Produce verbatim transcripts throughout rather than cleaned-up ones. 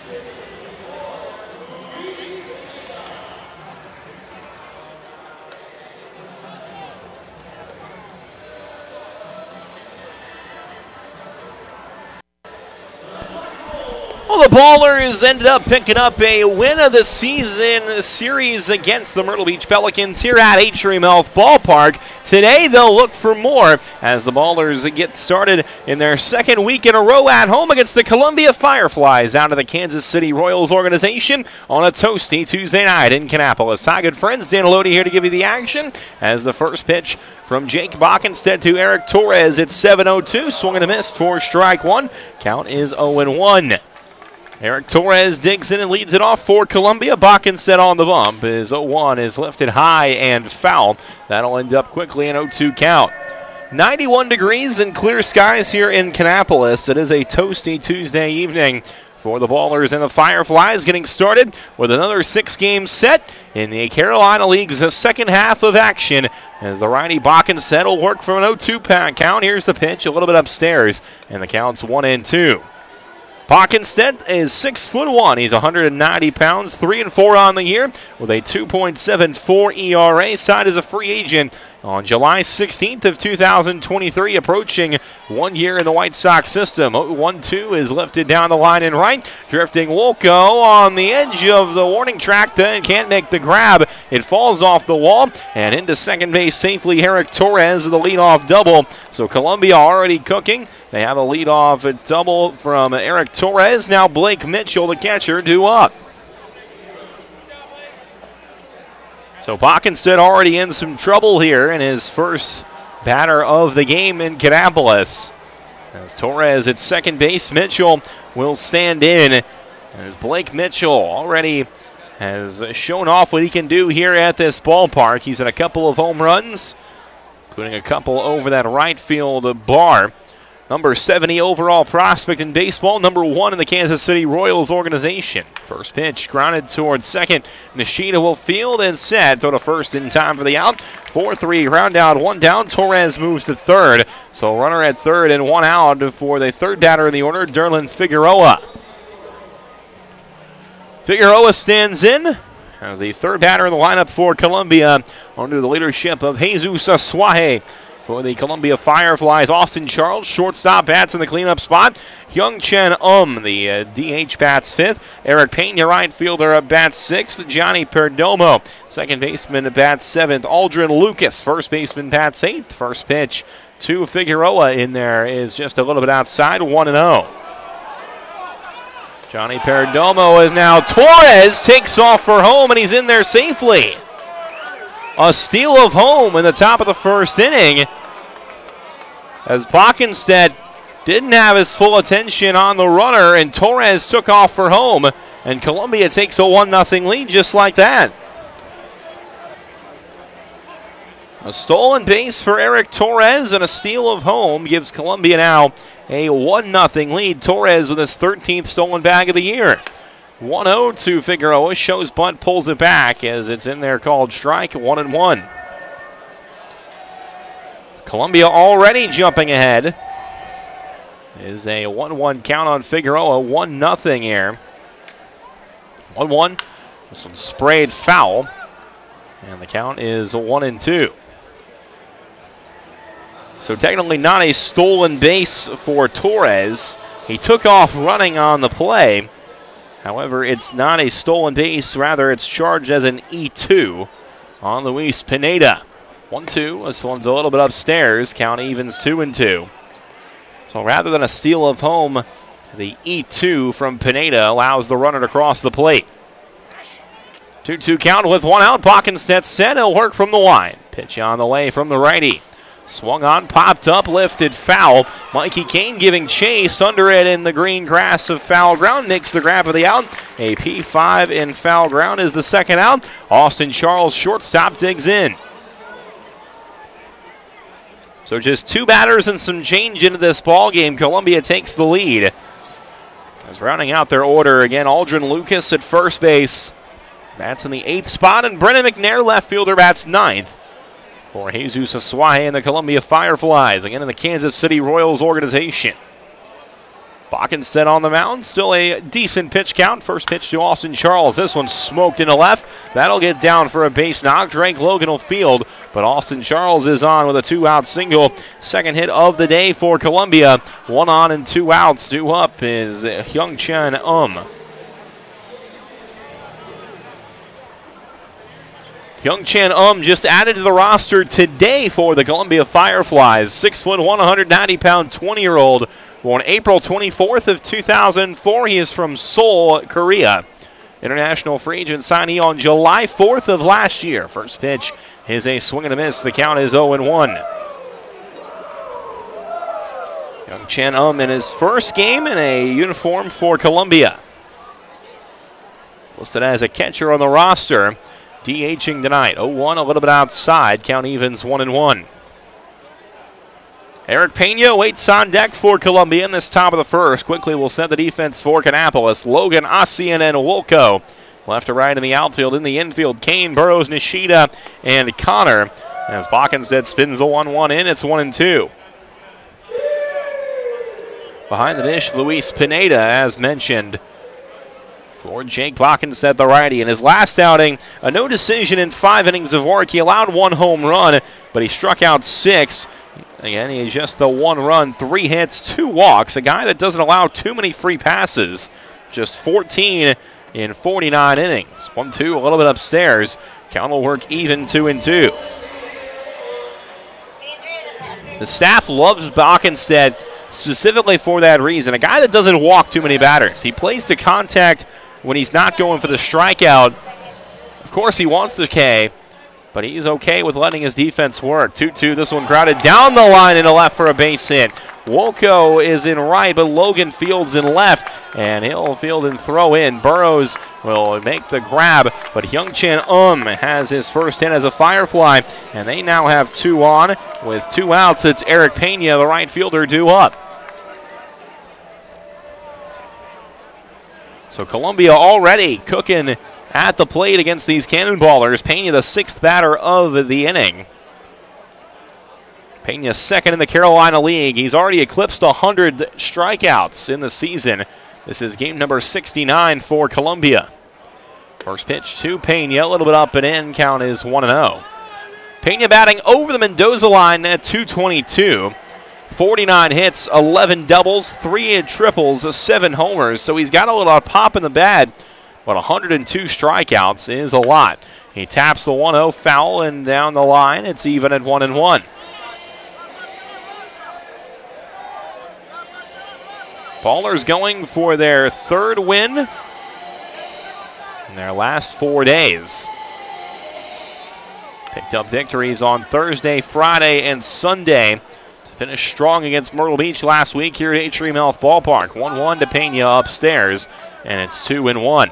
Well, the Ballers ended up picking up a win of the season series against the Myrtle Beach Pelicans here at Atrium Health Ballpark. Today, they'll look for more as the Ballers get started in their second week in a row at home against the Columbia Fireflies out of the Kansas City Royals organization on a toasty Tuesday night in Kannapolis. Hi, good friends. Dan Elodie here to give you the action as the first pitch from Jake Bockenstedt to Eric Torres. It's seven oh two. Swung and a miss for strike one. Count is oh and one. Eric Torres digs in and leads it off for Columbia. Bockenstedt on the bump. His oh one is lifted high and foul. That'll end up quickly an oh two count. ninety-one degrees and clear skies here in Kannapolis. It is a toasty Tuesday evening for the Ballers and the Fireflies, getting started with another six-game set in the Carolina League's second half of action as the righty Bockenstedt will work from an oh two count. Here's the pitch, a little bit upstairs, and the count's one and two. Bockenstedt is six foot one. He's one hundred ninety pounds, three and four on the year, with a two point seven four E R A. Signed as a free agent on July sixteenth of two thousand twenty-three, approaching one year in the White Sox system. oh one two is lifted down the line and right. Drifting Wolko on the edge of the warning track and can't make the grab. It falls off the wall and into second base safely. Eric Torres with a leadoff double. So Columbia already cooking. They have a leadoff double from Eric Torres. Now Blake Mitchell, the catcher, due up. So Bockenstedt already in some trouble here in his first batter of the game in Kannapolis. As Torres at second base, Mitchell will stand in. As Blake Mitchell already has shown off what he can do here at this ballpark. He's had a couple of home runs, including a couple over that right field bar. Number seventy overall prospect in baseball, number one in the Kansas City Royals organization. First pitch grounded towards second. Nishida will field and set. Throw to first in time for the out. four three, ground out, one down. Torres moves to third. So runner at third and one out for the third batter in the order, Derlin Figueroa. Figueroa stands in as the third batter in the lineup for Columbia under the leadership of Jesus Asuaje. For the Columbia Fireflies, Austin Charles, shortstop, bats in the cleanup spot. Hyung Chen Um, the uh, D H, bats fifth. Eric Pena, right fielder, bats sixth. Johnny Perdomo, second baseman, bats seventh. Aldrin Lucas, first baseman, bats eighth. First pitch to Figueroa in there is just a little bit outside, one and oh. Johnny Perdomo is now Torres, takes off for home, and he's in there safely. A steal of home in the top of the first inning, as Bockenstedt didn't have his full attention on the runner, and Torres took off for home, and Columbia takes a one nothing lead just like that. A stolen base for Eric Torres and a steal of home gives Columbia now a one nothing lead. Torres with his thirteenth stolen bag of the year. one oh to Figueroa, shows bunt, pulls it back as it's in there called strike, one and one. Columbia already jumping ahead. Is a one one count on Figueroa, one nothing here. one one. This one's sprayed foul, and the count is one and two. So technically not a stolen base for Torres. He took off running on the play. However, it's not a stolen base. Rather, it's charged as an E two on Luis Pineda. one two. This one's a little bit upstairs. Count evens two and two. So rather than a steal of home, the E two from Pineda allows the runner to cross the plate. two two count with one out. Bockenstedt set. He'll work from the line. Pitch on the way from the righty. Swung on, popped up, lifted, foul. Mikey Kane giving chase under it in the green grass of foul ground. Makes the grab of the out. A P five in foul ground is the second out. Austin Charles, shortstop, digs in. So just two batters and some change into this ball game. Columbia takes the lead. As rounding out their order again, Aldrin Lucas at first base. Bats in the eighth spot, and Brennan McNair, left fielder, bats ninth. For Jesus Asuaje and the Columbia Fireflies, again in the Kansas City Royals organization. Bockenstedt on the mound, still a decent pitch count. First pitch to Austin Charles. This one smoked into left. That'll get down for a base knock. Drake Logan will field, but Austin Charles is on with a two-out single. Second hit of the day for Columbia. One on and two outs. Due up is Hyung-Chan Um. Hyung-Chan Um just added to the roster today for the Columbia Fireflies. Six foot one, one hundred ninety pound, twenty-year-old. Born April twenty-fourth of two thousand four, he is from Seoul, Korea. International free agent signee on July fourth of last year. First pitch is a swing and a miss. The count is oh and one. Hyung-Chan Um in his first game in a uniform for Columbia. Listed as a catcher on the roster. DHing tonight. oh one, a little bit outside. Count evens one and one. Eric Pena waits on deck for Columbia in this top of the first. Quickly will set the defense for Kannapolis. Logan, Ossian, and Wolko. Left to right in the outfield. In the infield, Kane, Burrows, Nishida, and Connor. As Bockenstedt spins the one one in, it's one and two. Behind the dish, Luis Pineda, as mentioned. For Jake Bockenstedt, the righty. In his last outing, a no decision in five innings of work. He allowed one home run, but he struck out six. Again, he just the one run, three hits, two walks. A guy that doesn't allow too many free passes. Just fourteen in forty-nine innings. one two, a little bit upstairs. Count will work even, two and two. The staff loves Bockenstedt specifically for that reason. A guy that doesn't walk too many batters. He plays to contact when he's not going for the strikeout. Of course, he wants the K, but he's okay with letting his defense work. two two, this one grounded down the line into left for a base hit. Wolko is in right, but Logan fields in left, and he'll field and throw in. Burrows will make the grab, but Hyung-Chan Um has his first hit as a Firefly, and they now have two on. With two outs, it's Eric Pena, the right fielder, due up. So Columbia already cooking at the plate against these Cannonballers. Pena, the sixth batter of the inning. Pena second in the Carolina League. He's already eclipsed one hundred strikeouts in the season. This is game number sixty-nine for Columbia. First pitch to Pena, a little bit up and in. Count is one and oh. Pena batting over the Mendoza line at two twenty-two. forty-nine hits, eleven doubles, three triples, seven homers. So he's got a little pop in the bat, but one hundred two strikeouts is a lot. He taps the one oh foul, and down the line, it's even at one and one. Ballers going for their third win in their last four days. Picked up victories on Thursday, Friday, and Sunday to finish strong against Myrtle Beach last week here at Atrium Health Ballpark. one one to Pena upstairs, and it's two and one.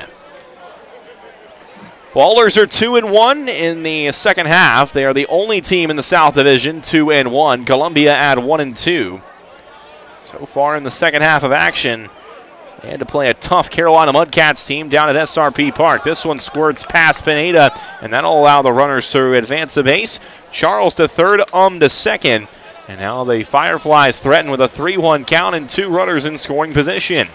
Ballers are two and one in the second half. They are the only team in the South Division, two and one. Columbia at one and two. So far in the second half of action, they had to play a tough Carolina Mudcats team down at S R P Park. This one squirts past Pineda, and that'll allow the runners to advance the base. Charles to third, Um to second. And now the Fireflies threaten with a three one count and two runners in scoring position.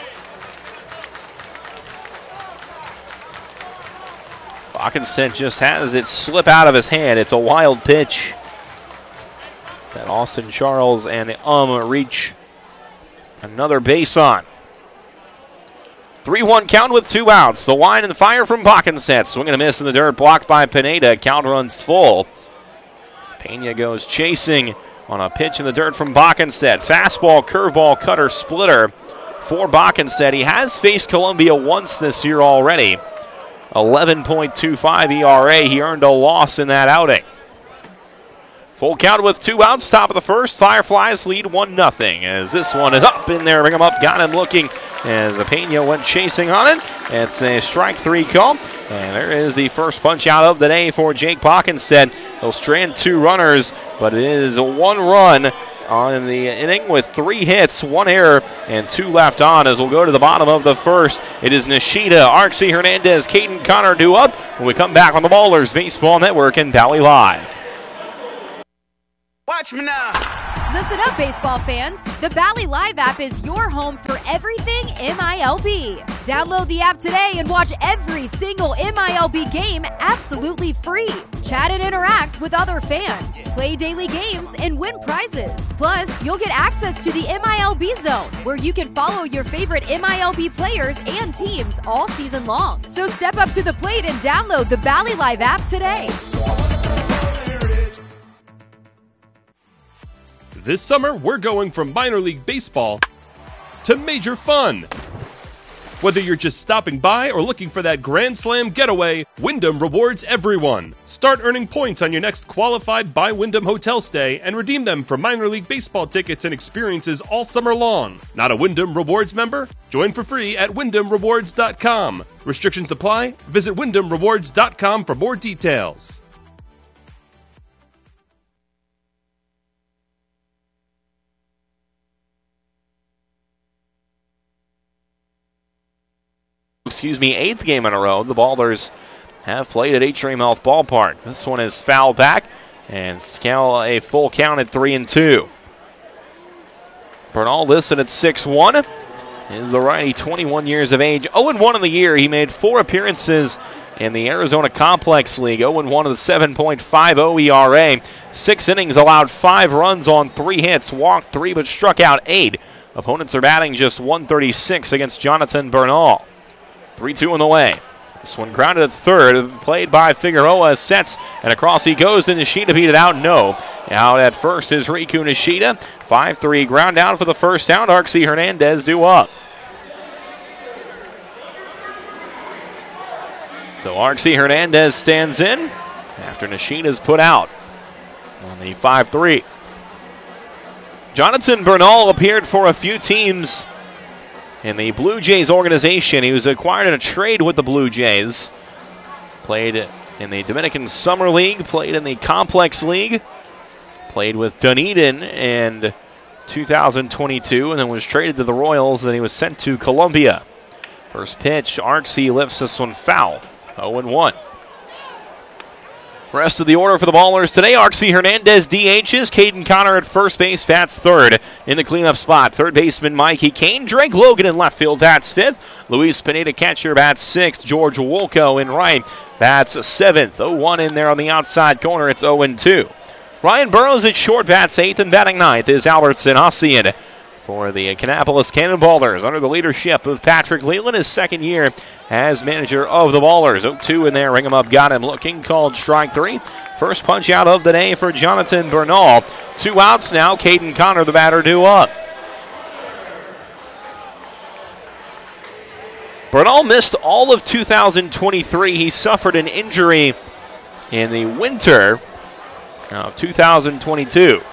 Bockenstedt just has it slip out of his hand. It's a wild pitch that Austin Charles and Um reach another base on. three one count with two outs. The line and the fire from Bockenstedt. Swing and a miss in the dirt, blocked by Pineda. Count runs full. Pena goes chasing on a pitch in the dirt from Bockenstedt. Fastball, curveball, cutter, splitter for Bockenstedt. He has faced Columbia once this year already. eleven point two five E R A. He earned a loss in that outing. Full count with two outs, top of the first. Fireflies lead one nothing as this one is up in there. Bring him up, got him looking as Pena went chasing on it. It's a strike three call. And there is the first punch out of the day for Jake Bockenstedt. He'll strand two runners, but it is a one run on the inning with three hits, one error, and two left on as we'll go to the bottom of the first. It is Nishida, Arxie Hernandez, Caden Connor due up when we come back on the Ballers Baseball Network and Valley Live. Watch me now. Listen up, baseball fans. The Bally Live app is your home for everything M I L B. Download the app today and watch every single M I L B game absolutely free. Chat and interact with other fans, play daily games, and win prizes. Plus, you'll get access to the M I L B Zone, where you can follow your favorite M I L B players and teams all season long. So step up to the plate and download the Bally Live app today. This summer, we're going from minor league baseball to major fun. Whether you're just stopping by or looking for that Grand Slam getaway, Wyndham rewards everyone. Start earning points on your next qualified by Wyndham hotel stay and redeem them for minor league baseball tickets and experiences all summer long. Not a Wyndham Rewards member? Join for free at wyndham rewards dot com. Restrictions apply. Visit wyndham rewards dot com for more details. Excuse me, eighth game in a row. The Ballers have played at Atrium Health Ballpark. This one is fouled back and scale a full count at three and two. Bernal listed at six one. Is the righty, twenty-one years of age. oh and one in the year. He made four appearances in the Arizona Complex League. oh and one with a seven point five oh E R A. Six innings, allowed five runs on three hits, walked three but struck out eight. Opponents are batting just one thirty-six against Jonathan Bernal. three two on the way. This one grounded at third, played by Figueroa, sets, and across he goes to Nishida, beat it out, no. Out at first is Riku Nishida. five three ground down for the first out. Arxie Hernandez due up. So Arxie Hernandez stands in after Nishida's put out on the five three. Jonathan Bernal appeared for a few teams in the Blue Jays organization. He was acquired in a trade with the Blue Jays. Played in the Dominican Summer League, played in the Complex League, played with Dunedin in two thousand twenty-two, and then was traded to the Royals, and he was sent to Columbia. First pitch, Arxie lifts this one foul, oh and one. Rest of the order for the Ballers today. Arxie Hernandez D Hs. Caden Connor at first base bats third. In the cleanup spot, third baseman Mikey Kane. Drake Logan in left field bats fifth. Luis Pineda catcher bats sixth. George Wolko in right bats seventh. oh one in there on the outside corner. It's oh and two. Ryan Burrows at short bats eighth, and batting ninth is Albertson Ossian for the Kannapolis Cannonballers under the leadership of Patrick Leland, his second year as manager of the Ballers. oh two in there, ring him up, got him looking, called strike three. First punch out of the day for Jonathan Bernal. Two outs now, Caden Connor, the batter, due up. Bernal missed all of two thousand twenty-three. He suffered an injury in the winter of two thousand twenty-two.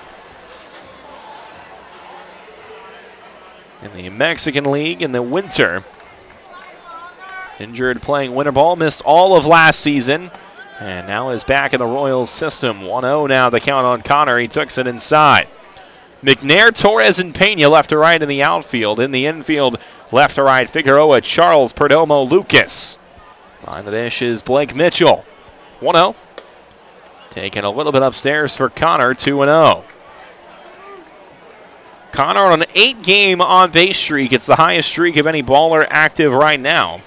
In the Mexican League in the winter. Injured playing winter ball, missed all of last season, and now is back in the Royals system. one oh now the count on Connor. He took it inside. McNair, Torres, and Pena left to right in the outfield. In the infield, left to right, Figueroa, Charles, Perdomo, Lucas. Behind the dish is Blake Mitchell. one oh. Taking a little bit upstairs for Connor, two and oh. Connor on an eight-game on-base streak. It's the highest streak of any Baller active right now.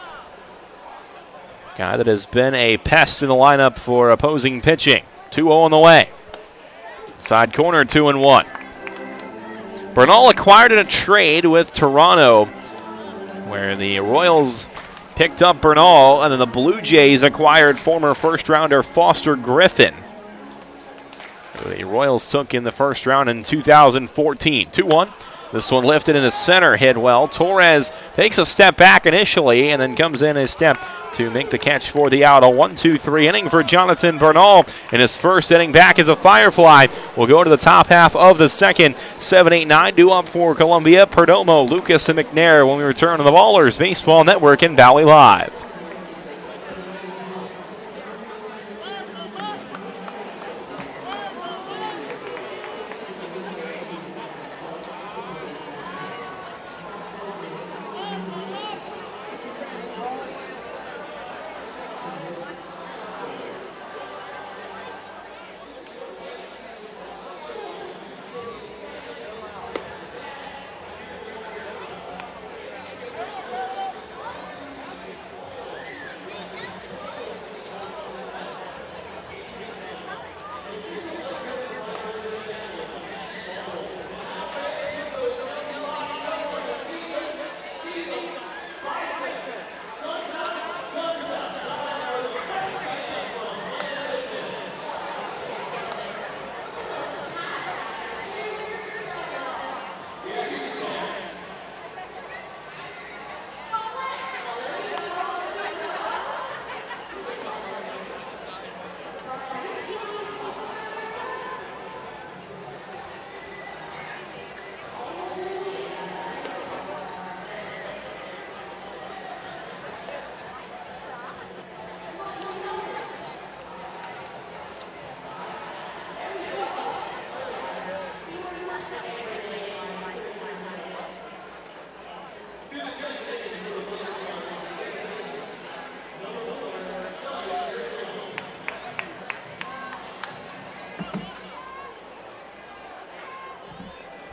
Guy that has been a pest in the lineup for opposing pitching. two oh on the way. Side corner, two and one. Bernal acquired in a trade with Toronto, where the Royals picked up Bernal, and then the Blue Jays acquired former first-rounder Foster Griffin. The Royals took in the first round in two thousand fourteen. two one. This one lifted into center, hit well. Torres takes a step back initially and then comes in a step to make the catch for the out. A one two three inning for Jonathan Bernal. In his first inning back as a Firefly. We'll go to the top half of the second. seven eight nine due up for Columbia. Perdomo, Lucas, and McNair when we return to the Ballers Baseball Network and Bally Live.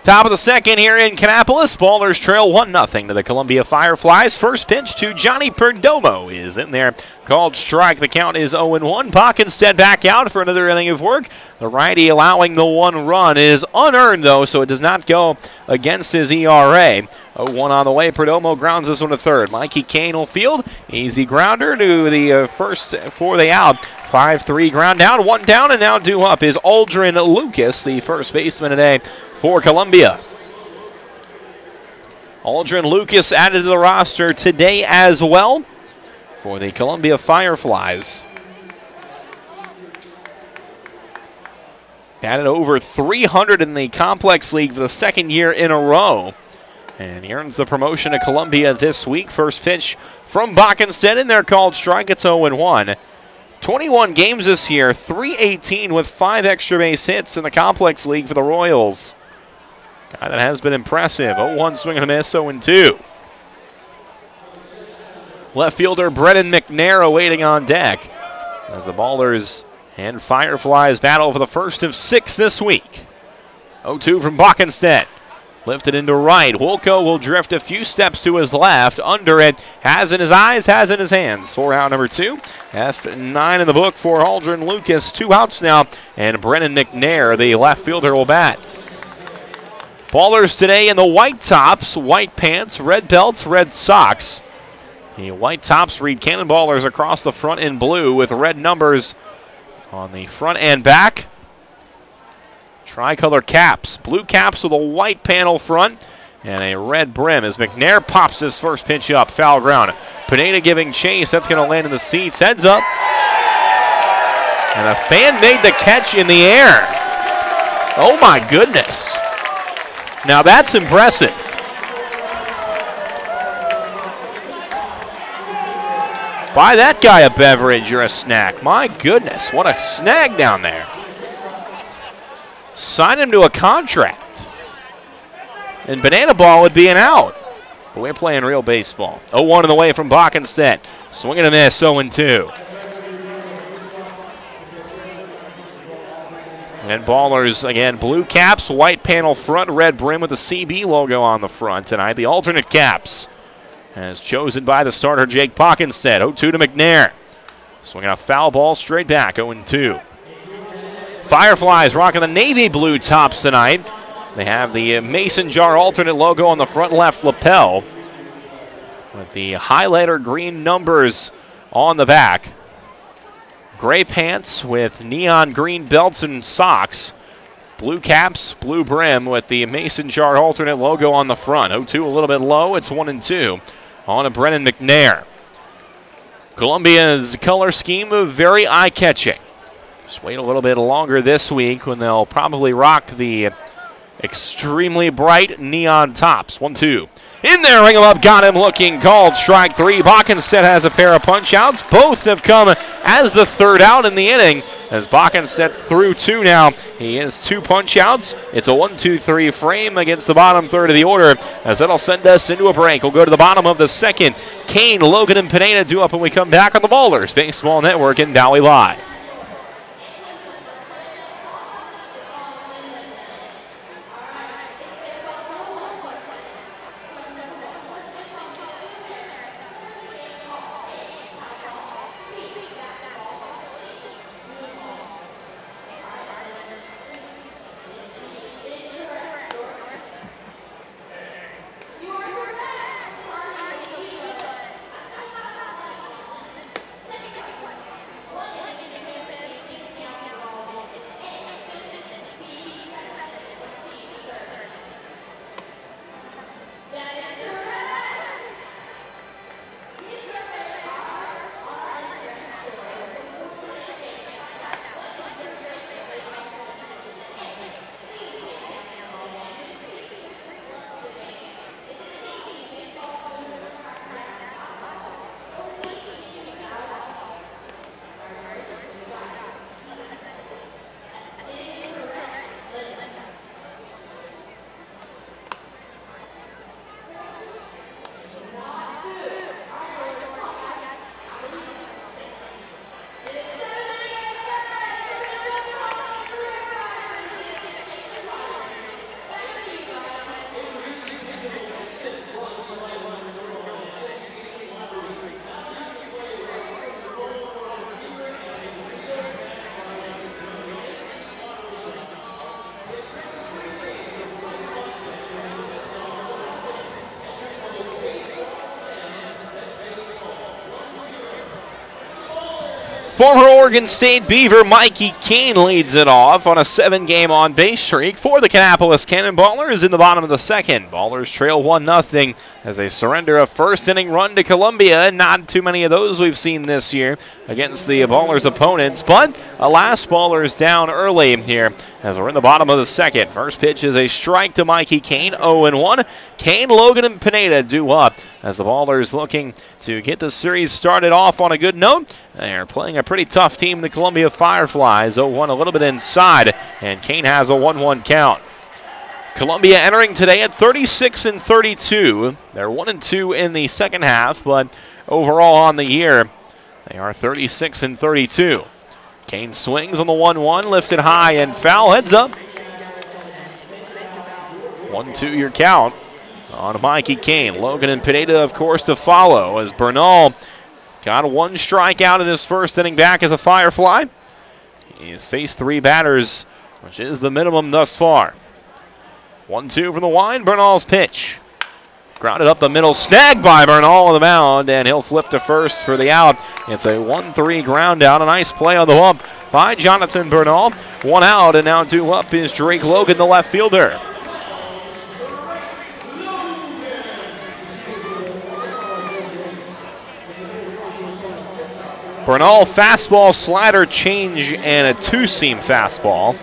Top of the second here in Kannapolis. Ballers trail one nothing to the Columbia Fireflies. First pitch to Johnny Perdomo is in there. Called strike. The count is oh and one. Bockenstedt back out for another inning of work. The righty allowing the one run is unearned, though, so it does not go against his E R A. oh one on the way. Perdomo grounds this one to third. Mikey Kane will field. Easy grounder to the uh, first for the out. five three ground down. One down, and now due up is Aldrin Lucas, the first baseman today for Columbia. Aldrin Lucas added to the roster today as well for the Columbia Fireflies. Added over three hundred in the Complex League for the second year in a row. And he earns the promotion to Columbia this week. First pitch from Bockenstedt in there, called strike. It's oh and one. twenty-one games this year, three eighteen with five extra base hits in the Complex League for the Royals. Guy that has been impressive. oh one swing and a miss, oh and two. Left fielder Brennan McNair awaiting on deck as the Ballers and Fireflies battle for the first of six this week. oh two from Bockenstedt. Lifted into right. Wolko will drift a few steps to his left. Under it. Has in his eyes, has in his hands. For out number two. F nine in the book for Aldrin Lucas. Two outs now. And Brennan McNair, the left fielder, will bat. Ballers today in the white tops, white pants, red belts, red socks. The white tops read Cannonballers across the front in blue with red numbers on the front and back. Tricolor caps, blue caps with a white panel front and a red brim as McNair pops his first pitch up, foul ground. Pineda giving chase, that's going to land in the seats, heads up. And a fan made the catch in the air. Oh my goodness. Now that's impressive. Buy that guy a beverage or a snack. My goodness, what a snag down there. Sign him to a contract. And banana ball would be an out. But we're playing real baseball. oh one in the way from Bockenstedt. Swing and a miss, oh and two. And Ballers, again, blue caps, white panel front, red brim with the C B logo on the front tonight. The alternate caps, as chosen by the starter, Jake Bockenstedt. oh two to McNair. Swinging a foul ball straight back, oh and two. Fireflies rocking the navy blue tops tonight. They have the Mason Jar alternate logo on the front left lapel with the highlighter green numbers on the back. Gray pants with neon green belts and socks. Blue caps, blue brim with the Mason Jar alternate logo on the front. oh two a little bit low. It's one and two on a Brennan McNair. Columbia's color scheme very eye-catching. Just wait a little bit longer this week when they'll probably rock the extremely bright neon tops. one two. In there, ring him up, got him looking, called strike three. Bockenstedt has a pair of punch outs. Both have come as the third out in the inning. As Bockenstedt's through two now, he has two punch outs. It's a one two three frame against the bottom third of the order, as that'll send us into a break. We'll go to the bottom of the second. Kane, Logan, and Pineda do up when we come back on the Ballers Baseball Network in Valley Live. Former Oregon State Beaver Mikey Kane leads it off on a seven-game on-base streak for the Kannapolis Cannonballers in the bottom of the second. Ballers trail one nothing as they surrender a first-inning run to Columbia. Not too many of those we've seen this year against the Ballers' opponents, but alas, Ballers down early here as we're in the bottom of the second. First pitch is a strike to Mikey Kane, oh and one. Kane, Logan, and Pineda due up as the Ballers looking to get the series started off on a good note. They're playing a pretty tough team, the Columbia Fireflies. oh one a little bit inside, and Kane has a one one count. Columbia entering today at thirty-six and thirty-two. They're one and two in the second half, but overall on the year, they are thirty-six and thirty-two. Kane swings on the one one, lifted high and foul, heads up. one two your count on Mikey Kane. Logan and Pineda, of course, to follow as Bernal got one strikeout in his first inning back as a Firefly. He's faced three batters, which is the minimum thus far. one two from the line, Bernal's pitch. Grounded up the middle, snagged by Bernal on the mound, and he'll flip to first for the out. It's a one three ground out. A nice play on the bump by Jonathan Bernal. One out, and now due up is Drake Logan, the left fielder. Bernal fastball, slider, change, and a two-seam fastball.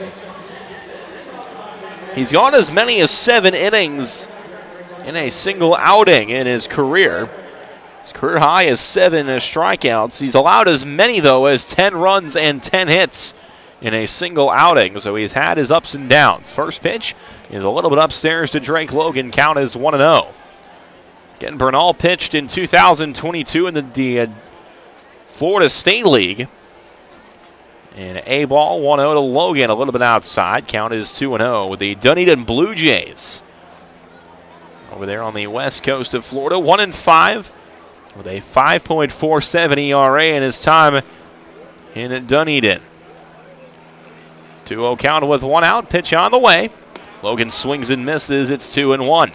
He's gone as many as seven innings in a single outing in his career. His career high is seven strikeouts. He's allowed as many, though, as ten runs and ten hits in a single outing, so he's had his ups and downs. First pitch is a little bit upstairs to Drake Logan. Count is one and oh. Again, Bernal pitched in two thousand twenty-two in the, the uh, Florida State League. And A ball, one oh to Logan, a little bit outside. Count is two and oh with the Dunedin Blue Jays. Over there on the west coast of Florida, one and five with a five point four seven E R A in his time in Dunedin. two oh count with one out, pitch on the way. Logan swings and misses, it's two and one.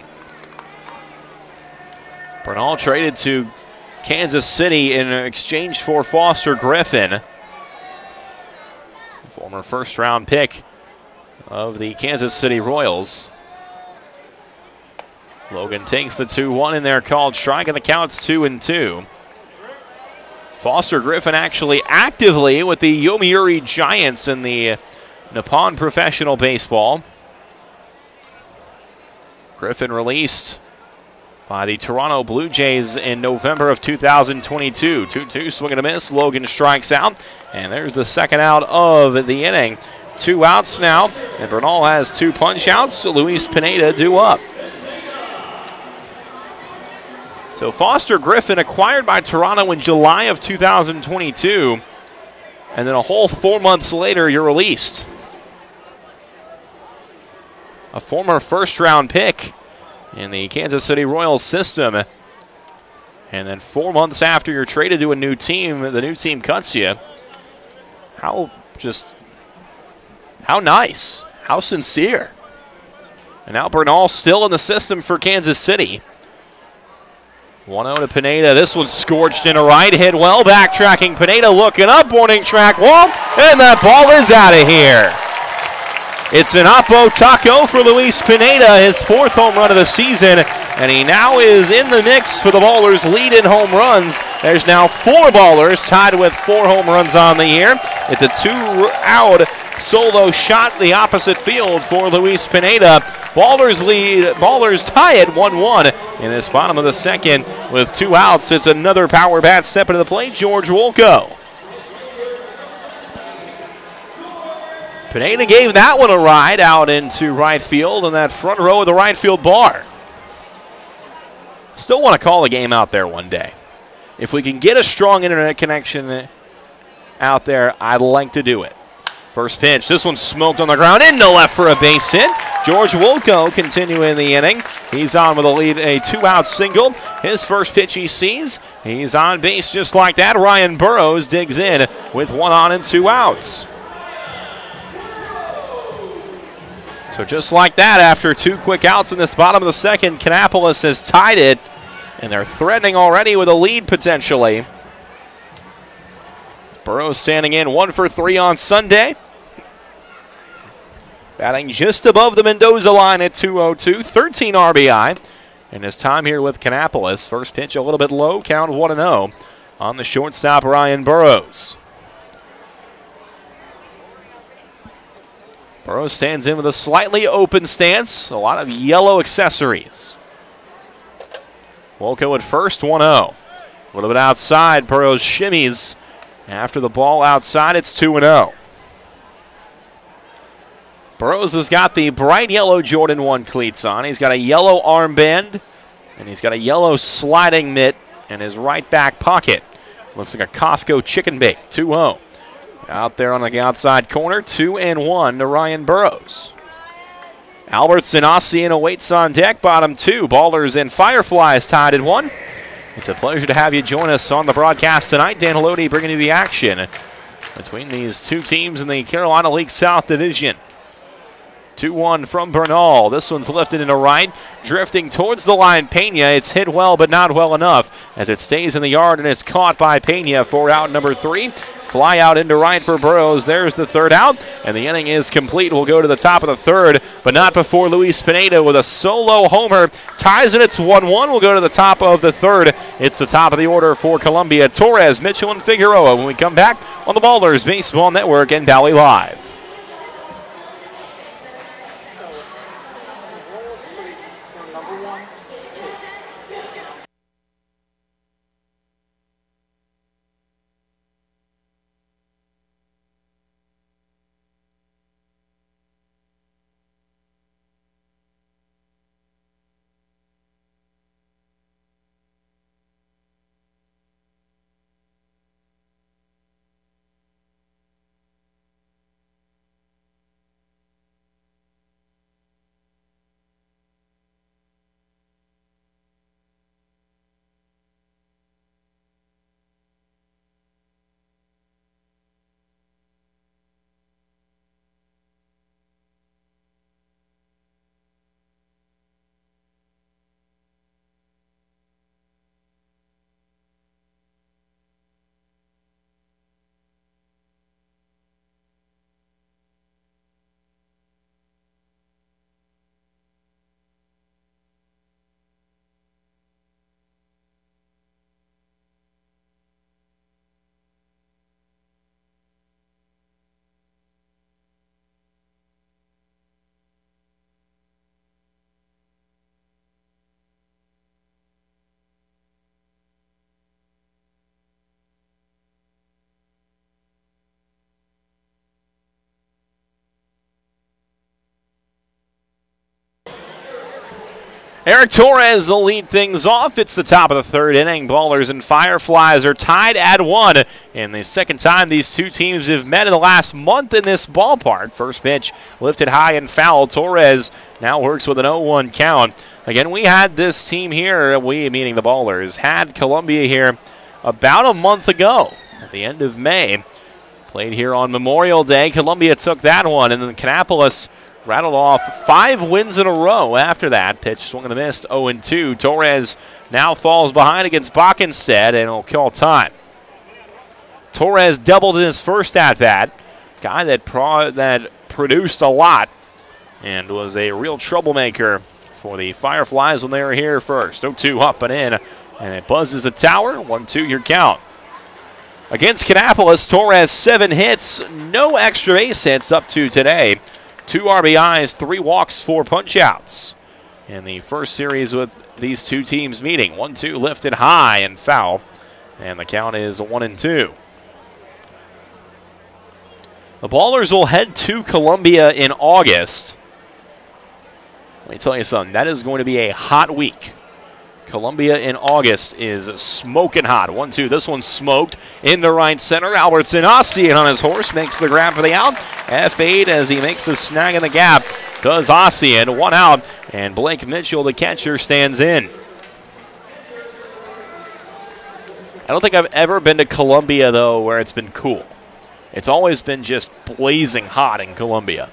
Bernal traded to Kansas City in exchange for Foster Griffin, former first-round pick of the Kansas City Royals. Logan takes the two one in there, called strike, and the count's two and two. Foster Griffin actually actively with the Yomiuri Giants in the Nippon Professional Baseball. Griffin released by the Toronto Blue Jays in November of two thousand twenty-two. two two, swing and a miss. Logan strikes out, and there's the second out of the inning. Two outs now, and Bernal has two punch outs. Luis Pineda due up. So Foster Griffin acquired by Toronto in July of two thousand twenty-two, and then a whole four months later, you're released. A former first-round pick in the Kansas City Royals system. And then four months after you're traded to a new team, the new team cuts you. How just, how nice, how sincere. And now Bernal still in the system for Kansas City. one oh to Pineda. This one's scorched in a right, hit well, backtracking. Pineda looking up, warning track wall, and that ball is out of here. It's an Oppo Taco for Luis Pineda, his fourth home run of the season, and he now is in the mix for the Ballers' lead in home runs. There's now four Ballers tied with four home runs on the year. It's a two-out solo shot the opposite field for Luis Pineda. Ballers lead, Ballers tie it one one in this bottom of the second with two outs. It's another power bat step into the plate, George Wolko. Pineda gave that one a ride out into right field in that front row of the right field bar. Still want to call a game out there one day. If we can get a strong internet connection out there, I'd like to do it. First pitch, this one's smoked on the ground, into left for a base hit. George Wolko continuing the inning. He's on with a lead, a two-out single. His first pitch he sees. He's on base just like that. Ryan Burrows digs in with one on and two outs. So just like that, after two quick outs in this bottom of the second, Kannapolis has tied it, and they're threatening already with a lead potentially. Burrows standing in one for three on Sunday. Batting just above the Mendoza line at two oh two, thirteen R B I. And his time here with Kannapolis. First pitch a little bit low, count one and oh on the shortstop Ryan Burrows. Burrows stands in with a slightly open stance, a lot of yellow accessories. Wolko at first, one oh. A little bit outside, Burrows shimmies. After the ball outside, it's two and oh. Burrows has got the bright yellow Jordan one cleats on. He's got a yellow armband, and he's got a yellow sliding mitt in his right back pocket. Looks like a Costco chicken bake, two oh. Out there on the outside corner, two and one to Ryan Burrows. Albertson Ossian awaits on deck, bottom two. Ballers and Fireflies tied at one. It's a pleasure to have you join us on the broadcast tonight. Dan Haloti bringing you the action between these two teams in the Carolina League South Division. two one from Bernal. This one's lifted into right, drifting towards the line. Pena, it's hit well, but not well enough as it stays in the yard, and it's caught by Pena for out number three. Fly out into right for Burrows. There's the third out, and the inning is complete. We'll go to the top of the third, but not before Luis Pineda with a solo homer. Ties it, it's one one. We'll go to the top of the third. It's the top of the order for Columbia. Torres, Mitchell, and Figueroa when we come back on the Ballers Baseball Network and Valley Live. Eric Torres will lead things off. It's the top of the third inning. Ballers and Fireflies are tied at one. And the second time these two teams have met in the last month in this ballpark. First pitch lifted high and foul. Torres now works with an oh one count. Again, we had this team here, we meaning the Ballers, had Columbia here about a month ago at the end of May. Played here on Memorial Day. Columbia took that one, and then Kannapolis rattled off five wins in a row after that. Pitch swung and a miss, oh and two. Torres now falls behind against Bockenstead, and will call time. Torres doubled in his first at-bat. Guy that, pro- that produced a lot and was a real troublemaker for the Fireflies when they were here first. oh two up and in, and it buzzes the tower. one two your count. Against Kannapolis, Torres seven hits, no extra base hits up to today. Two R B Is, three walks, four punch-outs. In the first series with these two teams meeting. one two lifted high and foul. And the count is one and two. The Ballers will head to Columbia in August. Let me tell you something. That is going to be a hot week. Columbia in August is smoking hot. one two. This one's smoked into right center. Albertson Ossian on his horse makes the grab for the out. F eight as he makes the snag in the gap. Does Ossian. One out. And Blake Mitchell, the catcher, stands in. I don't think I've ever been to Columbia, though, where it's been cool. It's always been just blazing hot in Columbia.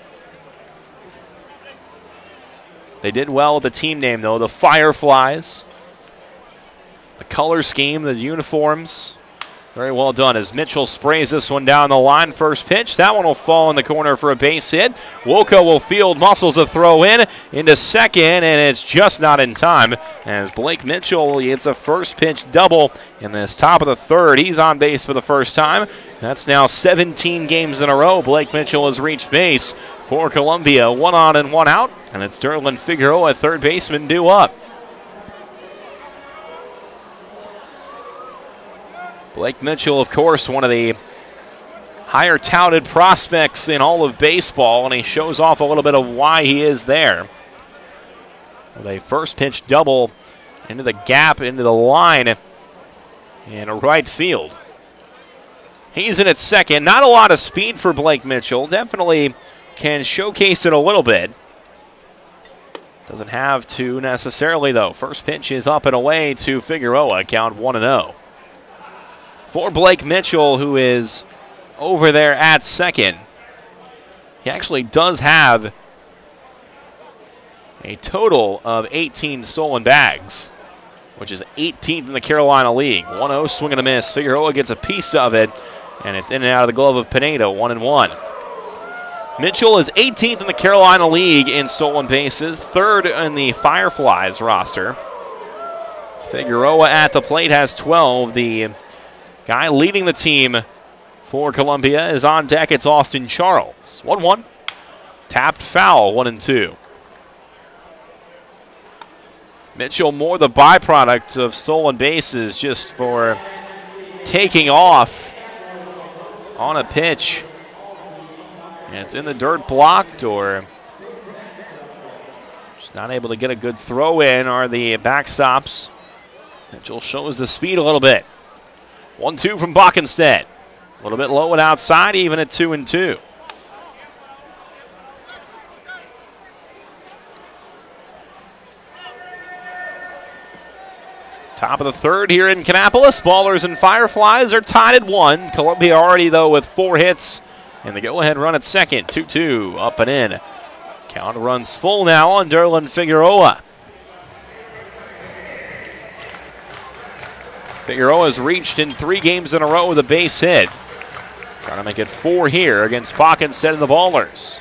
They did well with the team name, though. The Fireflies. The color scheme, the uniforms, Very well done as Mitchell sprays this one down the line. First pitch. That one will fall in the corner for a base hit. Wilco will field, muscles a throw in into second, and it's just not in time as Blake Mitchell hits a first pitch double in this top of the third. He's on base for the first time. That's now seventeen games in a row. Blake Mitchell has reached base for Columbia. One on and one out, and it's Derlin Figueroa, third baseman, due up. Blake Mitchell, of course, one of the higher touted prospects in all of baseball, and he shows off a little bit of why he is there. With a first pitch double into the gap, into the line in right field. He's in at second. Not a lot of speed for Blake Mitchell. Definitely can showcase it a little bit. Doesn't have to necessarily, though. First pitch is up and away to Figueroa. Count one and oh. For Blake Mitchell, who is over there at second, he actually does have a total of eighteen stolen bags, which is eighteenth in the Carolina League. one oh, swing and a miss. Figueroa gets a piece of it, and it's in and out of the glove of Pineda, one and one. Mitchell is eighteenth in the Carolina League in stolen bases, third in the Fireflies roster. Figueroa at the plate has twelve. The guy leading the team for Columbia is on deck. It's Austin Charles. one one. Tapped foul, one and two. Mitchell more the byproduct of stolen bases just for taking off on a pitch. And it's in the dirt, blocked, or just not able to get a good throw in, are the backstops. Mitchell shows the speed a little bit. one two from Bockenstead. A little bit low and outside, even at two and two. Top of the third here in Kannapolis. Ballers and Fireflies are tied at one. Columbia already, though, with four hits. And the go-ahead run at second. two two, up and in. Count runs full now on Derlin Figueroa. Figueroa has reached in three games in a row with a base hit. Trying to make it four here against Bockenstead and the Ballers.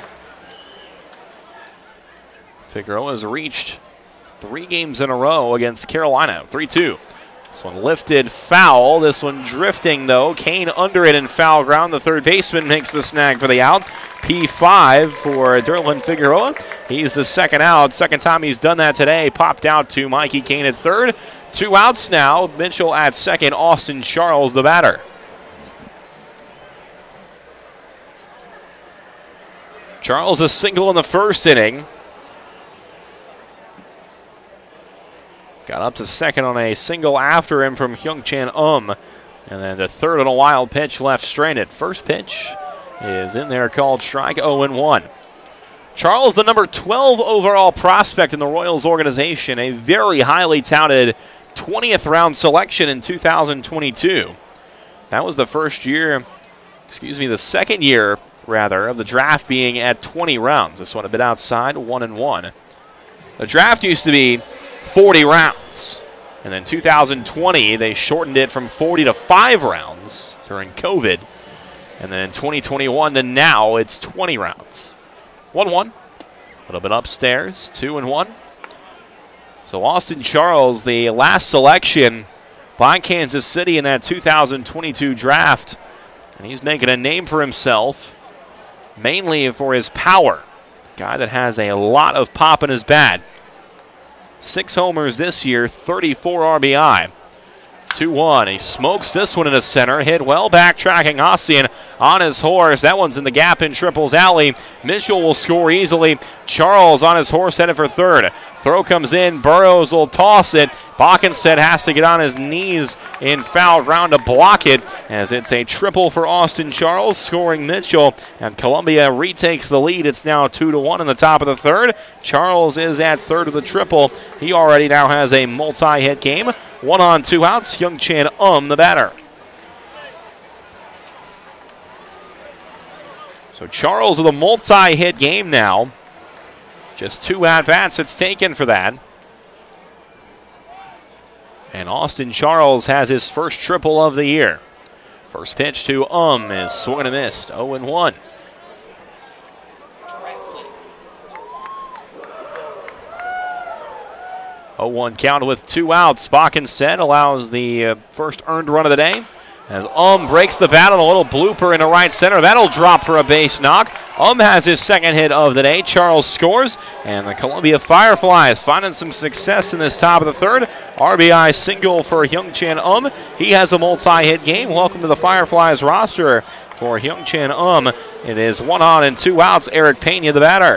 Figueroa has reached three games in a row against Carolina. three two. This one lifted foul. This one drifting, though. Kane under it in foul ground. The third baseman makes the snag for the out. P five for Derlin Figueroa. He's the second out. Second time he's done that today. Popped out to Mikey Kane at third. Two outs now. Mitchell at second. Austin Charles, the batter. Charles a single in the first inning. Got up to second on a single after him from Hyung-Chan Um. And then the third on a wild pitch left stranded. First pitch is in there, called strike, oh and one. Charles, the number twelve overall prospect in the Royals organization, a very highly touted twentieth round selection in two thousand twenty-two. That was the first year, excuse me, the second year, rather, of the draft being at twenty rounds. This one a bit outside, one and one. The draft used to be forty rounds. And then two thousand twenty, they shortened it from forty to five rounds during COVID. And then twenty twenty-one to now, it's twenty rounds. one one. A little bit upstairs, two and one. So Austin Charles, the last selection by Kansas City in that two thousand twenty-two draft. And he's making a name for himself, mainly for his power. Guy that has a lot of pop in his bat. Six homers this year, thirty-four R B I. two one. He smokes this one in the center. Hit well, backtracking Ossian on his horse. That one's in the gap in Triples Alley. Mitchell will score easily. Charles on his horse headed for third. Throw comes in. Burrows will toss it. Bockenstead has to get on his knees in foul ground to block it, as it's a triple for Austin Charles, scoring Mitchell, and Columbia retakes the lead. It's now two to one in the top of the third. Charles is at third of the triple. He already now has a multi-hit game. One on, two outs. Hyung-Chan Um, the batter. So Charles with a multi-hit game now. Just two at-bats it's taken for that. And Austin Charles has his first triple of the year. First pitch to Um is swung and missed. oh and one. oh one count with two outs. Bach instead allows the uh, first earned run of the day. As Um breaks the bat on a little blooper into right center. That'll drop for a base knock. Um has his second hit of the day. Charles scores. And the Columbia Fireflies finding some success in this top of the third. R B I single for Hyung-Chan Um. He has a multi-hit game. Welcome to the Fireflies roster for Hyung-Chan Um. It is one on and two outs. Eric Pena, the batter.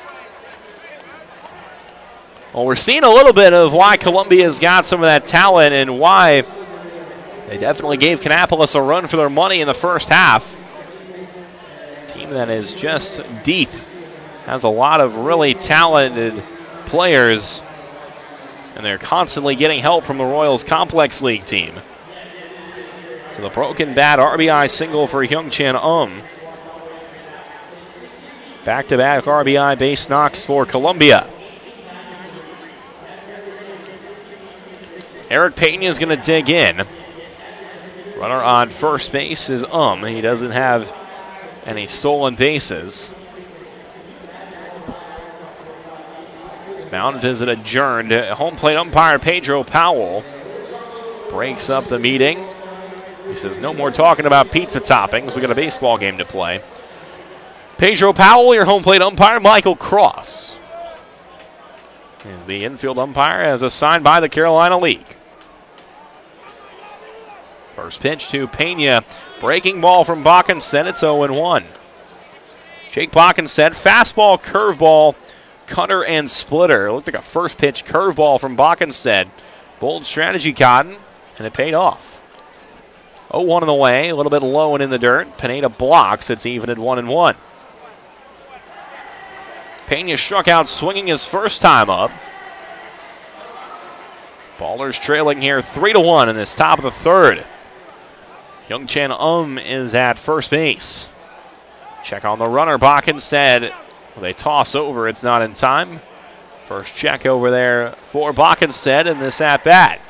Well, we're seeing a little bit of why Columbia's got some of that talent and why they definitely gave Kannapolis a run for their money in the first half. A team that is just deep, has a lot of really talented players, and they're constantly getting help from the Royals Complex League team. So the broken bat R B I single for Hyung-Chan Um. Back-to-back R B I base knocks for Columbia. Eric Pena is going to dig in. Runner on first base is Um. He doesn't have any stolen bases. It's mounted as it adjourned. Home plate umpire Pedro Powell breaks up the meeting. He says, no more talking about pizza toppings. We got a baseball game to play. Pedro Powell, your home plate umpire. Michael Cross is the infield umpire as assigned by the Carolina League. First pitch to Pena. Breaking ball from Backenstedt. It's oh and one. Jake Backenstedt, fastball, curveball, cutter, and splitter. It looked like a first pitch curveball from Backenstedt. Bold strategy, Cotton, and it paid off. oh one on the way, a little bit low and in the dirt. Pineda blocks. It's even at one and one. Pena struck out swinging his first time up. Ballers trailing here three to one in this top of the third. Hyung-Chan Um is at first base. Check on the runner. Backenstedt. Well, they toss over. It's not in time. First check over there for Backenstedt in this at bat.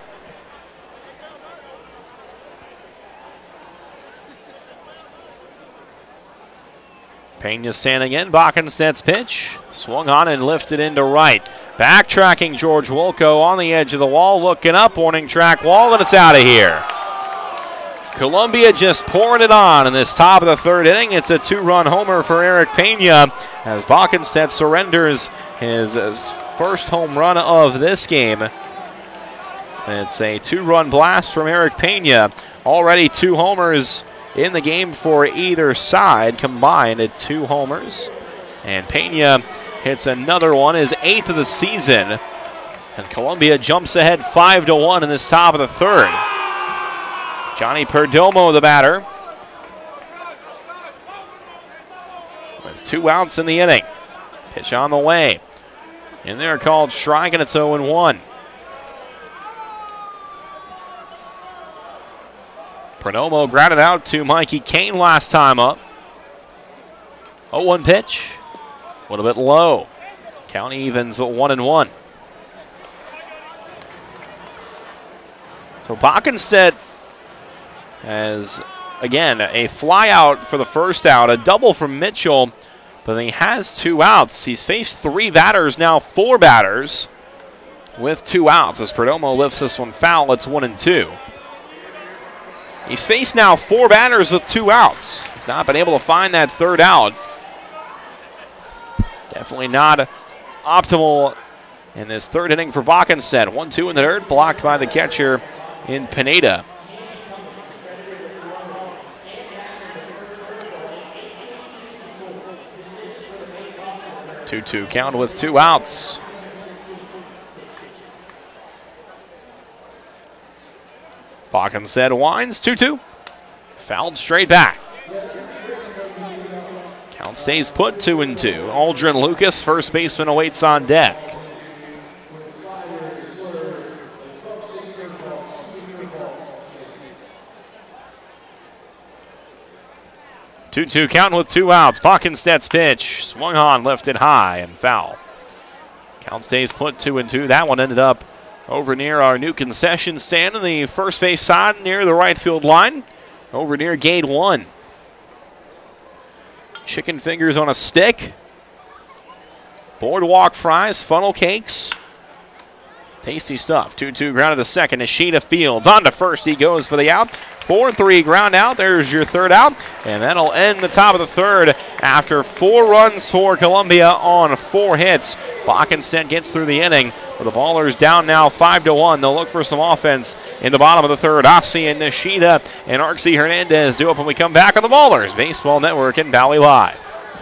Pena standing in. Backenstedt's pitch. Swung on and lifted into right. Backtracking George Wilco on the edge of the wall. Looking up. Warning track wall, and it's out of here. Columbia just pouring it on in this top of the third inning. It's a two-run homer for Eric Pena as Backenstedt surrenders his first home run of this game. It's a two-run blast from Eric Pena. Already two homers in the game for either side, combined at two homers. And Pena hits another one, his eighth of the season. And Columbia jumps ahead five to one in this top of the third. Johnny Perdomo, the batter, with two outs in the inning. Pitch on the way. In there called strike, and it's oh and one. Perdomo grounded out to Mikey Kane last time up. oh one pitch. A little bit low. Count evens at one and one. So Backenstedt has, again, a fly out for the first out, a double from Mitchell, but he has two outs. He's faced three batters, now four batters with two outs. As Perdomo lifts this one foul, it's one and two. He's faced now four batters with two outs. He's not been able to find that third out. Definitely not optimal in this third inning for Backenstedt. one two in the dirt, blocked by the catcher in Pineda. two two count with two outs. Backenstedt winds, two two. Fouled straight back. Count stays put, two and two. Aldrin Lucas, first baseman, awaits on deck. two two count with two outs. Backenstedt's pitch. Swung on, lifted high, and foul. Count stays put, two and two. That one ended up over near our new concession stand on the first base side near the right field line. over near gate one. Chicken fingers on a stick. Boardwalk fries, funnel cakes. Tasty stuff. two two ground to second. Nishida Fields on to first. He goes for the out. four three ground out. There's your third out. And that'll end the top of the third after four runs for Columbia on four hits. Bockenstedt gets through the inning. But the Ballers down now five to one. They'll look for some offense in the bottom of the third. Ossie and Nishida and Arksy Hernandez do it when we come back on the Ballers Baseball Network and Valley Live.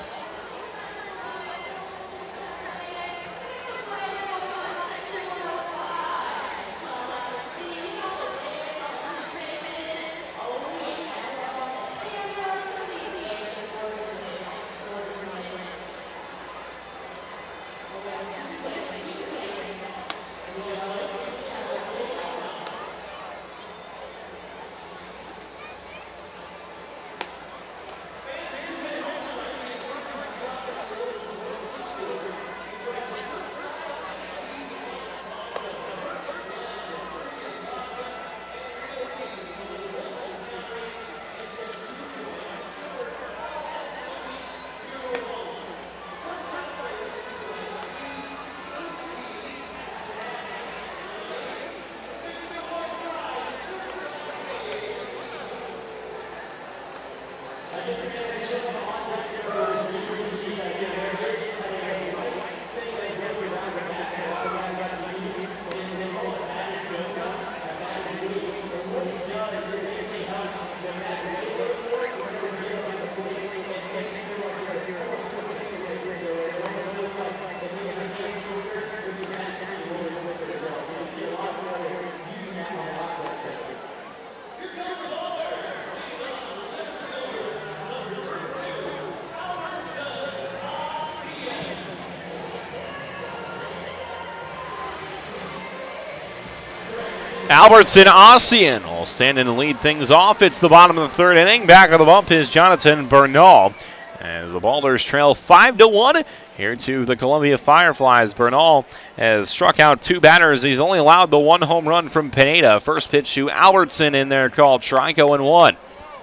Albertson Ossian will stand in and lead things off. It's the bottom of the third inning. Back of the bump is Jonathan Bernal. As the Ballers trail five to one here to the Columbia Fireflies. Bernal has struck out two batters. He's only allowed the one home run from Pineda. First pitch to Albertson in there called strike oh and one.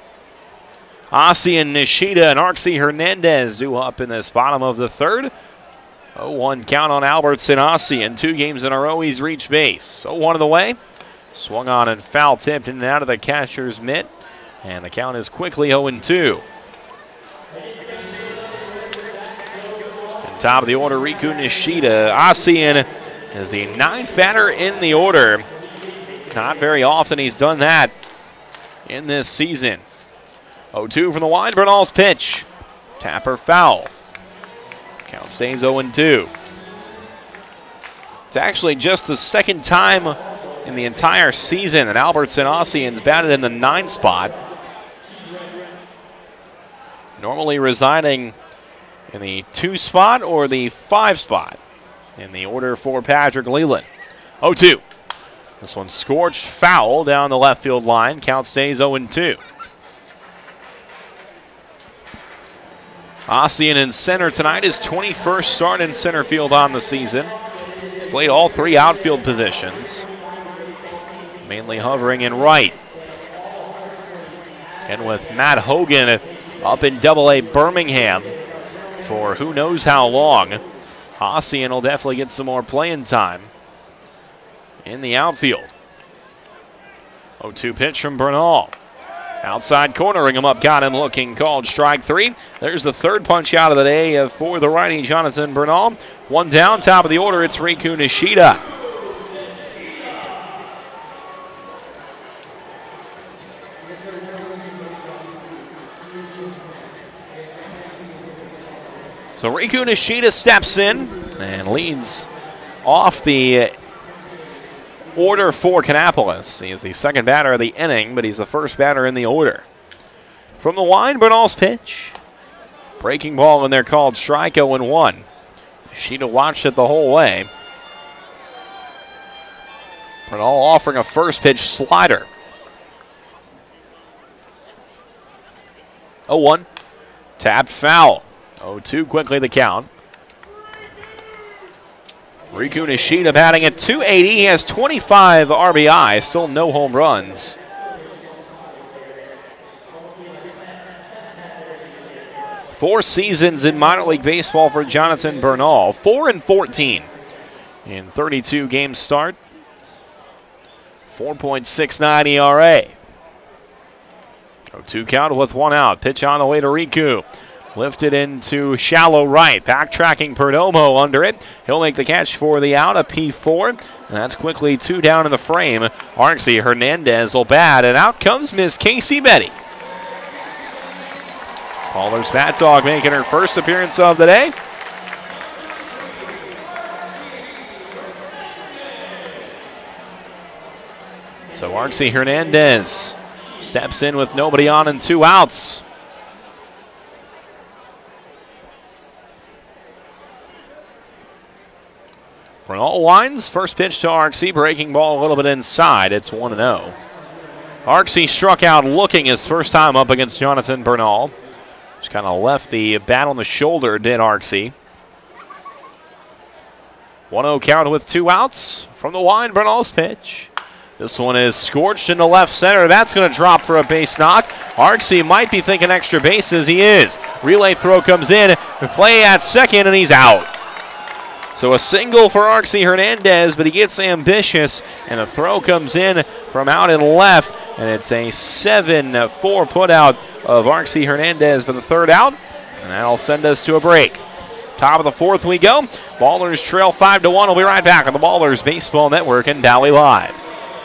Ossian, Nishida, and Arksy Hernandez do up in this bottom of the third. oh one count on Albertson Ossian. Two games in a row he's reached base. oh one of the way. Swung on and foul tipped in and out of the catcher's mitt. And the count is quickly oh and two. And top of the order, Riku Nishida. Ossian is the ninth batter in the order. Not very often he's done that in this season. oh two from the wide. Bernal's pitch. Tapper foul. Count stays oh and two. It's actually just the second time in the entire season that Albertson Ossian's batted in the nine spot. Normally residing in the two spot or the five spot in the order for Patrick Leland. oh two. This one scorched foul down the left field line. Count stays oh and two. Ossian in center tonight, his twenty-first start in center field on the season. He's played all three outfield positions, mainly hovering in right. And with Matt Hogan up in Double A Birmingham for who knows how long, Ossian will definitely get some more playing time in the outfield. oh two pitch from Bernal. Outside corner, ring him up, got him looking, called strike three. There's the third punch out of the day for the righty Jonathan Bernal. One down, top of the order, it's Riku Nishida. So Riku Nishida steps in and leads off the order for Kannapolis. He is the second batter of the inning, but he's the first batter in the order. From the wide, Bernal's pitch. Breaking ball in there called strike oh and one. Nishida watched it the whole way. Bernal offering a first pitch slider. oh one. Tapped foul. oh two quickly the count. Riku Nishida batting at two eighty. He has twenty-five R B I, still no home runs. Four seasons in minor league baseball for Jonathan Bernal. four and fourteen in thirty-two game start. four point six nine E R A. oh two count with one out. Pitch on the way to Riku. Lifted into shallow right. Backtracking Perdomo under it. He'll make the catch for the out, a P four. And that's quickly two down in the frame. Arksy Hernandez will bat, and out comes Miss Casey Betty. Baller's Bat Dog making her first appearance of the day. So Arksy Hernandez steps in with nobody on and two outs. Bernal winds. First pitch to Arksy. Breaking ball a little bit inside. It's one and oh. Arksy struck out looking his first time up against Jonathan Bernal. Just kind of left the bat on the shoulder, did Arksy. one oh count with two outs from the wind. Bernal's pitch. This one is scorched into left center. That's going to drop for a base knock. Arksy might be thinking extra bases. He is. Relay throw comes in. Play at second, and he's out. So a single for Arksy Hernandez, but he gets ambitious, and a throw comes in from out and left, and it's a seven four putout of Arksy Hernandez for the third out, and that'll send us to a break. Top of the fourth we go. Ballers trail five to one. We'll be right back on the Ballers Baseball Network and Valley Live.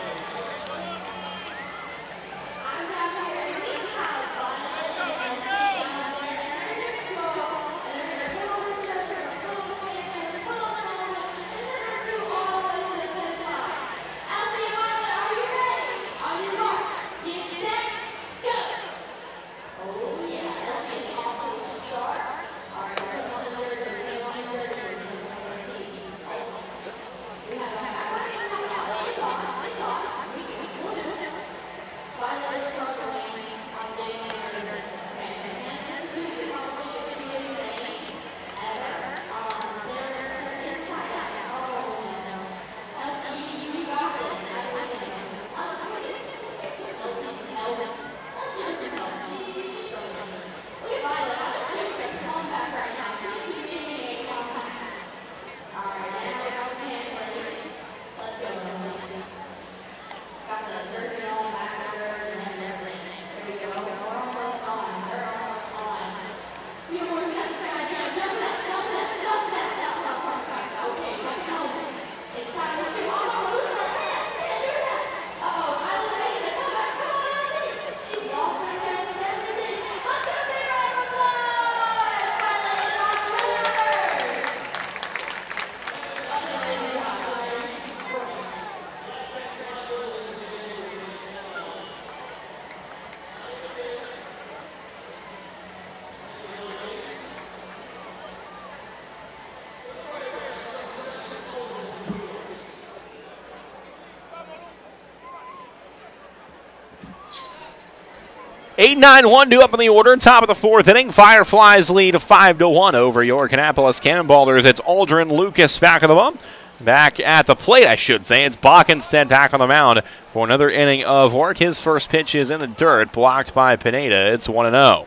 eight nine one due up in the order. Top of the fourth inning. Fireflies lead five to one over York Annapolis Cannonballers. It's Aldrin Lucas back of the bump. Back at the plate, I should say. It's Bockenstead back on the mound for another inning of work. His first pitch is in the dirt, blocked by Pineda. It's one and oh.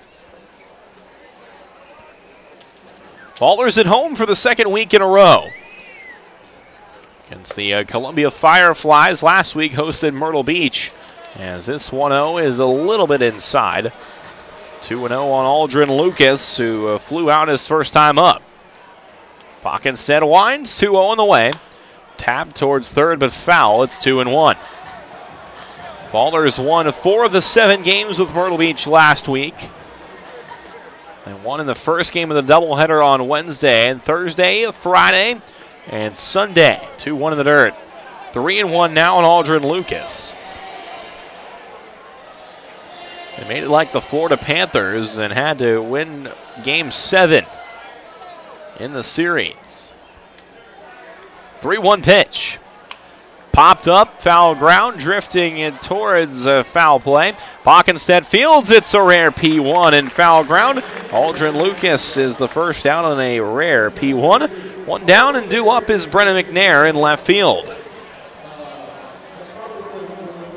Ballers at home for the second week in a row. Against the uh, Columbia Fireflies. Last week hosted Myrtle Beach. As this one oh is a little bit inside. two and oh on Aldrin Lucas, who uh, flew out his first time up. Bockenstead winds, two oh on the way. Tap towards third, but foul. It's two and one. Ballers won four of the seven games with Myrtle Beach last week. They won in the first game of the doubleheader on Wednesday, and Thursday, Friday, and Sunday. two one in the dirt. three and one now on Aldrin Lucas. They made it like the Florida Panthers and had to win game seven in the series. three one pitch. Popped up, foul ground, drifting in towards uh, foul play. Bockenstead fields, it's a rare P one in foul ground. Aldrin Lucas is the first out on a rare P one. One down and due up is Brennan McNair in left field.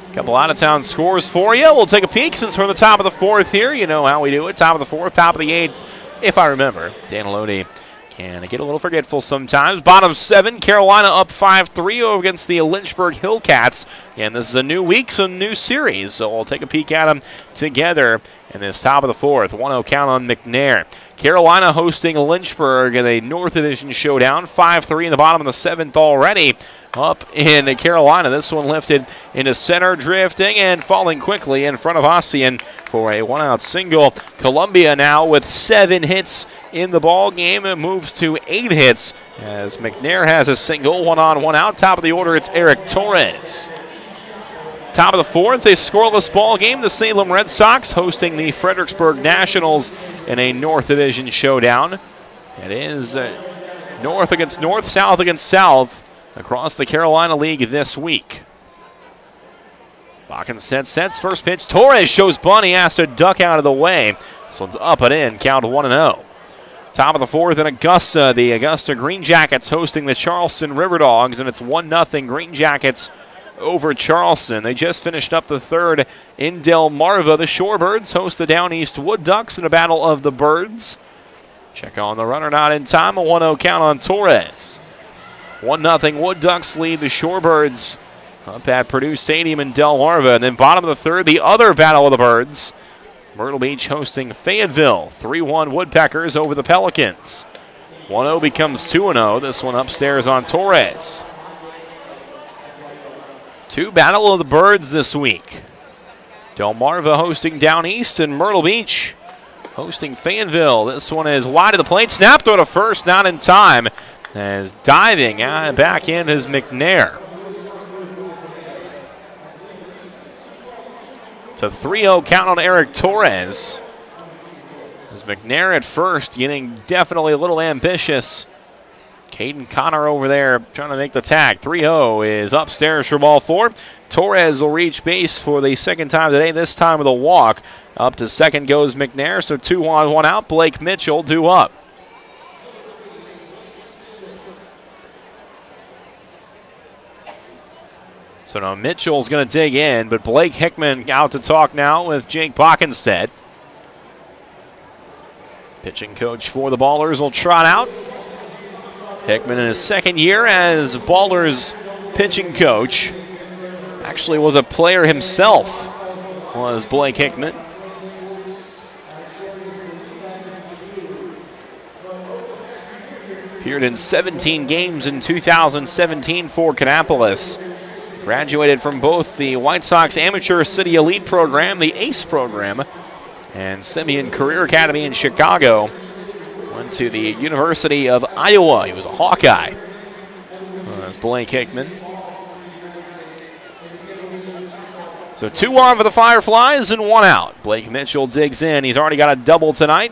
Couple out-of-town scores for you. We'll take a peek since we're in the top of the fourth here. You know how we do it. Top of the fourth, top of the eighth, if I remember. Daniloni can get a little forgetful sometimes. Bottom seven, Carolina up five three against the Lynchburg Hillcats. And this is a new week, so new series. So we'll take a peek at them together in this top of the fourth. one oh count on McNair. Carolina hosting Lynchburg in a North Division showdown. five three in the bottom of the seventh already. Up in Carolina. This one lifted into center, drifting and falling quickly in front of Ossian for a one-out single. Columbia now with seven hits in the ball game. It moves to eight hits as McNair has a single. One on, one out. Top of the order, it's Eric Torres. Top of the fourth, a scoreless ball game. The Salem Red Sox hosting the Fredericksburg Nationals in a North Division showdown. It is uh, North against North, South against South across the Carolina League this week. Bakken sets, sets, first pitch. Torres shows bunt. He has to duck out of the way. This one's up and in, count one and oh. Top of the fourth in Augusta, the Augusta Green Jackets hosting the Charleston River Dogs, and it's one nothing Green Jackets over Charleston. They just finished up the third in Delmarva. The Shorebirds host the Down East Wood Ducks in a battle of the Birds. Check on the runner, not in time. A one oh count on Torres. one nothing Wood Ducks lead the Shorebirds up at Purdue Stadium in Delmarva. And then bottom of the third, the other battle of the Birds. Myrtle Beach hosting Fayetteville. three one Woodpeckers over the Pelicans. one oh becomes two oh. This one upstairs on Torres. Two battle of the Birds this week. Delmarva hosting Down East, and Myrtle Beach hosting Fayetteville. This one is wide of the plate. Snap throw to first, not in time. As diving uh, back in is McNair. It's a three oh count on Eric Torres. As McNair at first getting definitely a little ambitious. Caden Connor over there trying to make the tag. three oh is upstairs for ball four. Torres will reach base for the second time today, this time with a walk. Up to second goes McNair, so two on, one out. Blake Mitchell due up. So now Mitchell's going to dig in, but Blake Hickman out to talk now with Jake Bockenstead. Pitching coach for the Ballers will trot out. Hickman in his second year as Ballers pitching coach. Actually was a player himself, was Blake Hickman. Appeared in seventeen games in two thousand seventeen for Kannapolis. Graduated from both the White Sox Amateur City Elite program, the ACE program, and Simeon Career Academy in Chicago. Went to the University of Iowa. He was a Hawkeye. Well, that's Blake Hickman. So two on for the Fireflies and one out. Blake Mitchell digs in. He's already got a double tonight.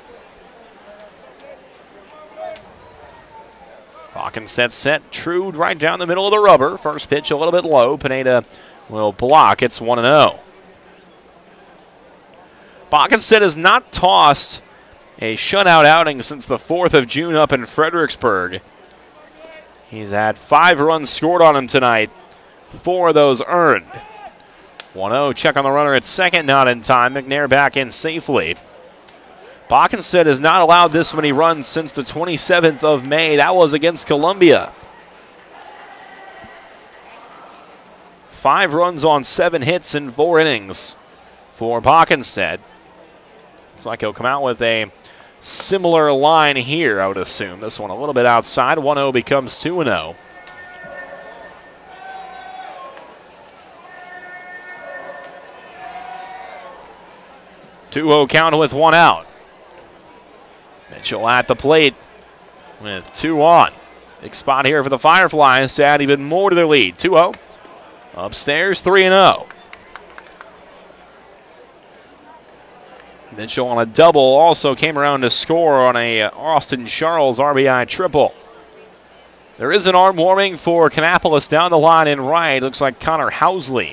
Hawkins set, set, Trude right down the middle of the rubber. First pitch a little bit low. Pineda will block. It's one and oh. Bockenstead has not tossed a shutout outing since the fourth of June up in Fredericksburg. He's had five runs scored on him tonight. Four of those earned. one oh, check on the runner at second, not in time. McNair back in safely. Bockenstead has not allowed this many runs since the twenty-seventh of May. That was against Columbia. Five runs on seven hits in four innings for Bockenstead. Looks like he'll come out with a similar line here, I would assume. This one a little bit outside. one oh becomes two oh. two oh count with one out. Mitchell at the plate with two on. Big spot here for the Fireflies to add even more to their lead. two oh. Upstairs, three oh. Mitchell on a double also came around to score on a Austin Charles R B I triple. There is an arm warming for Kannapolis down the line in right. Looks like Connor Housley.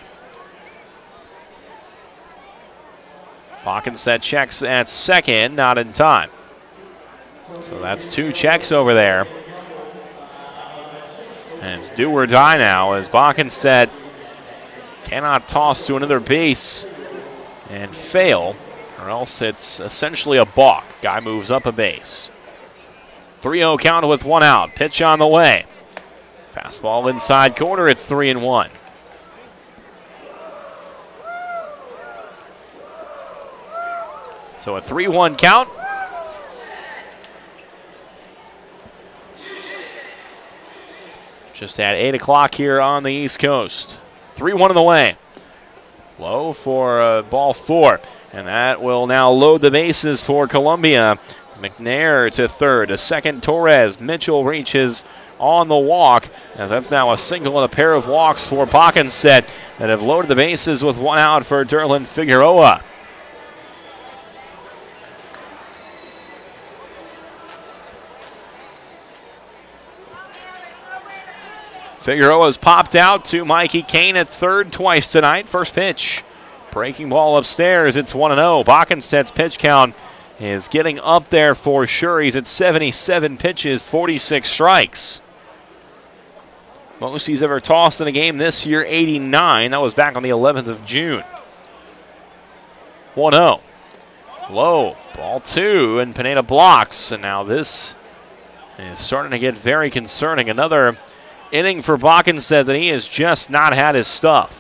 Bockenstead checks at second, not in time. So that's two checks over there. And it's do or die now as Bockenstead cannot toss to another base and fail, or else it's essentially a balk. Guy moves up a base. three oh count with one out. Pitch on the way. Fastball inside corner. It's three and one. So a three one count. Just at eight o'clock here on the East Coast. three one in the way. Low for uh, ball four. And that will now load the bases for Columbia. McNair to third. A second, Torres. Mitchell reaches on the walk, as that's now a single and a pair of walks for Backenstedt that have loaded the bases with one out for Derlin Figueroa. Figueroa's popped out to Mikey Kane at third twice tonight. First pitch. Breaking ball upstairs. It's one and oh. Backenstedt's pitch count is getting up there for sure. He's at seventy-seven pitches, forty-six strikes. Most he's ever tossed in a game this year, eighty-nine. That was back on the eleventh of June. one oh. Low. Ball two, and Pineda blocks. And now this is starting to get very concerning. Another inning for Backenstedt that he has just not had his stuff.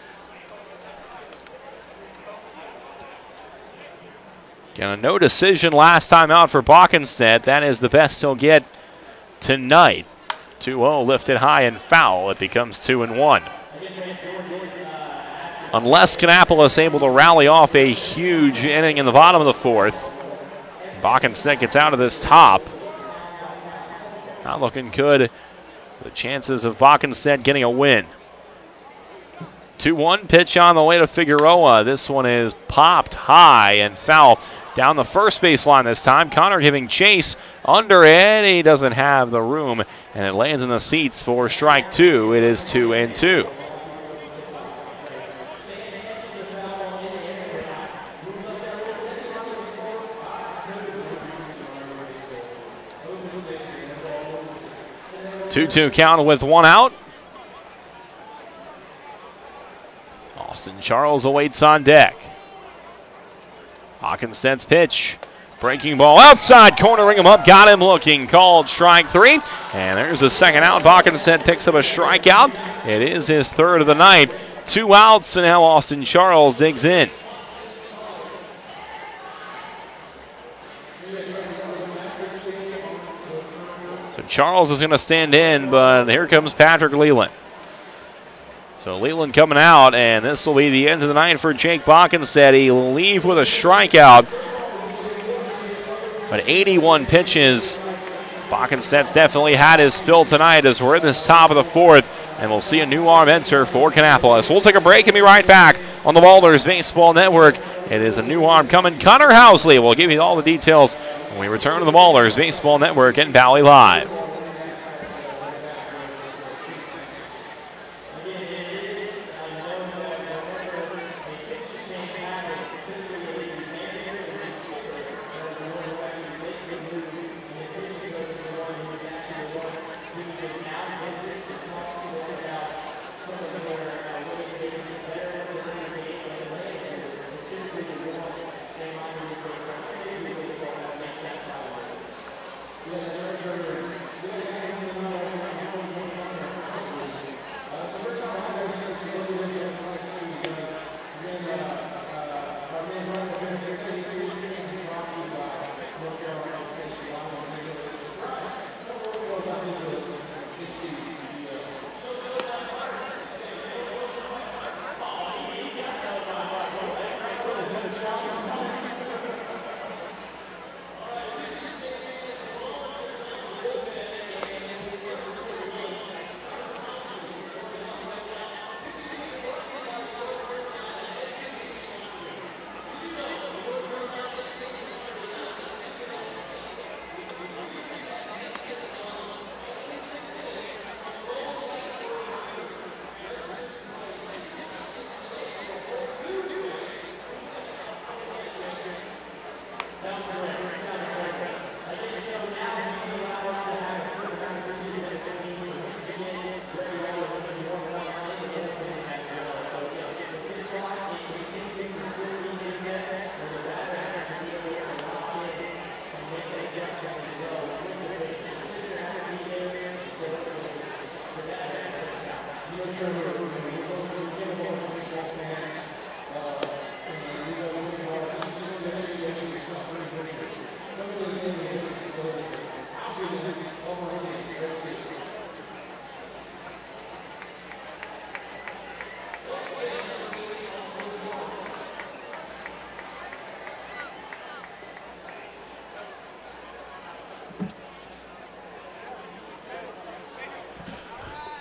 Again, a no decision last time out for Backenstedt. That is the best he'll get tonight. two oh lifted high and foul. It becomes two and one. Unless Kannapolis able to rally off a huge inning in the bottom of the fourth, Backenstedt gets out of this top. Not looking good. The chances of Backenstedt getting a win. two one pitch on the way to Figueroa. This one is popped high and foul down the first baseline this time. Connor giving chase under it. He doesn't have the room, and it lands in the seats for strike two. It is two and two. two two count with one out. Austin Charles awaits on deck. Backenstedt's pitch. Breaking ball outside corner, ring him up, got him looking. Called strike three. And there's a second out. Backenstedt picks up a strikeout. It is his third of the night. Two outs, and now Austin Charles digs in. So Charles is going to stand in, but here comes Patrick Leland. So Leland coming out, and this will be the end of the night for Jake Backenstedt. He'll leave with a strikeout. But eighty-one pitches. Backenstedt's definitely had his fill tonight as we're in this top of the fourth, and we'll see a new arm enter for Kannapolis. We'll take a break and be right back on the Ballers Baseball Network. It is a new arm coming. Connor Housley will give you all the details when we return to the Ballers Baseball Network and Valley Live.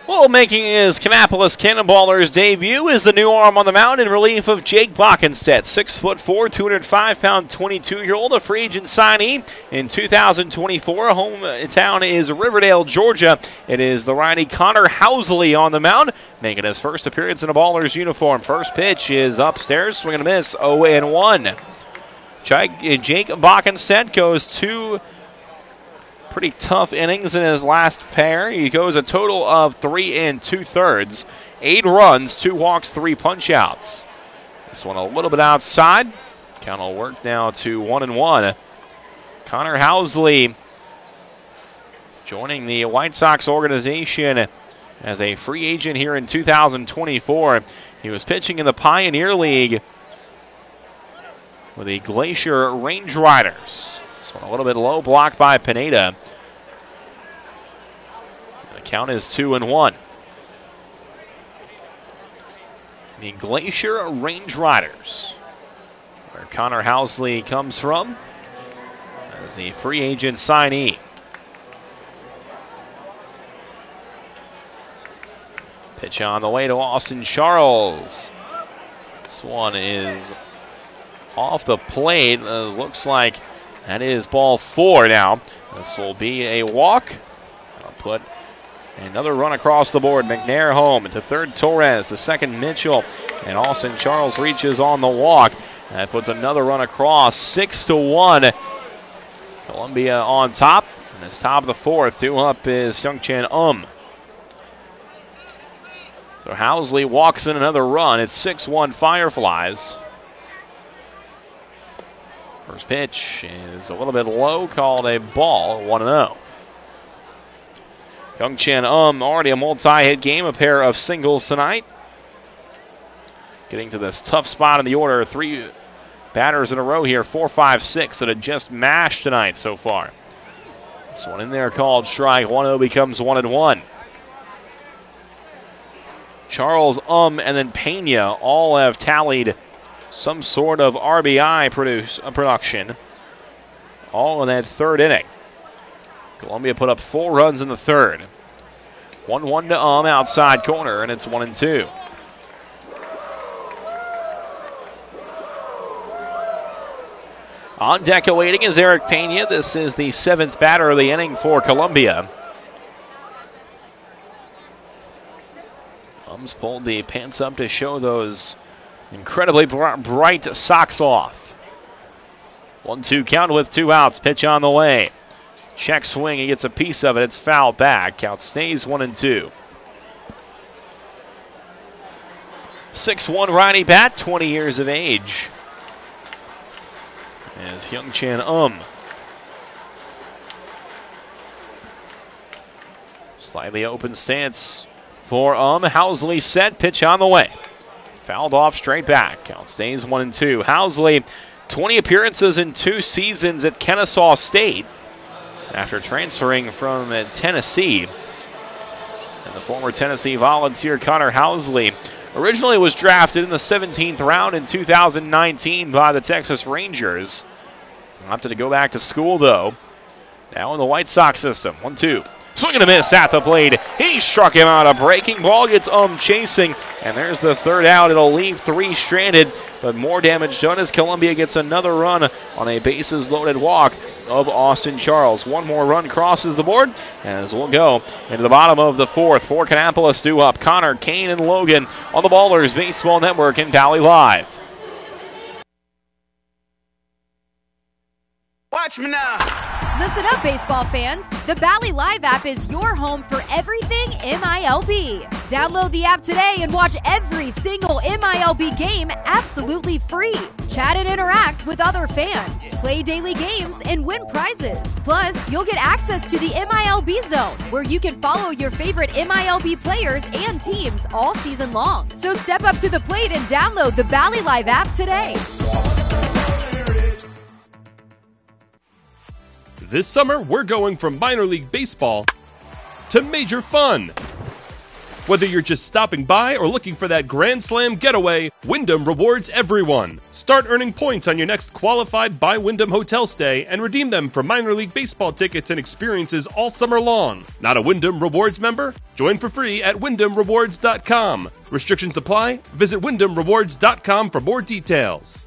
Well, making his Kannapolis Cannonballers debut is the new arm on the mound in relief of Jake Bockenstedt, six foot four, two hundred five pound, twenty-two-year-old, a free agent signee in two thousand twenty-four. Hometown is Riverdale, Georgia. It is the righty Connor Housley on the mound, making his first appearance in a Ballers uniform. First pitch is upstairs, swing and a miss, oh and one. Jake Bockenstedt goes two pretty tough innings in his last pair. He goes a total of three and two-thirds. Eight runs, two walks, three punch-outs. This one a little bit outside. Count will work now to one and one. Connor Housley joining the White Sox organization as a free agent here in two thousand twenty-four. He was pitching in the Pioneer League with the Glacier Range Riders. This one a little bit low, blocked by Pineda. The count is two and one. The Glacier Range Riders, where Connor Housley comes from as the free agent signee. Pitch on the way to Austin Charles. This one is off the plate. Uh, looks like that is ball four now. This will be a walk. I'll put another run across the board. McNair home. To third, Torres. The second, Mitchell. And Austin Charles reaches on the walk. That puts another run across. Six to one. Columbia on top. And it's top of the fourth. Two up is Hyung-Chan Um. So Housley walks in another run. It's six one Fireflies. First pitch is a little bit low, called a ball, one and oh. Hyung-Chan Um, already a multi-hit game, a pair of singles tonight. Getting to this tough spot in the order, three batters in a row here, four, five, six that have just mashed tonight so far. This one in there called strike, one oh becomes one and one. Charles, Um, and then Pena all have tallied some sort of R B I produce, uh, production, all in that third inning. Columbia put up four runs in the third. one one to Um, outside corner, and it's one and two. On deck awaiting is Eric Pena. This is the seventh batter of the inning for Columbia. Ums pulled the pants up to show those incredibly bright socks off. one two count with two outs. Pitch on the way. Check swing. He gets a piece of it. It's foul back. Count stays one and two. six one righty bat, twenty years of age. As Hyung-Chan Um. Slightly open stance for Um. Housley set. Pitch on the way. Fouled off straight back. Count stays one and two. Housley, twenty appearances in two seasons at Kennesaw State after transferring from Tennessee. And the former Tennessee Volunteer Connor Housley originally was drafted in the seventeenth round in two thousand nineteen by the Texas Rangers. Opted to go back to school, though. Now in the White Sox system. one two. Swing and a miss at the plate. He struck him out. A breaking ball gets Um chasing. And there's the third out. It'll leave three stranded. But more damage done as Columbia gets another run on a bases-loaded walk of Austin Charles. One more run crosses the board as we'll go into the bottom of the fourth. For Kannapolis due up. Connor, Kane, and Logan on the Ballers Baseball Network and Valley Live. Watch me now. Listen up, baseball fans. The Valley Live app is your home for everything M I L B. Download the app today and watch every single M I L B game absolutely free. Chat and interact with other fans, play daily games, and win prizes. Plus, you'll get access to the M I L B Zone, where you can follow your favorite M I L B players and teams all season long. So step up to the plate and download the Valley Live app today. This summer, we're going from minor league baseball to major fun. Whether you're just stopping by or looking for that Grand Slam getaway, Wyndham rewards everyone. Start earning points on your next qualified by Wyndham hotel stay and redeem them for minor league baseball tickets and experiences all summer long. Not a Wyndham Rewards member? Join for free at wyndham rewards dot com. Restrictions apply. Visit wyndham rewards dot com for more details.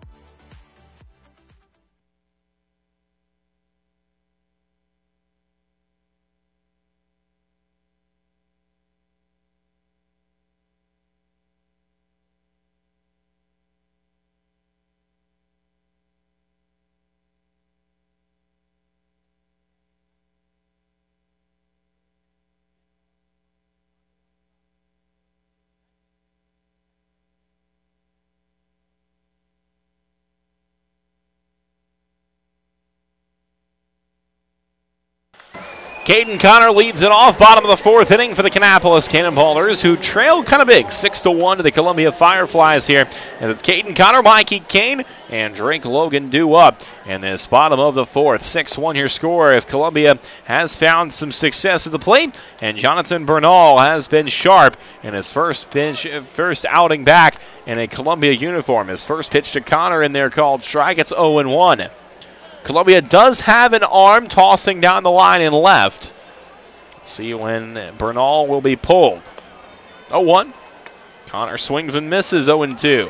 Caden Connor leads it off, bottom of the fourth inning for the Kannapolis Cannonballers, who trail kind of big, six to one to the Columbia Fireflies here. And it's Caden Connor, Mikey Kane, and Drake Logan due up in this bottom of the fourth. six one your score as Columbia has found some success at the plate, and Jonathan Bernal has been sharp in his first pitch, first outing back in a Columbia uniform. His first pitch to Connor in there called strike. It's oh and one. Columbia does have an arm tossing down the line in left. See when Bernal will be pulled. oh one. Connor swings and misses, oh and two.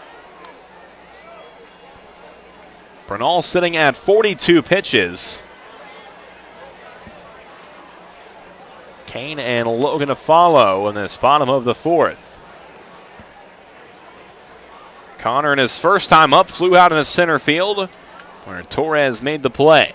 Bernal sitting at forty-two pitches. Kane and Logan to follow in this bottom of the fourth. Connor in his first time up flew out in the center field, where Torres made the play.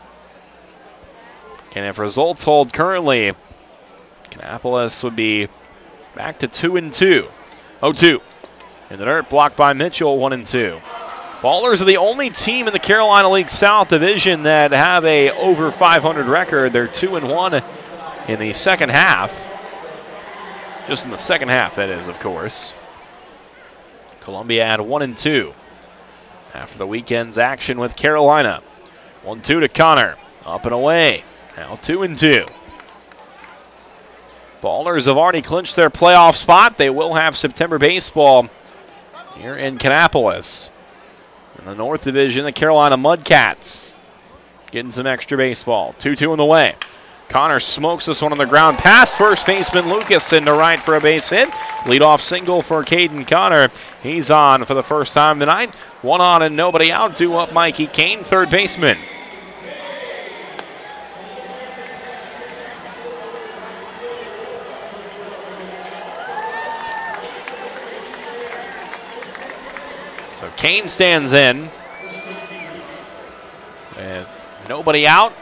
And if results hold currently, Kannapolis would be back to two and two. oh two. In the dirt, blocked by Mitchell, one and two. Ballers are the only team in the Carolina League South Division that have a over five hundred record. They're two and one in the second half. Just in the second half, that is, of course. Columbia at one and two. After the weekend's action with Carolina. one two to Connor. Up and away. Now two and two. Ballers have already clinched their playoff spot. They will have September baseball here in Kannapolis. In the North Division, the Carolina Mudcats getting some extra baseball. two two in the way. Connor smokes this one on the ground past first baseman Lucas into right for a base hit. Leadoff single for Caden Connor. He's on for the first time tonight. One on and nobody out. Due up Mikey Kane, third baseman. So Kane stands in with nobody out.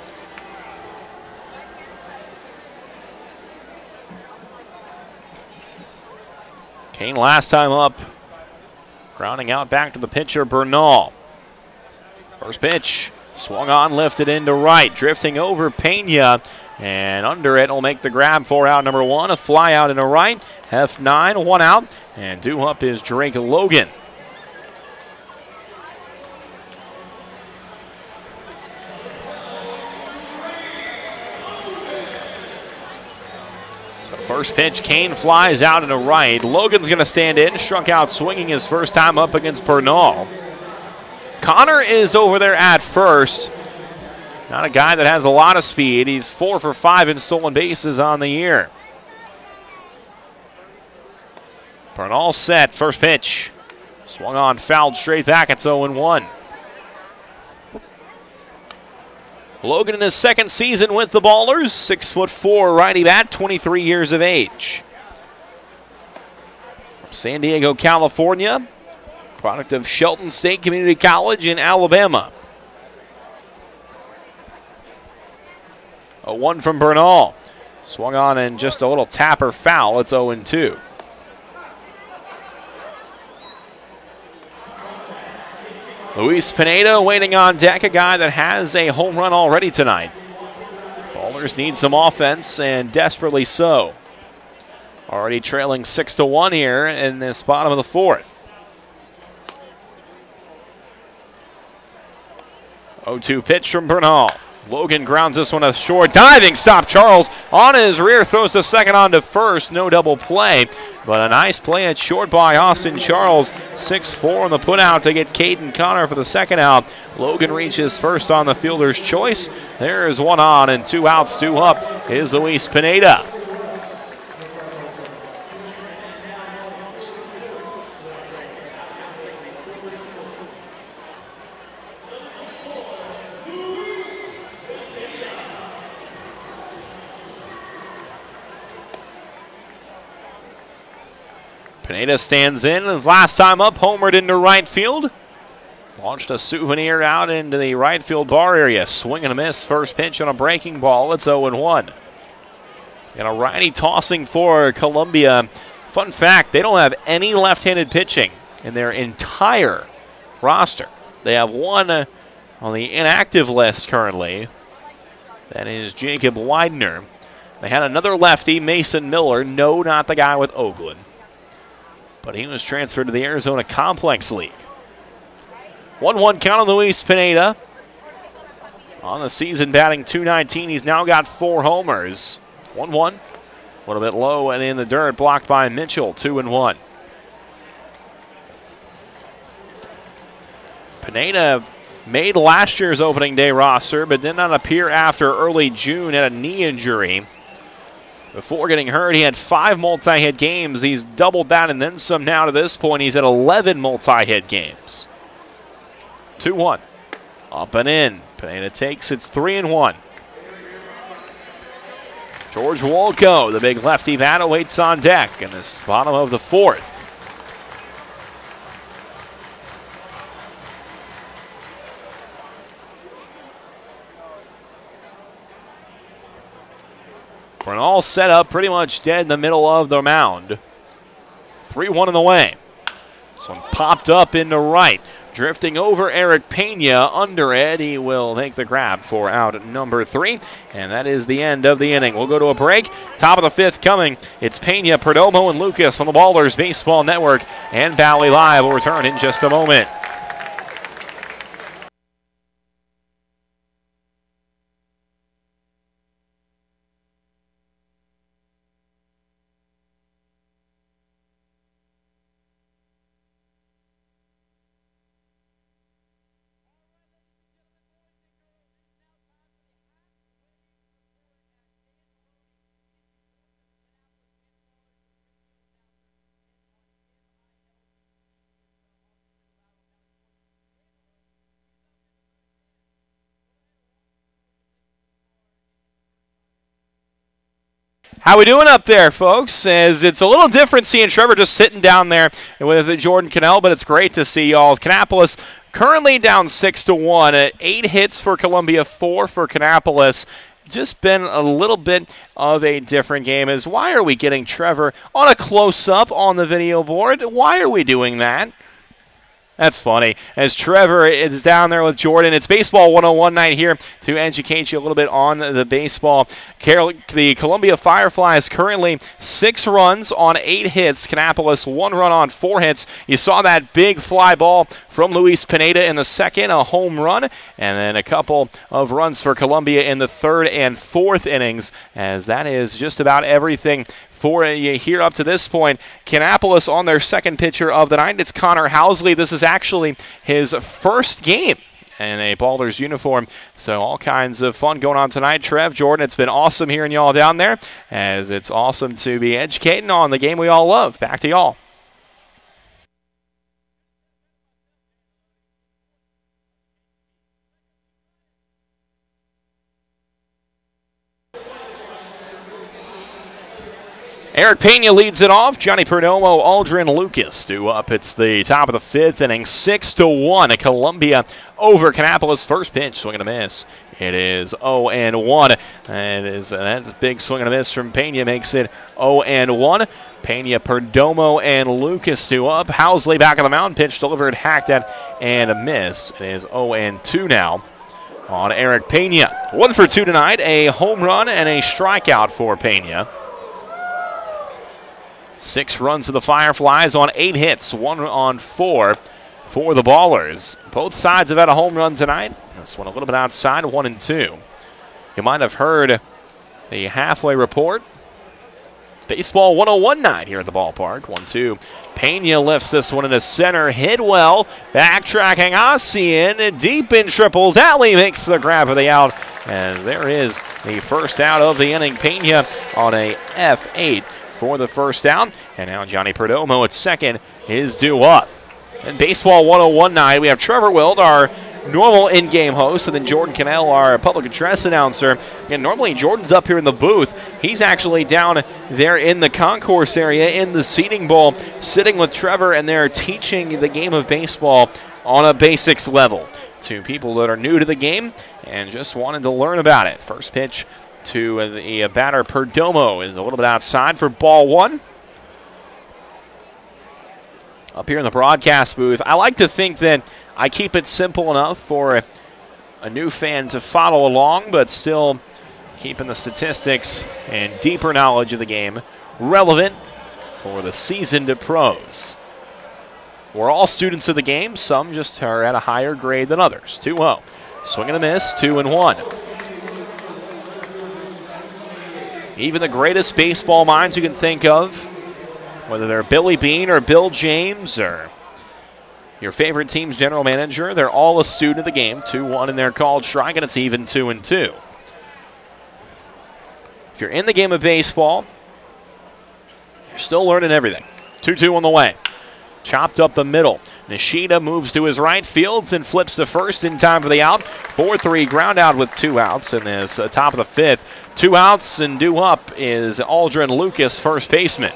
Kane last time up, grounding out back to the pitcher, Bernal. First pitch, swung on, lifted into right, drifting over Pena, and under it will make the grab for out number one. A fly out into right, F nine, one out, and due up is Drake Logan. First pitch, Kane flies out into right. Logan's going to stand in, struck out swinging his first time up against Bernal. Connor is over there at first. Not a guy that has a lot of speed. He's four for five in stolen bases on the year. Bernal set, first pitch. Swung on, fouled straight back. It's oh and one. Logan in his second season with the Ballers, six foot four righty bat, twenty-three years of age. From San Diego, California, product of Shelton State Community College in Alabama. oh one from Bernal. Swung on and just a little tapper foul. It's oh and two. Luis Pineda waiting on deck, a guy that has a home run already tonight. Ballers need some offense, and desperately so. Already trailing six to one here in this bottom of the fourth. oh two pitch from Bernal. Logan grounds this one a short. Diving stop. Charles on his rear throws the second on to first. No double play, but a nice play at short by Austin Charles. six four on the put out to get Caden Connor for the second out. Logan reaches first on the fielder's choice. There's one on and two outs. Two up is Luis Pineda. Pineda stands in, and last time up, homered into right field. Launched a souvenir out into the right field bar area. Swing and a miss. First pitch on a breaking ball. It's oh and one. And a righty tossing for Columbia. Fun fact, they don't have any left-handed pitching in their entire roster. They have one uh, on the inactive list currently. That is Jacob Widener. They had another lefty, Mason Miller. No, not the guy with Oakland. But he was transferred to the Arizona Complex League. one one count on Luis Pineda. On the season, batting two nineteen. He's now got four homers. one one. A little bit low and in the dirt, blocked by Mitchell. two and one. Pineda made last year's opening day roster, but did not appear after early June at a knee injury. Before getting hurt, he had five multi-hit games. He's doubled that and then some now to this point. He's at eleven multi-hit games. two one. Up and in. Pineda takes it's three and one. George Wolko, the big lefty bat, awaits on deck in this bottom of the fourth. For an all set up, pretty much dead in the middle of the mound. three one in the way. This one popped up into right. Drifting over Eric Pena under it. He will make the grab for out number three. And that is the end of the inning. We'll go to a break. Top of the fifth coming. It's Pena, Perdomo, and Lucas on the Ballers Baseball Network and Valley Live. Will return in just a moment. How we doing up there, folks? As it's a little different seeing Trevor just sitting down there with Jordan Cannell, but it's great to see y'all. Kannapolis currently down six to one. Eight hits for Columbia, four for Kannapolis. Just been a little bit of a different game. As why are we getting Trevor on a close-up on the video board? Why are we doing that? That's funny. As Trevor is down there with Jordan, it's Baseball one oh one night here to educate you a little bit on the baseball. Carol, the Columbia Fireflies currently six runs on eight hits. Kannapolis one run on four hits. You saw that big fly ball from Luis Pineda in the second, a home run, and then a couple of runs for Columbia in the third and fourth innings, as that is just about everything for you here up to this point. Kannapolis on their second pitcher of the night. It's Connor Housley. This is actually his first game in a Ballers uniform. So all kinds of fun going on tonight. Trev, Jordan, it's been awesome hearing y'all down there, as it's awesome to be educating on the game we all love. Back to y'all. Eric Pena leads it off. Johnny Perdomo, Aldrin Lucas do up. It's the top of the fifth inning, six to one. Columbia over Kannapolis. First pitch, swing and a miss. It is oh and one. And is that's a big swing and a miss from Pena, makes it oh and one. Pena, Perdomo, and Lucas do up. Housley back on the mound. Pitch delivered, hacked at, and a miss. It is oh and two now on Eric Pena. One for two tonight. A home run and a strikeout for Pena. Six runs for the Fireflies on eight hits, one on four for the Ballers. Both sides have had a home run tonight. This one a little bit outside, one and two. You might have heard the halfway report. Baseball one oh one night here at the ballpark. one two. Pena lifts this one into center. Hit well. Backtracking Ossian. Deep in triples. Alley makes the grab of the out. And there is the first out of the inning. Pena on a F eight for the first out. And now Johnny Perdomo at second is due up. And baseball one oh one night, we have Trevor Wild, our normal in-game host, and then Jordan Cannell, our public address announcer. And normally Jordan's up here in the booth. He's actually down there in the concourse area in the seating bowl, sitting with Trevor, and they're teaching the game of baseball on a basics level to people that are new to the game and just wanted to learn about it. First pitch to the batter Perdomo is a little bit outside for ball one. Up here in the broadcast booth, I like to think that I keep it simple enough for a, a new fan to follow along, but still keeping the statistics and deeper knowledge of the game relevant for the seasoned pros. We're all students of the game. Some just are at a higher grade than others. two oh. Swing and a miss, two and one. Even the greatest baseball minds you can think of, whether they're Billy Beane or Bill James or your favorite team's general manager, they're all a student of the game. two one in their called strike, and it's even two and two. If you're in the game of baseball, you're still learning everything. two two on the way. Chopped up the middle. Nishida moves to his right, fields and flips to first in time for the out. four three ground out with two outs in this uh, top of the fifth. Two outs and due up is Aldrin Lucas, first baseman.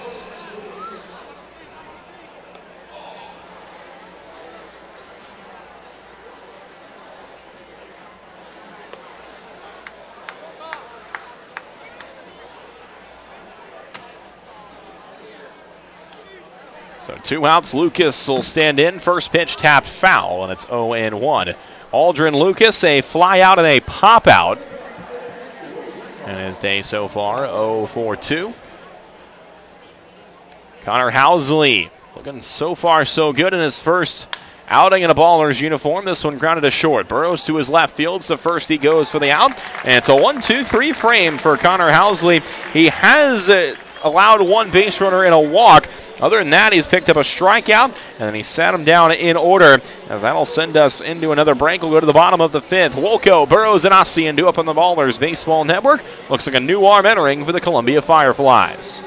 So two outs, Lucas will stand in. First pitch tapped foul, and it's oh and one. Aldrin Lucas, a fly out and a pop out. And his day so far, oh for two. Connor Housley looking so far so good in his first outing in a Ballers uniform. This one grounded to short. Burrows to his left, fields to first. He goes for the out. And it's a one two three frame for Connor Housley. He has uh, allowed one base runner in a walk. Other than that, he's picked up a strikeout, and then he sat him down in order, as that'll send us into another break. We'll go to the bottom of the fifth. Wolko, Burrows, and Ossian do up on the Ballers Baseball Network. Looks like a new arm entering for the Columbia Fireflies.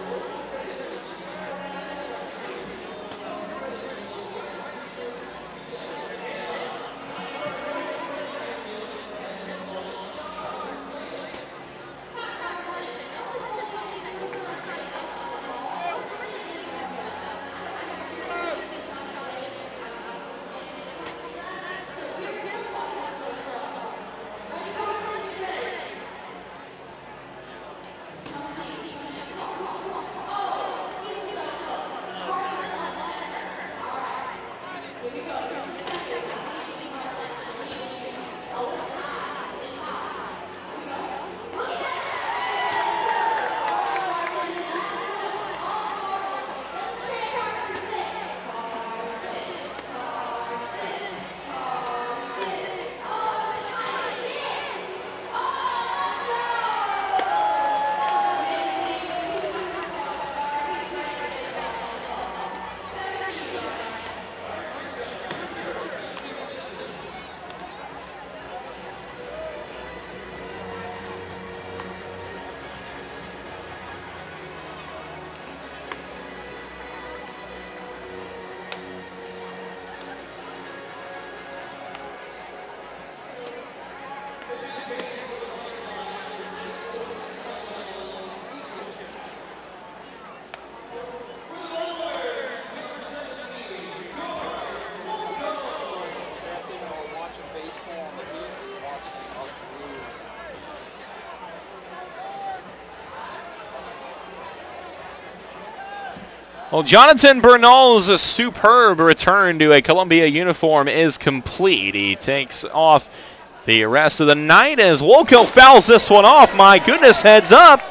Well, Jonathan Bernal's superb return to a Columbia uniform is complete. He takes off the rest of the night as Wolko fouls this one off. My goodness, heads up.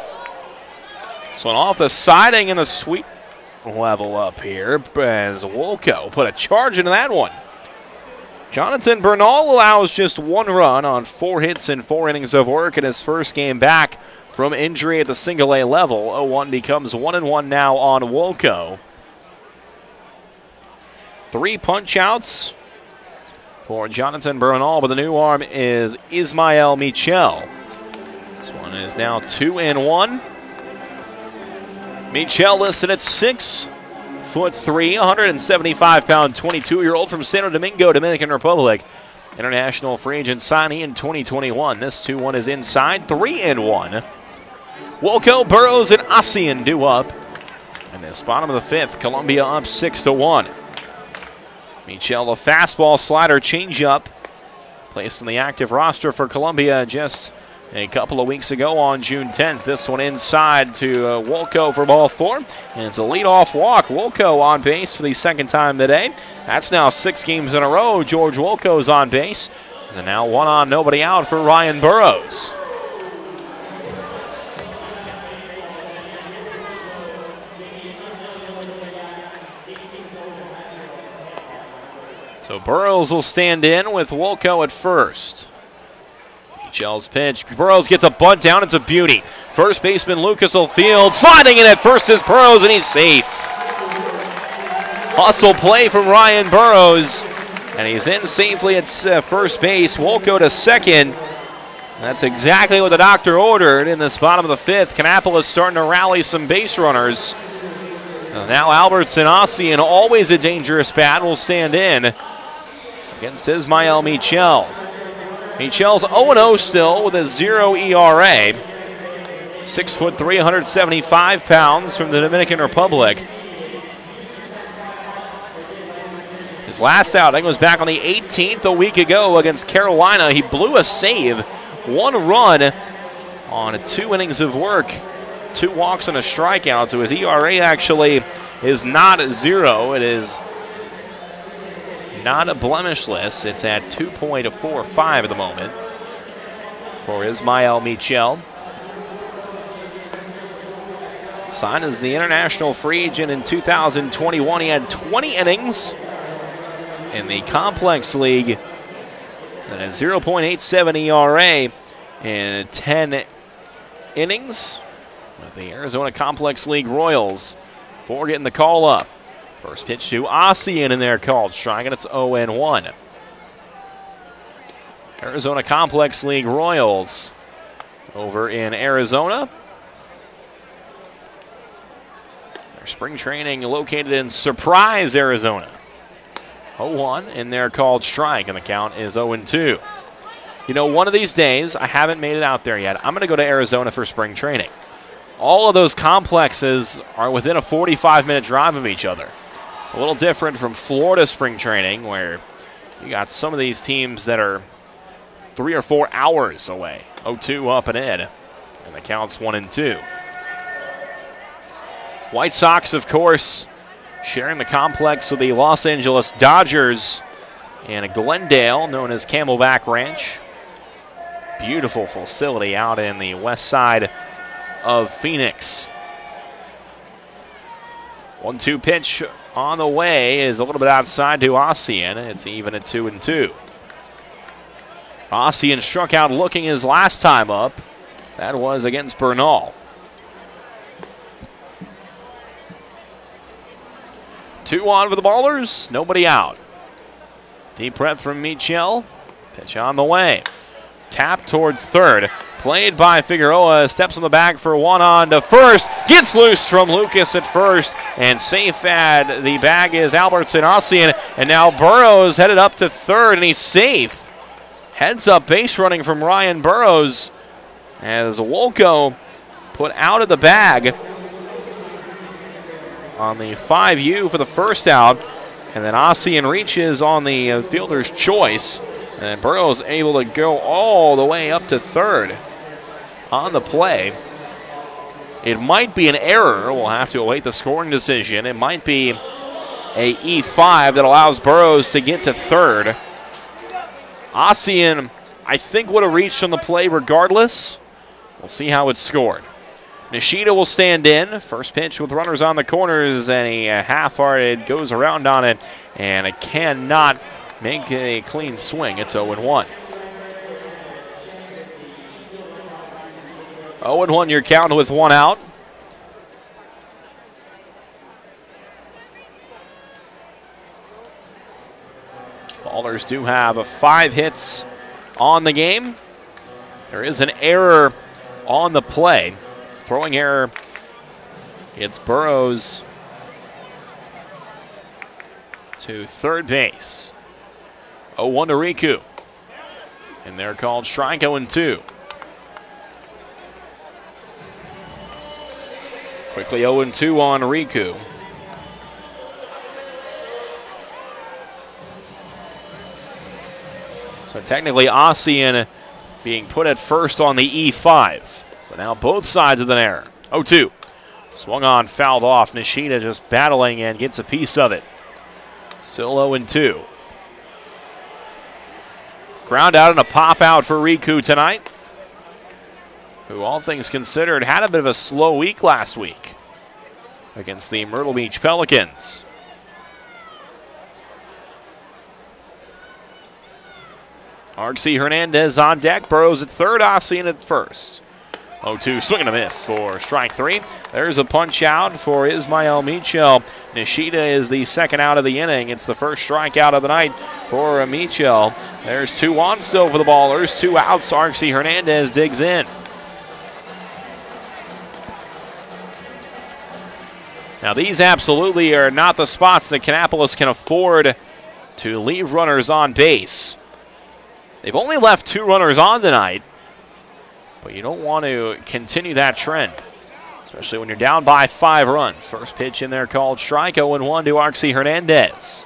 This one off the siding and the sweep level up here as Wolko put a charge into that one. Jonathan Bernal allows just one run on four hits and four innings of work in his first game back from injury at the single A level. oh one becomes one and one now on Wolko. Three punch outs for Jonathan Bernal, but the new arm is Ismael Michel. This one is now two and one. Michel listed at six foot three, one hundred seventy-five pound, twenty-two-year-old from Santo Domingo, Dominican Republic. International free agent signee in twenty twenty-one. This two one is inside, three and one. Wolko, Burrows, and Ossian due up. And this bottom of the fifth, Columbia up six to one. Michel, a fastball, slider, changeup, placed on the active roster for Columbia just a couple of weeks ago on June tenth. This one inside to uh, Wolko for ball four. And it's a leadoff walk. Wolko on base for the second time today. That's now six games in a row. George Wolko's on base. And now one on, nobody out for Ryan Burrows. So Burrows will stand in with Wolko at first. Michel's pitch. Burrows gets a bunt down. It's a beauty. First baseman Lucas O'Field sliding in at first is Burrows, and he's safe. Hustle play from Ryan Burrows, and he's in safely at uh, first base. Wolko to second. That's exactly what the doctor ordered in this bottom of the fifth. Kannapolis starting to rally some base runners. Now Albertson Ossian, always a dangerous bat, will stand in against Ismael Michel. Michel's oh and oh still with a zero E R A. Six foot three, one hundred seventy-five pounds from the Dominican Republic. His last outing was back on the eighteenth a week ago against Carolina. He blew a save, one run on two innings of work, two walks and a strikeout. So his E R A actually is not zero. It is not a blemishless. It's at two point four five at the moment for Ismael Michel. Signed as the international free agent in two thousand twenty-one. He had twenty innings in the Complex League and a zero point eight seven E R A in ten innings with the Arizona Complex League Royals. Four getting the call up. First pitch to Ossian in there called strike, and it's oh and one. Arizona Complex League Royals over in Arizona. Their spring training located in Surprise, Arizona. oh one in there called strike, and the count is oh and two. You know, one of these days, I haven't made it out there yet. I'm going to go to Arizona for spring training. All of those complexes are within a forty-five minute drive of each other. A little different from Florida spring training, where you got some of these teams that are three or four hours away. oh two up and in, and the count's one and two. White Sox, of course, sharing the complex with the Los Angeles Dodgers and Glendale, known as Camelback Ranch. Beautiful facility out in the west side of Phoenix. one two pitch on the way is a little bit outside to Ossian. It's even at two and two. Ossian struck out looking his last time up. That was against Bernal. Two on for the Ballers, nobody out. Deep breath from Michel. Pitch on the way. Tap towards third. Played by Figueroa, steps on the bag for one on to first. Gets loose from Lucas at first, and safe at the bag is Albertson Ossian. And now Burrows headed up to third, and he's safe. Heads up base running from Ryan Burrows as Wolko put out of the bag on the five U for the first out. And then Ossian reaches on the uh, fielder's choice. And Burrows able to go all the way up to third on the play. It might be an error. We'll have to await the scoring decision. It might be a E five that allows Burrows to get to third. Ossian, I think, would have reached on the play regardless. We'll see how it's scored. Nishida will stand in. First pitch with runners on the corners, and a half-hearted goes around on it, and it cannot make a clean swing. It's oh and one. oh and one your count with one out. Ballers do have five hits on the game. There is an error on the play. Throwing error. It's Burrows to third base. oh one to Riku. And they're called strike oh and two. Quickly oh and two on Riku. So technically Ossian being put at first on the E five. So now both sides of the error. oh two. Swung on, fouled off. Nishida just battling and gets a piece of it. Still oh and two. Ground out and a pop out for Riku tonight, who all things considered had a bit of a slow week last week against the Myrtle Beach Pelicans. Arxie Hernandez on deck. Burrows at third, Ossian at first. oh two, swing and a miss for strike three. There's a punch out for Ismael Michel. Nishida is the second out of the inning. It's the first strikeout of the night for Michel. There's two on still for the Ballers. Two outs. Arxie Hernandez digs in. Now these absolutely are not the spots that Kannapolis can afford to leave runners on base. They've only left two runners on tonight, but you don't want to continue that trend, especially when you're down by five runs. First pitch in there called strike, oh and one to Arxie Hernandez.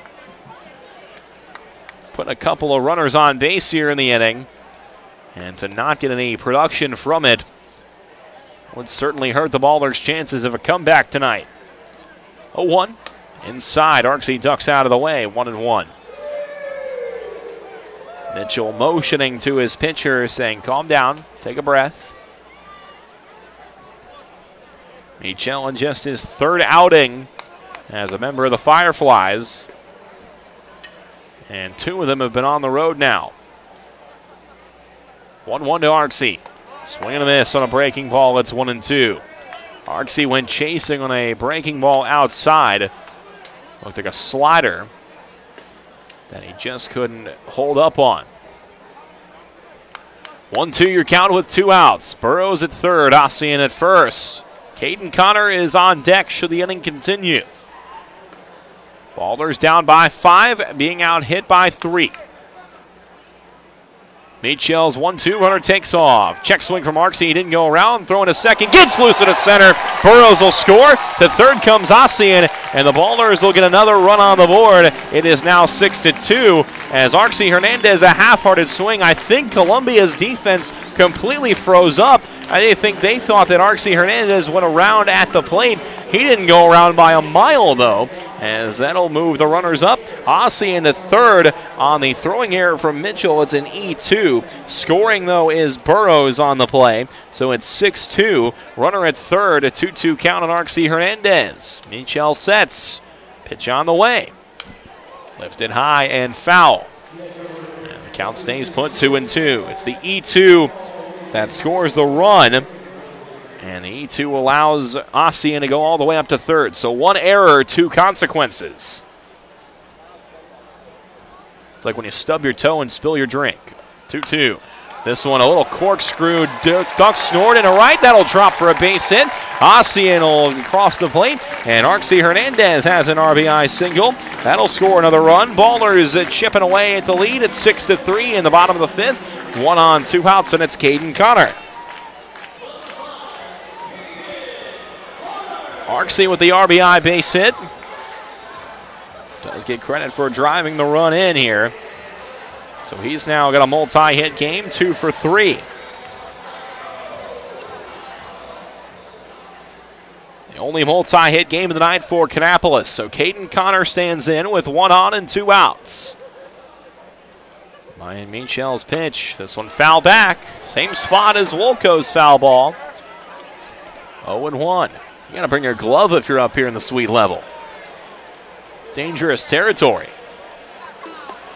Putting a couple of runners on base here in the inning, and to not get any production from it would certainly hurt the Ballers' chances of a comeback tonight. oh one, inside, Arxie ducks out of the way, one and one. Mitchell motioning to his pitcher, saying, calm down, take a breath. Michel in just his third outing as a member of the Fireflies. And two of them have been on the road now. one one to Arxie. Swing and a miss on a breaking ball, it's one and two. Arxie went chasing on a breaking ball outside. Looked like a slider that he just couldn't hold up on. one two your count with two outs. Burrows at third, Ossian at first. Caden Connor is on deck should the inning continue. Ballers down by five, being out hit by three. Michel's one two, runner takes off. Check swing from Arxie, he didn't go around. Throwing to second, gets loose to center. Burrows will score. To third comes Ossian, and the Ballers will get another run on the board. It is now six to two as Arxie Hernandez, a half-hearted swing. I think Columbia's defense completely froze up. I think they thought that Arxie Hernandez went around at the plate. He didn't go around by a mile, though, as that'll move the runners up. Ossian to third on the throwing error from Mitchell. It's an E two. Scoring, though, is Burrows on the play. So it's six two. Runner at third, a two two count on Arxie Hernandez. Michel sets. Pitch on the way. Lifted high and foul. And the count stays put two and two. It's the E two that scores the run. And the E two allows Ossian to go all the way up to third. So one error, two consequences. It's like when you stub your toe and spill your drink. two two. This one a little corkscrew, duck snort into right. That'll drop for a base hit. Ossian will cross the plate. And Arxie Hernandez has an R B I single. That'll score another run. Ballers chipping away at the lead. It's six to three in the bottom of the fifth. One on, two outs, and it's Caden Connor. Arxie with the R B I base hit. Does get credit for driving the run in here. So he's now got a multi-hit game, two for three. The only multi-hit game of the night for Kannapolis. So Caden Connor stands in with one on and two outs. Ryan Michel's pitch. This one foul back. Same spot as Wolko's foul ball. oh and one. You got to bring your glove if you're up here in the suite level. Dangerous territory.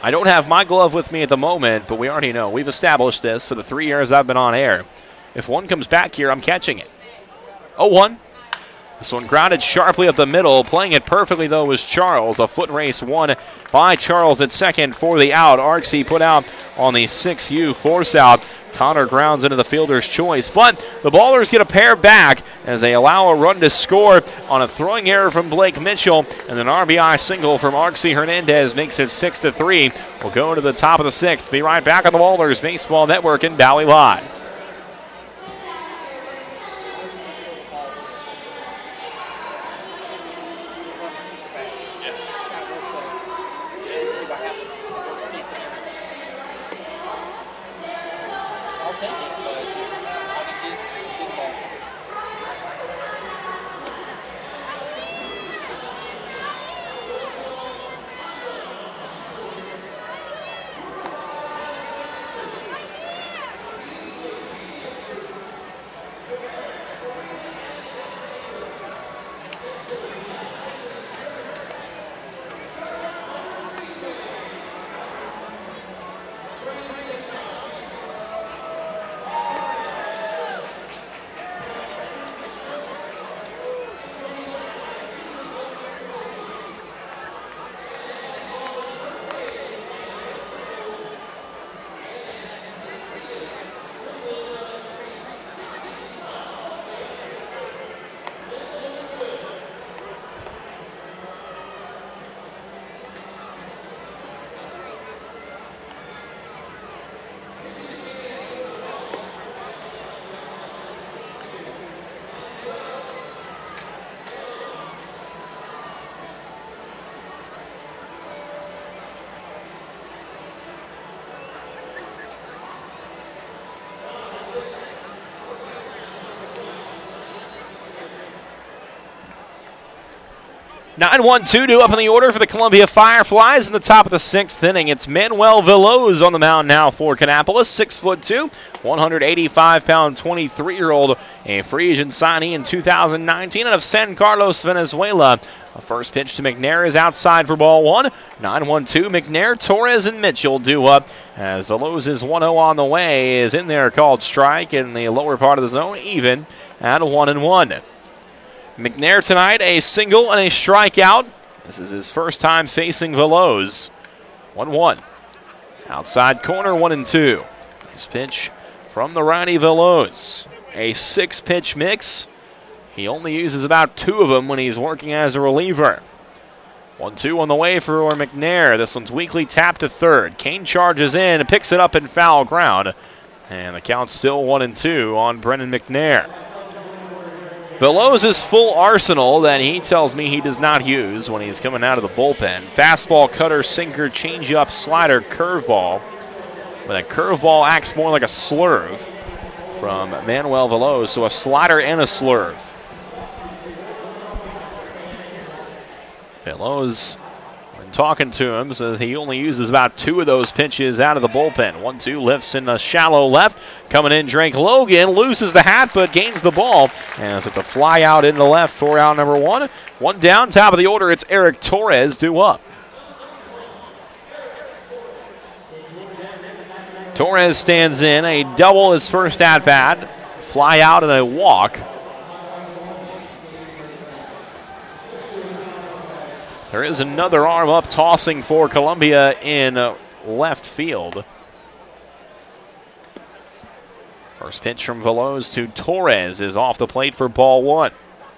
I don't have my glove with me at the moment, but we already know. We've established this for the three years I've been on air. If one comes back here, I'm catching it. oh one. This one grounded sharply up the middle. Playing it perfectly, though, was Charles. A foot race won by Charles at second for the out. Arksy put out on the six U force out. Connor grounds into the fielder's choice, but the Ballers get a pair back as they allow a run to score on a throwing error from Blake Mitchell, and an R B I single from Arksy Hernandez makes it six to three. We'll go to the top of the sixth. Be right back on the Ballers Baseball Network and Valley Live. nine one two two up in the order for the Columbia Fireflies in the top of the sixth inning. It's Manuel Veloz on the mound now for Kannapolis, six foot two, one hundred eighty-five pound, twenty-three-year-old, a free agent signee in two thousand nineteen out of San Carlos, Venezuela. A first pitch to McNair is outside for ball one. nine one two, McNair, Torres, and Mitchell due up as Veloz's one oh on the way is in there, called strike in the lower part of the zone, even at one and one. McNair tonight, a single and a strikeout. This is his first time facing Veloz. one one. Outside corner, one and two. Nice pitch from the righty Veloz. A six-pitch mix. He only uses about two of them when he's working as a reliever. one two on the way for McNair. This one's weakly tapped to third. Kane charges in and picks it up in foul ground. And the count's still one and two on Brennan McNair. Veloz's full arsenal that he tells me he does not use when he's coming out of the bullpen. Fastball, cutter, sinker, changeup, slider, curveball. But a curveball acts more like a slurve from Manuel Veloz, so a slider and a slurve. Veloz, when talking to him, says he only uses about two of those pitches out of the bullpen. one two lifts in the shallow left. Coming in, Drake Logan loses the hat but gains the ball. And it's a fly out into left for out number one. One down, top of the order, it's Eric Torres due up. Torres stands in, a double his first at-bat. Fly out and a walk. There is another arm up tossing for Columbia in uh, left field. First pitch from Veloz to Torres is off the plate for ball one.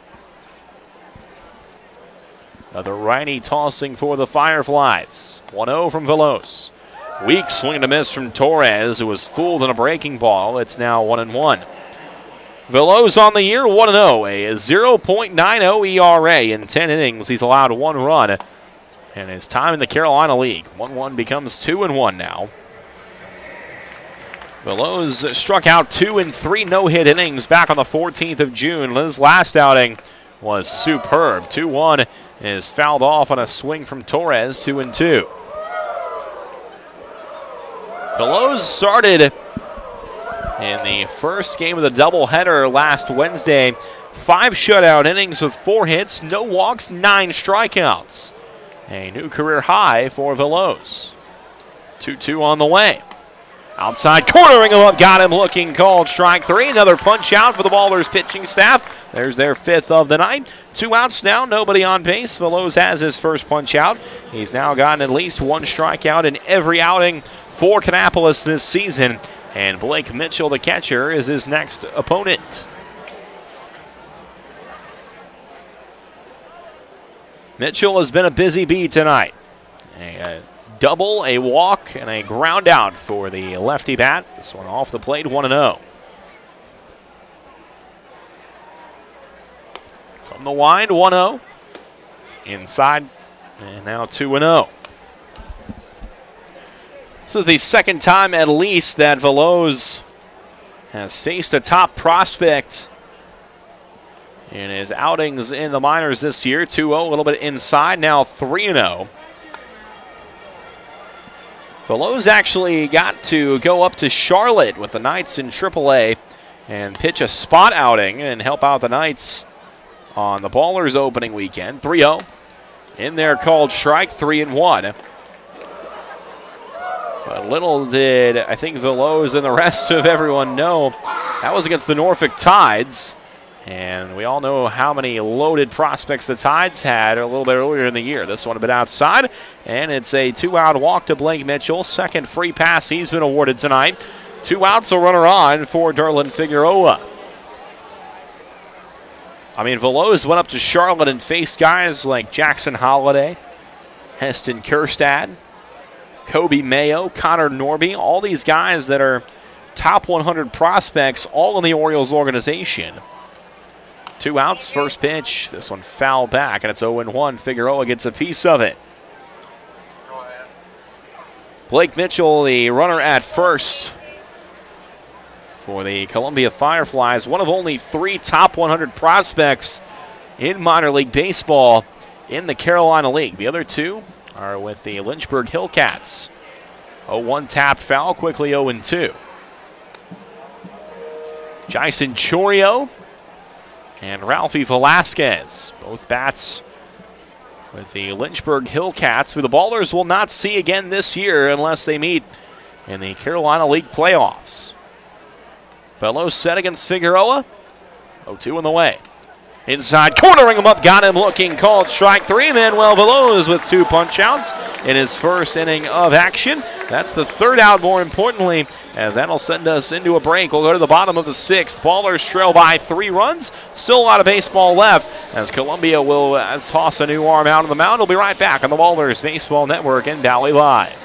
Another righty tossing for the Fireflies. one oh from Veloz. Weak swing and a miss from Torres, who was fooled in a breaking ball. It's now one and one. Veloz on the year, one and oh, a zero point nine oh E R A in ten innings. He's allowed one run, and his time in the Carolina League. one one becomes two and one now. Veloz struck out two in three no-hit innings back on the fourteenth of June. His last outing was superb. two one is fouled off on a swing from Torres, two and two. Veloz started in the first game of the doubleheader last Wednesday. Five shutout innings with four hits, no walks, nine strikeouts. A new career high for Veloz. two two on the way. Outside cornering him up, got him looking, called strike three. Another punch out for the Ballers pitching staff. There's their fifth of the night. Two outs now, nobody on base. Veloz has his first punch out. He's now gotten at least one strikeout in every outing for Kannapolis this season. And Blake Mitchell, the catcher, is his next opponent. Mitchell has been a busy bee tonight. A, a double, a walk, and a ground out for the lefty bat. This one off the plate, one and oh. From the wind, one oh. Inside, and now two and oh. This is the second time at least that Veloz has faced a top prospect in his outings in the minors this year. two oh, a little bit inside, now three and oh. Veloz actually got to go up to Charlotte with the Knights in triple A and pitch a spot outing and help out the Knights on the Ballers opening weekend. three oh. In there called strike, three and one. But little did I think Veloz and the rest of everyone know that was against the Norfolk Tides. And we all know how many loaded prospects the Tides had a little bit earlier in the year. This one a bit outside, and it's a two-out walk to Blake Mitchell. Second free pass he's been awarded tonight. Two outs, a runner on for Derlin Figueroa. I mean, Veloz went up to Charlotte and faced guys like Jackson Holiday, Heston Kjerstad, Kobe Mayo, Connor Norby, all these guys that are top one hundred prospects, all in the Orioles organization. Two outs, first pitch. This one foul back, and it's oh and one. Figueroa gets a piece of it. Blake Mitchell, the runner at first for the Columbia Fireflies. One of only three top one hundred prospects in minor league baseball in the Carolina League. The other two are with the Lynchburg Hillcats. oh one tapped foul, quickly oh and two. Jason Chourio and Ralphie Velasquez, both bats with the Lynchburg Hillcats, who the Ballers will not see again this year unless they meet in the Carolina League playoffs. Veloz set against Figueroa. oh two in the way. Inside, cornering him up, got him looking, called strike three. Manuel Veloz with two punch outs in his first inning of action. That's the third out, more importantly, as that'll send us into a break. We'll go to the bottom of the sixth. Ballers trail by three runs. Still a lot of baseball left as Columbia will uh, toss a new arm out on the mound. We'll be right back on the Ballers Baseball Network and Valley Live.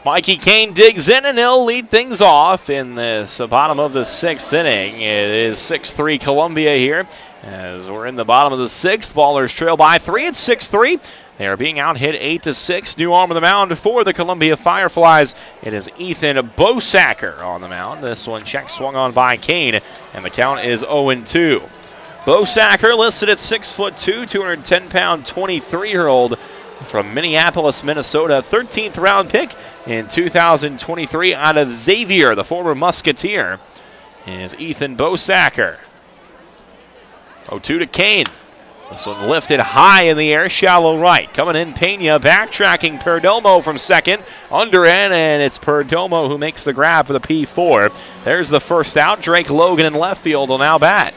Mikey Kane digs in, and he'll lead things off in this uh, bottom of the sixth inning. It is six three Columbia here as we're in the bottom of the sixth. Ballers trail by three. It's six three. They are being out hit eight to six. New arm of the mound for the Columbia Fireflies. It is Ethan Bosacker on the mound. This one check swung on by Kane, and the count is oh and two. Bosacker listed at six foot two, two hundred ten pound, twenty-three-year-old from Minneapolis, Minnesota. thirteenth round pick in two thousand twenty-three out of Xavier, the former Musketeer, is Ethan Bosacker. oh two to Kane. This one lifted high in the air, shallow right. Coming in, Pena backtracking Perdomo from second. Under in, and it's Perdomo who makes the grab for the P four. There's the first out. Drake Logan in left field will now bat.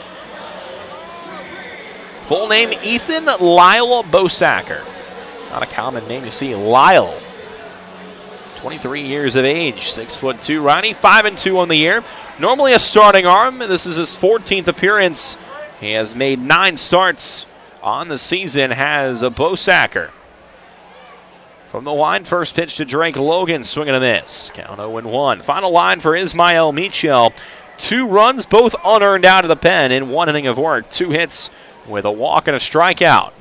Full name, Ethan Lyle Bosacker. Not a common name you see, Lyle. twenty-three years of age, six foot two righty, five and two on the year. Normally a starting arm. This is his fourteenth appearance. He has made nine starts on the season, has a Bosacker. From the line, first pitch to Drake Logan, swing and a miss. Count oh and one. Final line for Ismael Michel. Two runs, both unearned out of the pen in one inning of work. Two hits with a walk and a strikeout.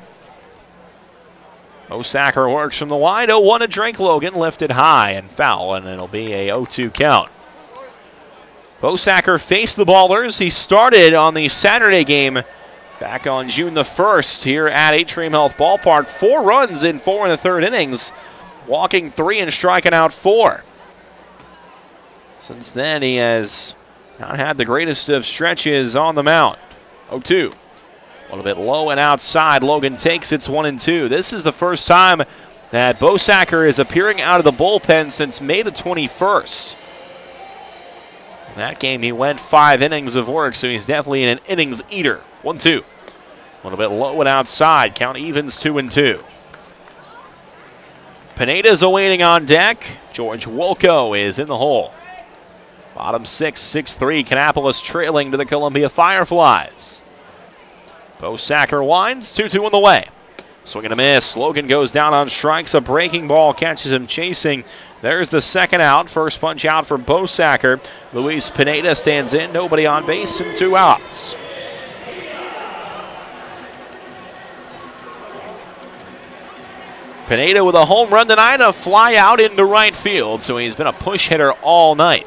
Bosacker works from the wide. oh one to Drake Logan, lifted high and foul, and it'll be a oh two count. Bosacker faced the Ballers. He started on the Saturday game back on June the first here at Atrium Health Ballpark. Four runs in four and a third innings, walking three and striking out four. Since then, he has not had the greatest of stretches on the mound. oh two. A little bit low and outside. Logan takes it's one and two. This is the first time that Bosacker is appearing out of the bullpen since May the twenty-first. In that game, he went five innings of work, so he's definitely an innings eater. one two. A little bit low and outside. Count evens two and two. Pineda's awaiting on deck. George Wolko is in the hole. Bottom six, six three. Kannapolis trailing to the Columbia Fireflies. Bosacker winds, two two on the way. Swing and a miss. Logan goes down on strikes. A breaking ball catches him chasing. There's the second out. First punch out for Bosacker. Luis Pineda stands in. Nobody on base and two outs. Pineda with a home run tonight. A fly out into right field. So he's been a push hitter all night.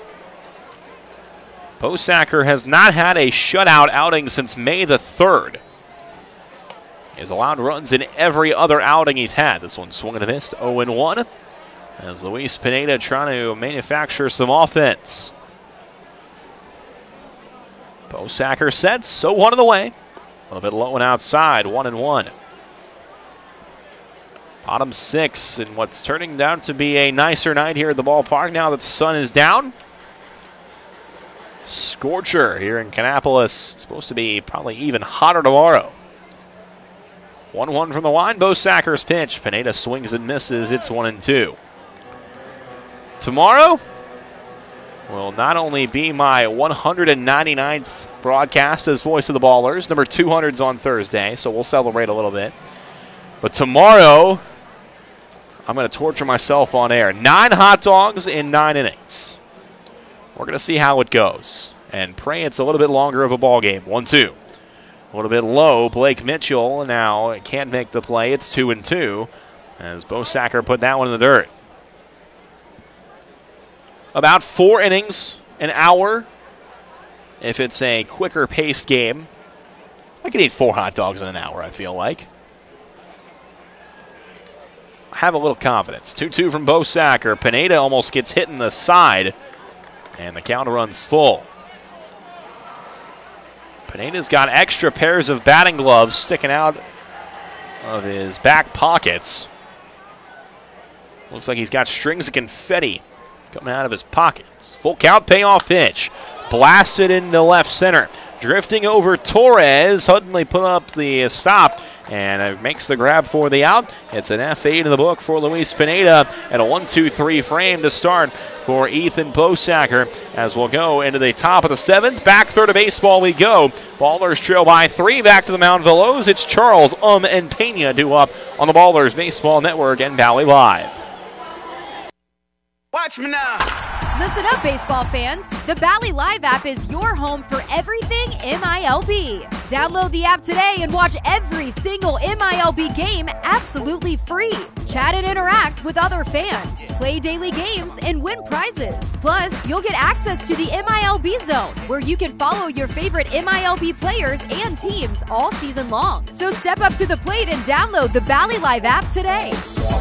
Bosacker has not had a shutout outing since May the third. He has allowed runs in every other outing he's had. This one swung and a missed, oh and one. As Luis Pineda trying to manufacture some offense. Bosacker sets, so one of the way. A little bit low and outside, one and one. Bottom six, and what's turning down to be a nicer night here at the ballpark now that the sun is down. Scorcher here in Kannapolis. It's supposed to be probably even hotter tomorrow. one one from the line. Bosacker's pitch. Pineda swings and misses. It's one and two. Tomorrow will not only be my one hundred ninety-ninth broadcast as voice of the Ballers. Number two hundred's on Thursday, so we'll celebrate a little bit. But tomorrow, I'm going to torture myself on air. Nine hot dogs in nine innings. We're going to see how it goes and pray it's a little bit longer of a ball game. one two. A little bit low. Blake Mitchell now can't make the play. It's two and two as Bosacker put that one in the dirt. About four innings, an hour. If it's a quicker paced game, I could eat four hot dogs in an hour, I feel like. I have a little confidence. two two from Bosacker. Pineda almost gets hit in the side. And the count runs full. Pineda's got extra pairs of batting gloves sticking out of his back pockets. Looks like he's got strings of confetti coming out of his pockets. Full count, payoff pitch. Blasted into left center. Drifting over Torres. Suddenly put up the stop and makes the grab for the out. It's an F eight in the book for Luis Pineda and a one two three frame to start for Ethan Bosacker as we'll go into the top of the seventh. Back third of baseball we go. Ballers trail by three. Back to the mound Veloz. It's Charles, Um, and Pena due up on the Ballers Baseball Network and Valley Live. Watch me now. Listen up, baseball fans. The Bally Live app is your home for everything M I L B. Download the app today and watch every single M I L B game absolutely free. Chat and interact with other fans, play daily games, and win prizes. Plus, you'll get access to the M I L B Zone, where you can follow your favorite M I L B players and teams all season long. So step up to the plate and download the Bally Live app today.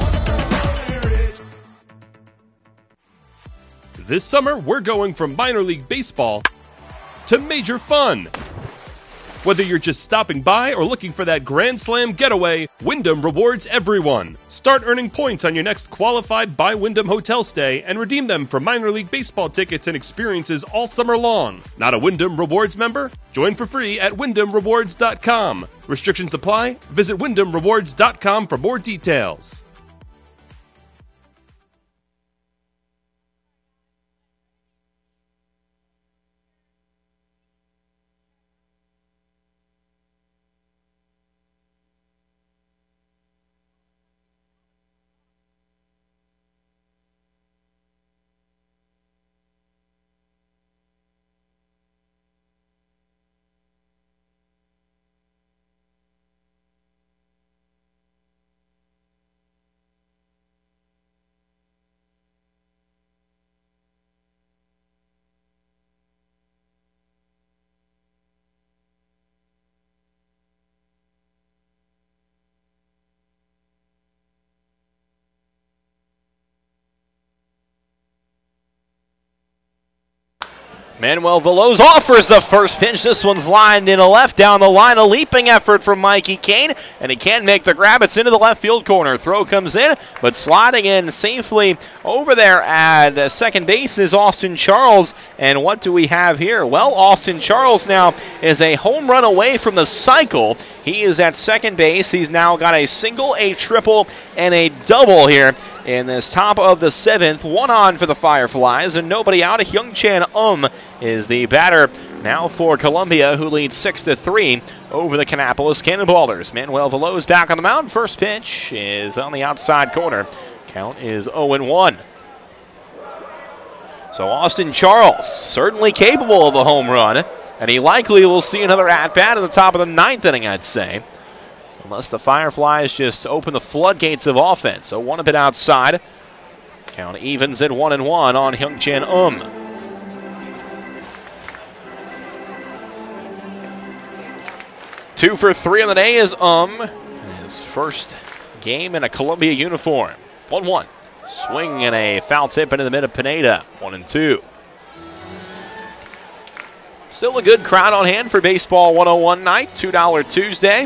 This summer, we're going from minor league baseball to major fun. Whether you're just stopping by or looking for that Grand Slam getaway, Wyndham rewards everyone. Start earning points on your next qualified by Wyndham hotel stay and redeem them for minor league baseball tickets and experiences all summer long. Not a Wyndham Rewards member? Join for free at wyndham rewards dot com. Restrictions apply. Visit wyndham rewards dot com for more details. Manuel Veloz offers the first pitch. This one's lined in a left down the line. A leaping effort from Mikey Kane, and he can't make the grab. It's into the left field corner. Throw comes in, but sliding in safely over there at second base is Austin Charles. And what do we have here? Well, Austin Charles now is a home run away from the cycle. He is at second base. He's now got a single, a triple, and a double here in this top of the seventh. One on for the Fireflies and nobody out. Hyung-Chan Um is the batter now for Columbia, who leads six to three over the Kannapolis Cannonballers. Manuel Veloz back on the mound. First pitch is on the outside corner. Count is oh and one. So Austin Charles, certainly capable of a home run, and he likely will see another at-bat in the top of the ninth inning, I'd say, unless the Fireflies just open the floodgates of offense. So one a bit outside. Count evens at one and one on Hyung-Chan Um. Two for three on the day is Um. His first game in a Columbia uniform. one one. Swing and a foul tip into the mid of Pineda. one and two. Still a good crowd on hand for Baseball one oh one night. two dollar Tuesday.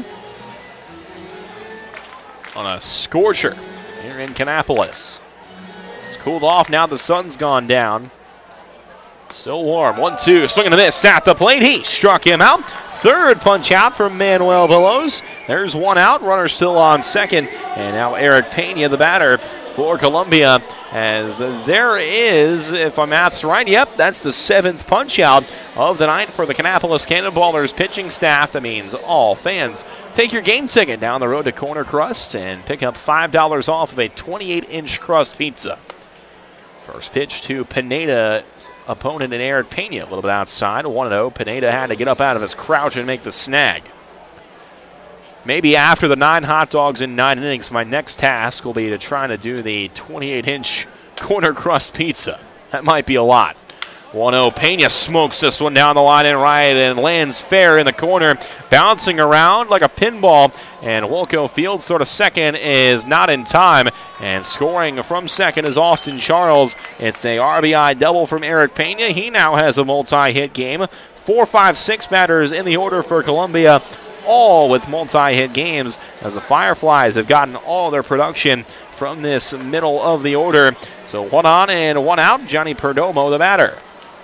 On a scorcher here in Kannapolis. It's cooled off now the sun's gone down. Still warm. one two. Swing and a miss at the plate. He struck him out. Third punch out from Manuel Veloz. There's one out. Runner still on second. And now Eric Pena, the batter for Columbia, as there is, if my math's right, yep, that's the seventh punch out of the night for the Kannapolis Cannonballers pitching staff. That means all fans take your game ticket down the road to Corner Crust and pick up five dollars off of a twenty-eight inch crust pizza. First pitch to Pineda's opponent in Eric Pena, a little bit outside, one and oh. Pineda had to get up out of his crouch and make the snag. Maybe after the nine hot dogs in nine innings, my next task will be to try to do the twenty-eight inch corner crust pizza. That might be a lot. one oh. Pena smokes this one down the line and right and lands fair in the corner, bouncing around like a pinball. And Wilco Fields sort of second is not in time. And scoring from second is Austin Charles. It's a R B I double from Eric Pena. He now has a multi-hit game. Four, five, six batters in the order for Columbia, all with multi-hit games, as the Fireflies have gotten all their production from this middle of the order. So one on and one out. Johnny Perdomo, the batter.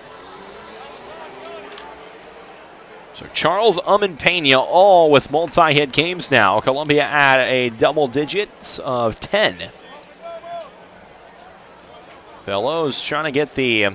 So Charles, Um, and Pena all with multi-hit games now. Columbia at a double digits of ten. Veloz trying to get the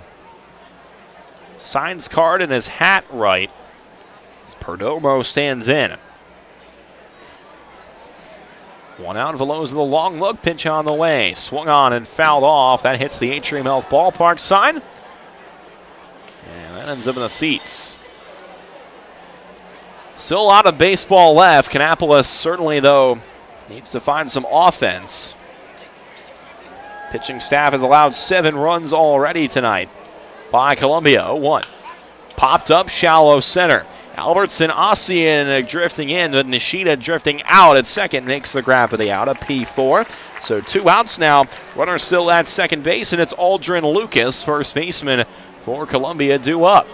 signs card and his hat right. Perdomo stands in. One out, Veloz with a long look, pitch on the way. Swung on and fouled off. That hits the Atrium Health Ballpark sign. And that ends up in the seats. Still a lot of baseball left. Kannapolis certainly, though, needs to find some offense. Pitching staff has allowed seven runs already tonight by Columbia. oh one. Popped up shallow center. Albertson Ossian drifting in, but Nishida drifting out at second makes the grab of the out, a P four. So two outs now. Runner still at second base, and it's Aldrin Lucas, first baseman for Columbia, due up.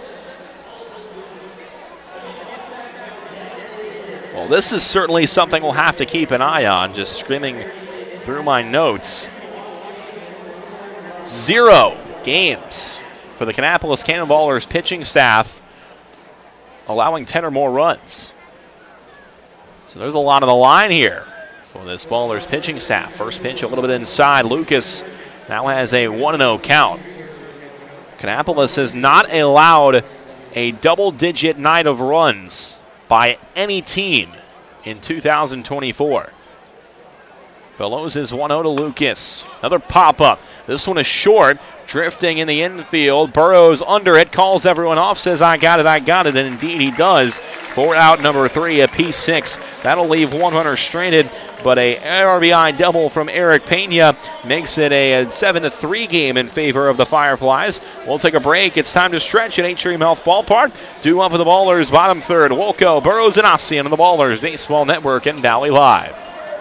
Well, this is certainly something we'll have to keep an eye on, just screaming through my notes. Zero games for the Kannapolis Cannonballers pitching staff, allowing ten or more runs. So there's a lot on the line here for this Ballers pitching staff. First pitch a little bit inside. Lucas now has a one and oh count. Kannapolis has not allowed a double-digit night of runs by any team in two thousand twenty-four. Veloz is one oh to Lucas. Another pop-up. This one is short. Drifting in the infield. Burrows under it. Calls everyone off. Says, I got it, I got it. And indeed he does. For out number three, a P six. That'll leave one runner stranded. But a R B I double from Eric Pena makes it a seven to three game in favor of the Fireflies. We'll take a break. It's time to stretch at Atrium Health Ballpark. Due up for the Ballers, bottom third. Wolko, Burrows, and Ossian on the Ballers Baseball Network and Valley Live.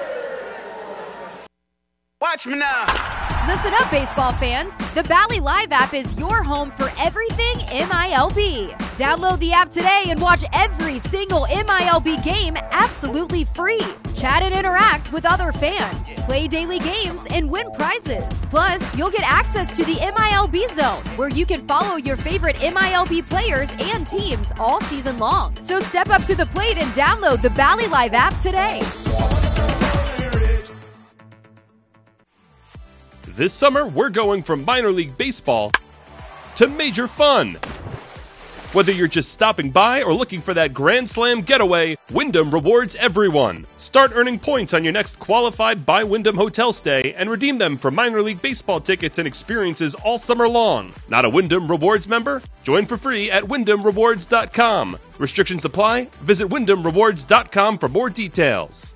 Watch me now. Listen up, baseball fans. The Valley Live app is your home for everything M I L B. Download the app today and watch every single M I L B game absolutely free. Chat and interact with other fans, play daily games, and win prizes. Plus, you'll get access to the M I L B Zone, where you can follow your favorite M I L B players and teams all season long. So step up to the plate and download the Valley Live app today. This summer, we're going from minor league baseball to major fun. Whether you're just stopping by or looking for that Grand Slam getaway, Wyndham rewards everyone. Start earning points on your next qualified by Wyndham hotel stay and redeem them for minor league baseball tickets and experiences all summer long. Not a Wyndham Rewards member? Join for free at wyndham rewards dot com. Restrictions apply. Visit wyndham rewards dot com for more details.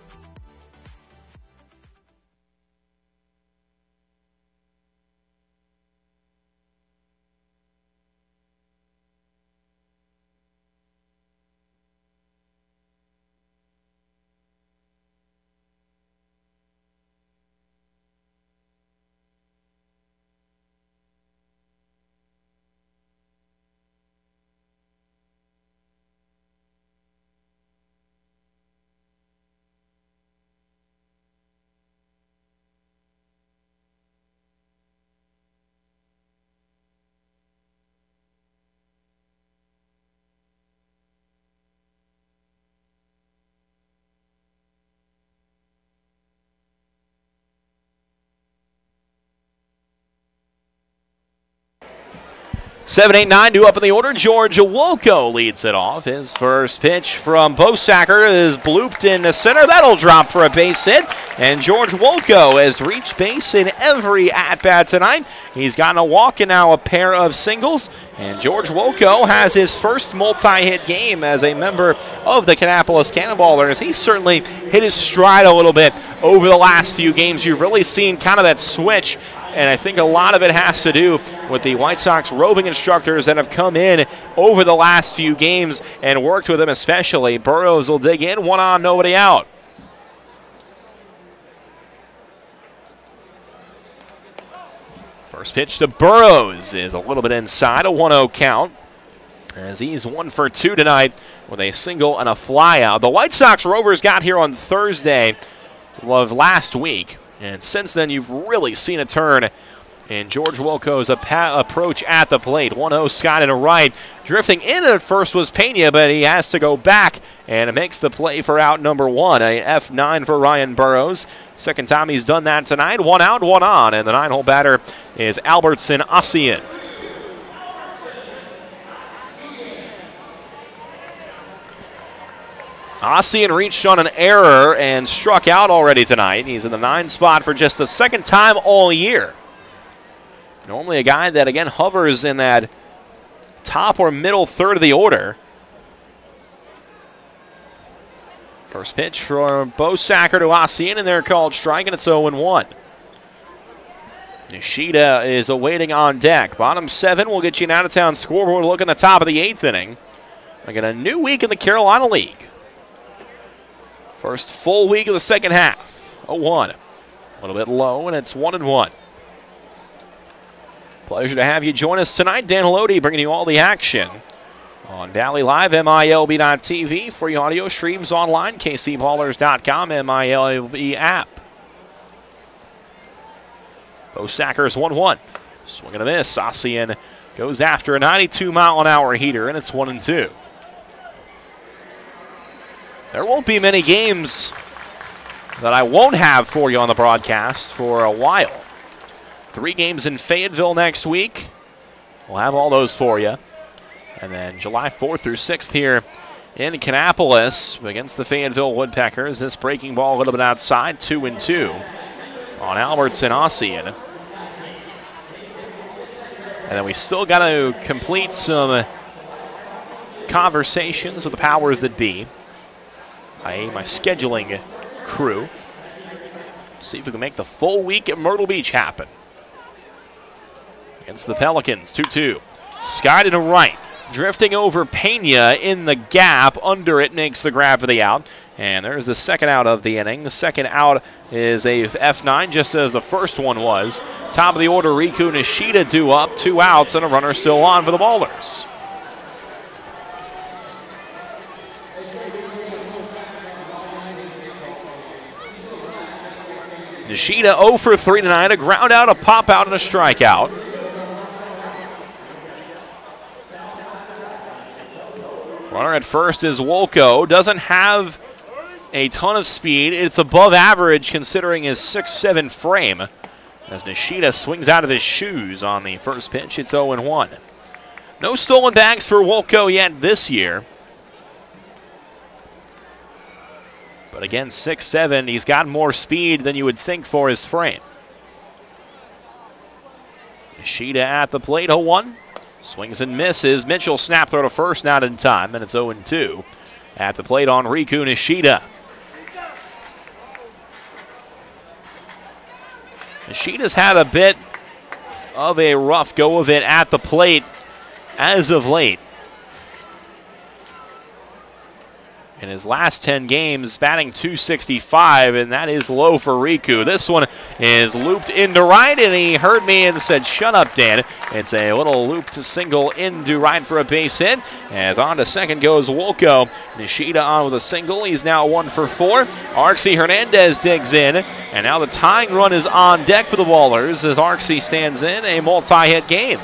seven eight nine, due up in the order. George Wolko leads it off. His first pitch from Bosacker is blooped in the center. That'll drop for a base hit. And George Wolko has reached base in every at-bat tonight. He's gotten a walk and now a pair of singles. And George Wolko has his first multi-hit game as a member of the Kannapolis Cannonballers. He's certainly hit his stride a little bit over the last few games. You've really seen kind of that switch. And I think a lot of it has to do with the White Sox roving instructors that have come in over the last few games and worked with him especially. Burrows will dig in, one on, nobody out. First pitch to Burrows is a little bit inside, a one oh count, as he's one for two tonight with a single and a fly out. The White Sox Rovers got here on Thursday of last week. And since then, you've really seen a turn in George Wolko's approach at the plate. one oh Scott in a right. Drifting in at first was Pena, but he has to go back, and it makes the play for out number one. A F nine for Ryan Burrows. Second time he's done that tonight. One out, one on, and the nine-hole batter is Albertson Ossian. Ossian reached on an error and struck out already tonight. He's in the nine spot for just the second time all year. Normally a guy that, again, hovers in that top or middle third of the order. First pitch for Bosacker to Ossian, and they're called strike, and it's oh and one. Nishida is awaiting on deck. Bottom seven will get you an out-of-town scoreboard look in the top of the eighth inning. We got a new week in the Carolina League. First full week of the second half. oh one. A little bit low, and it's one and one. Pleasure to have you join us tonight. Dan Haloti bringing you all the action on Valley Live, M I L B dot T V. Free audio streams online, K C Ballers dot com, M I L B app. Bosacker one one. Swing and a miss. Ossian goes after a ninety-two mile an hour heater, and it's one and two. There won't be many games that I won't have for you on the broadcast for a while. Three games in Fayetteville next week. We'll have all those for you. And then July fourth through sixth here in Kannapolis against the Fayetteville Woodpeckers. This breaking ball a little bit outside, two and two on Albertson Ossian. And then we still got to complete some conversations with the powers that be. I, my scheduling crew. See if we can make the full week at Myrtle Beach happen. Against the Pelicans, two two. Sky to the right. Drifting over Pena in the gap. Under it makes the grab for the out. And there's the second out of the inning. The second out is a F nine, just as the first one was. Top of the order, Riku Nishida, two up, two outs, and a runner still on for the Ballers. Nishida oh for three tonight, a ground out, a pop out, and a strikeout. Runner at first is Wolko. Doesn't have a ton of speed. It's above average considering his six seven frame. As Nishida swings out of his shoes on the first pitch, it's oh and one. No stolen bags for Wolko yet this year. But again, six seven, he's got more speed than you would think for his frame. Nishida at the plate, oh one. Swings and misses. Mitchell snap throw to first, not in time, and it's oh and two. At the plate on Riku Nishida. Nishida's had a bit of a rough go of it at the plate as of late. In his last ten games, batting two sixty-five, and that is low for Riku. This one is looped into right, and he heard me and said, "Shut up, Dan." It's a little loop to single into right for a base hit. As on to second goes Wolko. Nishida on with a single. He's now one for four. Arxie Hernandez digs in, and now the tying run is on deck for the Ballers as Arxie stands in a multi-hit game.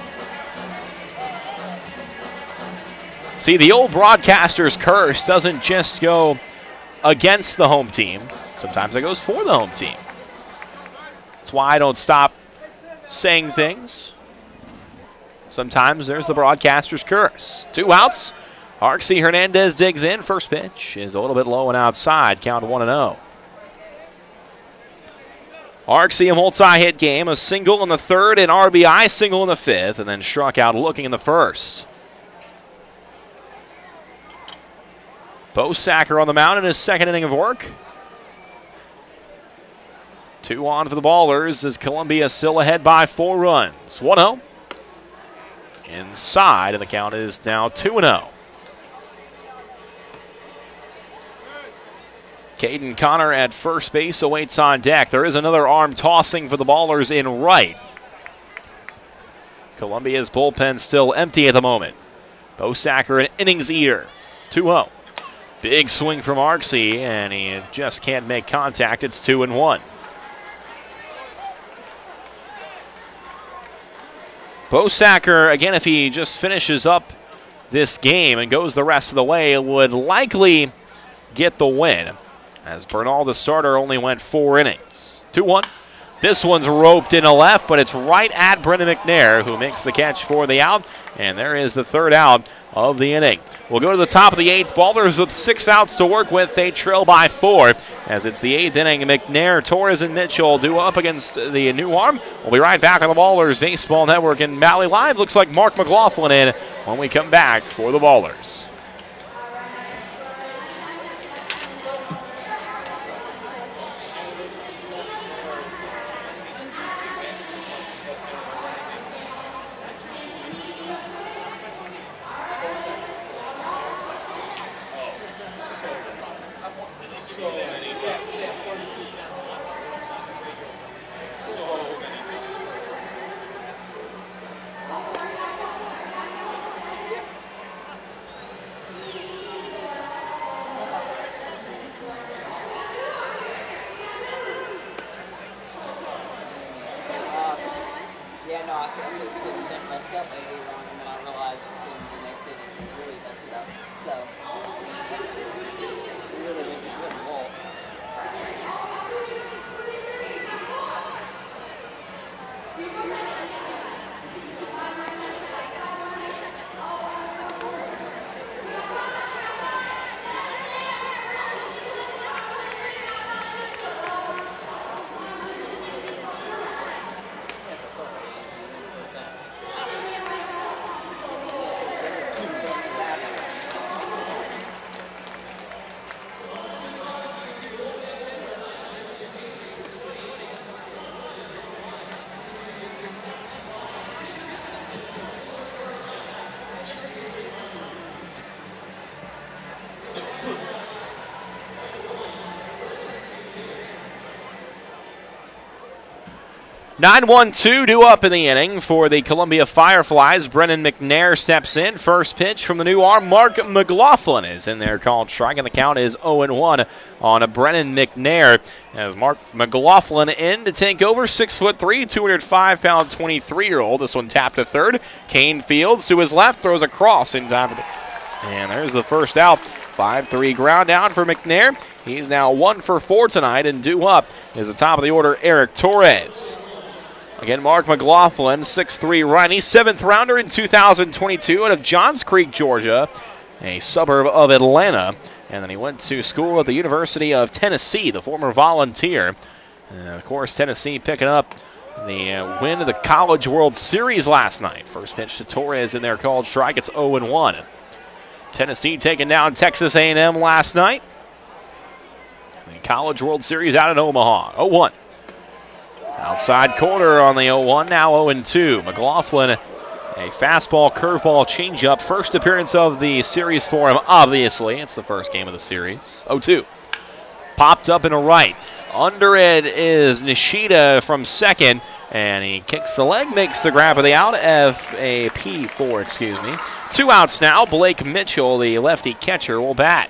See, the old broadcaster's curse doesn't just go against the home team. Sometimes it goes for the home team. That's why I don't stop saying things. Sometimes there's the broadcaster's curse. Two outs. Arxie Hernandez digs in. First pitch is a little bit low and outside. Count one and oh. Arxie, a multi-hit game. A single in the third, an R B I single in the fifth, and then struck out looking in the first. Bosacker on the mound in his second inning of work. Two on for the Ballers as Columbia still ahead by four runs. one oh. Inside, and the count is now two and oh. Caden Connor at first base awaits on deck. There is another arm tossing for the Ballers in right. Columbia's bullpen still empty at the moment. Bosacker an innings eater. two oh. Big swing from Arxie, and he just can't make contact. It's two and one. Bosacker, again, if he just finishes up this game and goes the rest of the way, would likely get the win, as Bernal, the starter, only went four innings. two one. This one's roped in a left, but it's right at Brennan McNair, who makes the catch for the out. And there is the third out of the inning. We'll go to the top of the eighth. Ballers with six outs to work with. They trail by four. As it's the eighth inning, McNair, Torres, and Mitchell do up against the new arm. We'll be right back on the Ballers Baseball Network and Valley Live. Looks like Mark McLaughlin in when we come back for the Ballers. Yeah, no, I said, I said, I said we done messed up maybe wrong, and then I realized then the next day that we really messed it up. So, we really went, just went roll. nine one two due up in the inning for the Columbia Fireflies. Brennan McNair steps in. First pitch from the new arm. Mark McLaughlin is in there, called strike, and the count is oh and one on a Brennan McNair. As Mark McLaughlin in to take over, six foot three, two hundred five pound, twenty-three-year-old. This one tapped to third. Kane Fields to his left, throws a cross in time for the, and there's the first out. five three ground out for McNair. He's now one for four tonight, and due up is the top of the order, Eric Torres. Again, Mark McLaughlin, six three righty, seventh rounder in two thousand twenty-two out of Johns Creek, Georgia, a suburb of Atlanta. And then he went to school at the University of Tennessee, the former Volunteer. And of course, Tennessee picking up the uh, win of the College World Series last night. First pitch to Torres in there, called strike. It's oh and one. Tennessee taking down Texas A and M last night. The College World Series out in Omaha. oh one. Outside corner on the oh one, now oh and two. McLaughlin, a fastball, curveball, changeup. First appearance of the series for him, obviously. It's the first game of the series. oh two. Popped up in a right. Under it is Nishida from second, and he kicks the leg, makes the grab of the out. F A P four, excuse me. Two outs now. Blake Mitchell, the lefty catcher, will bat.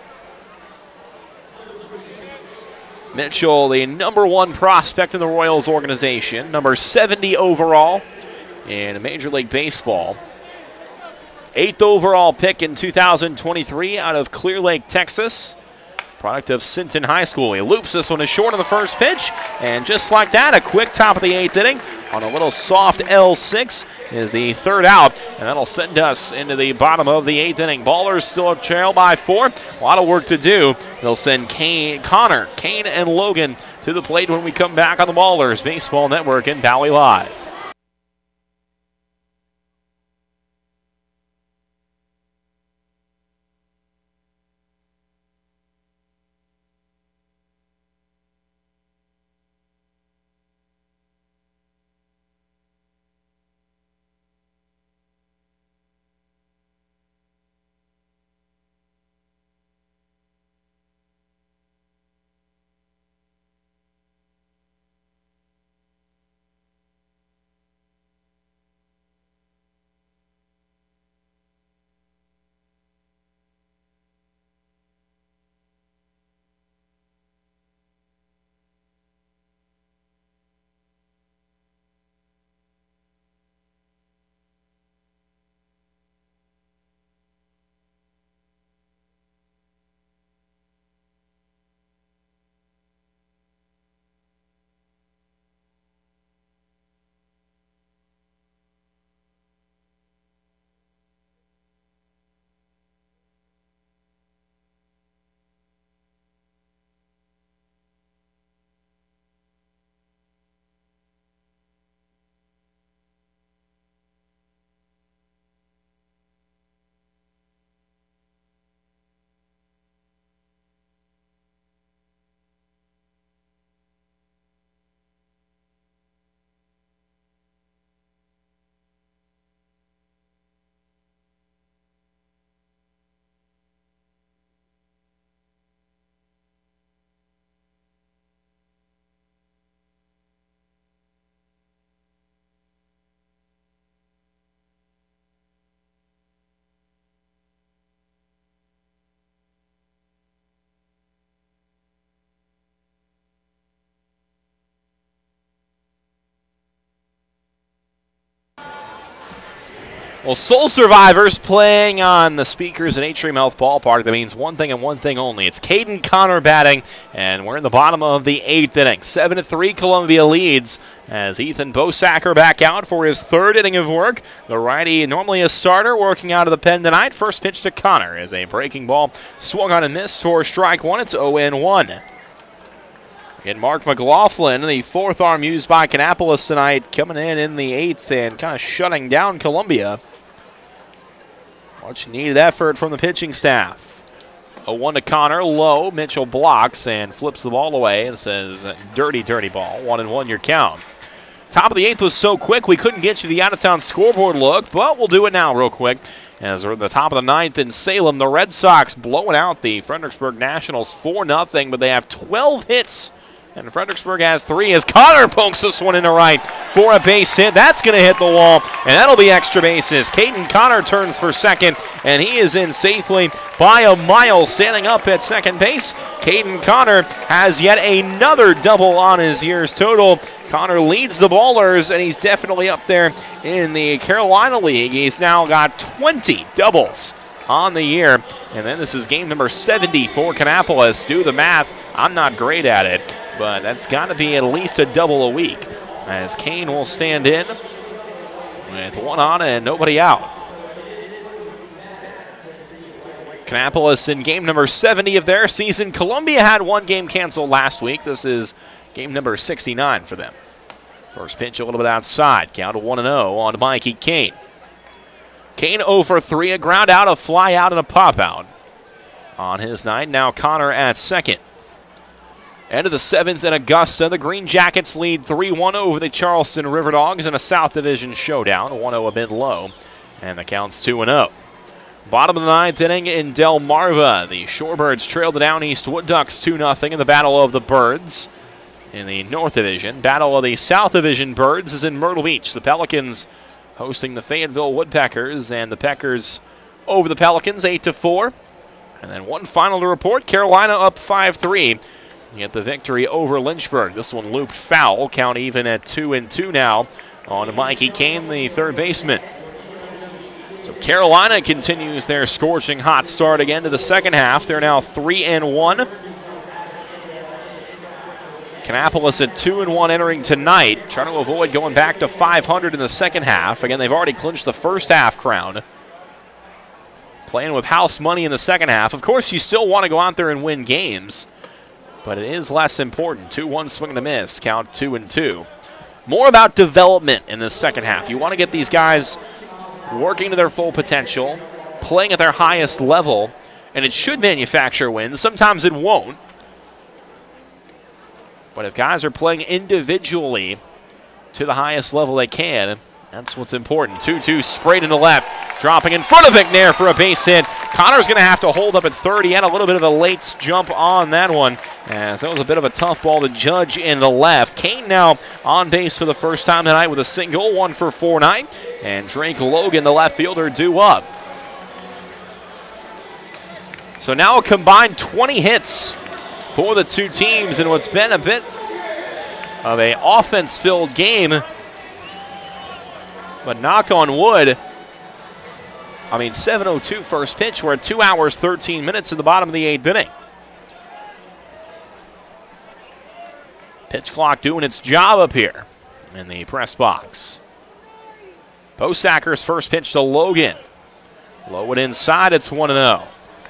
Mitchell, the number one prospect in the Royals organization, number seventy overall in Major League Baseball. Eighth overall pick in two thousand twenty-three out of Clear Lake, Texas. Product of Sinton High School. He loops this one is short on the first pitch, and just like that, a quick top of the eighth inning on a little soft L six is the third out, and that'll send us into the bottom of the eighth inning. Ballers still trail by four. A lot of work to do. They'll send Kane, Connor, Kane, and Logan to the plate when we come back on the Ballers Baseball Network and Valley Live. Well, Soul Survivors playing on the speakers at Atrium Health Ballpark. That means one thing and one thing only. It's Caden Connor batting, and we're in the bottom of the eighth inning. seven to three, Columbia leads as Ethan Bosacker back out for his third inning of work. The righty, normally a starter, working out of the pen tonight. First pitch to Connor is a breaking ball. Swung on and missed for strike one. It's oh and one. And Mark McLaughlin, the fourth arm used by Kannapolis tonight, coming in in the eighth and kind of shutting down Columbia. Much needed effort from the pitching staff. oh one to Connor, low. Mitchell blocks and flips the ball away and says, dirty, dirty ball. One and one your count. Top of the eighth was so quick we couldn't get you the out-of-town scoreboard look, but we'll do it now real quick. As we're at the top of the ninth in Salem, the Red Sox blowing out the Fredericksburg Nationals four nothing, but they have twelve hits. And Fredericksburg has three as Connor pokes this one into right for a base hit. That's going to hit the wall, and that'll be extra bases. Caden Connor turns for second, and he is in safely by a mile, standing up at second base. Caden Connor has yet another double on his year's total. Connor leads the ballers, and he's definitely up there in the Carolina League. He's now got twenty doubles on the year. And then this is game number seventy for Kannapolis. Do the math. I'm not great at it, but that's got to be at least a double a week, as Kane will stand in with one on and nobody out. Kannapolis in game number seventy of their season. Columbia had one game canceled last week. This is game number sixty-nine for them. First pitch a little bit outside. Count to one and oh on Mikey Kane. Kane oh for three, a ground out, a fly out, and a pop out on his night. Now Connor at second. End of the seventh in Augusta. The Green Jackets lead three one over the Charleston River Dogs in a South Division showdown. one oh a bit low, and the count's two and oh. Bottom of the ninth inning in Delmarva. The Shorebirds trail the Down East Wood Ducks two nothing in the Battle of the Birds in the North Division. Battle of the South Division Birds is in Myrtle Beach. The Pelicans hosting the Fayetteville Woodpeckers, and the Peckers over the Pelicans eight to four. And then one final to report. Carolina up five three. You get the victory over Lynchburg. This one looped foul. Count even at two and two now on Mikey Kane, the third baseman. So Carolina continues their scorching hot start again to the second half. They're now three and one. Kannapolis at two and one entering tonight, trying to avoid going back to five hundred in the second half. Again, they've already clinched the first half crown. Playing with house money in the second half. Of course, you still want to go out there and win games, but it is less important. two one swing and a miss. Count two and two. More about development in the second half. You want to get these guys working to their full potential, playing at their highest level, and it should manufacture wins. Sometimes it won't. But if guys are playing individually to the highest level they can, that's what's important. two two sprayed into left, dropping in front of McNair for a base hit. Connor's going to have to hold up at third. He had a little bit of a late jump on that one, as that was a bit of a tough ball to judge in the left. Kane now on base for the first time tonight with a single, one for four nine. And Drake Logan, the left fielder, due up. So now a combined twenty hits for the two teams in what's been a bit of a offense-filled game. But knock on wood, I mean, seven oh two first pitch. We're at two hours, thirteen minutes in the bottom of the eighth inning. Pitch clock doing its job up here in the press box. Bosacker's first pitch to Logan. Low and inside, it's one and oh.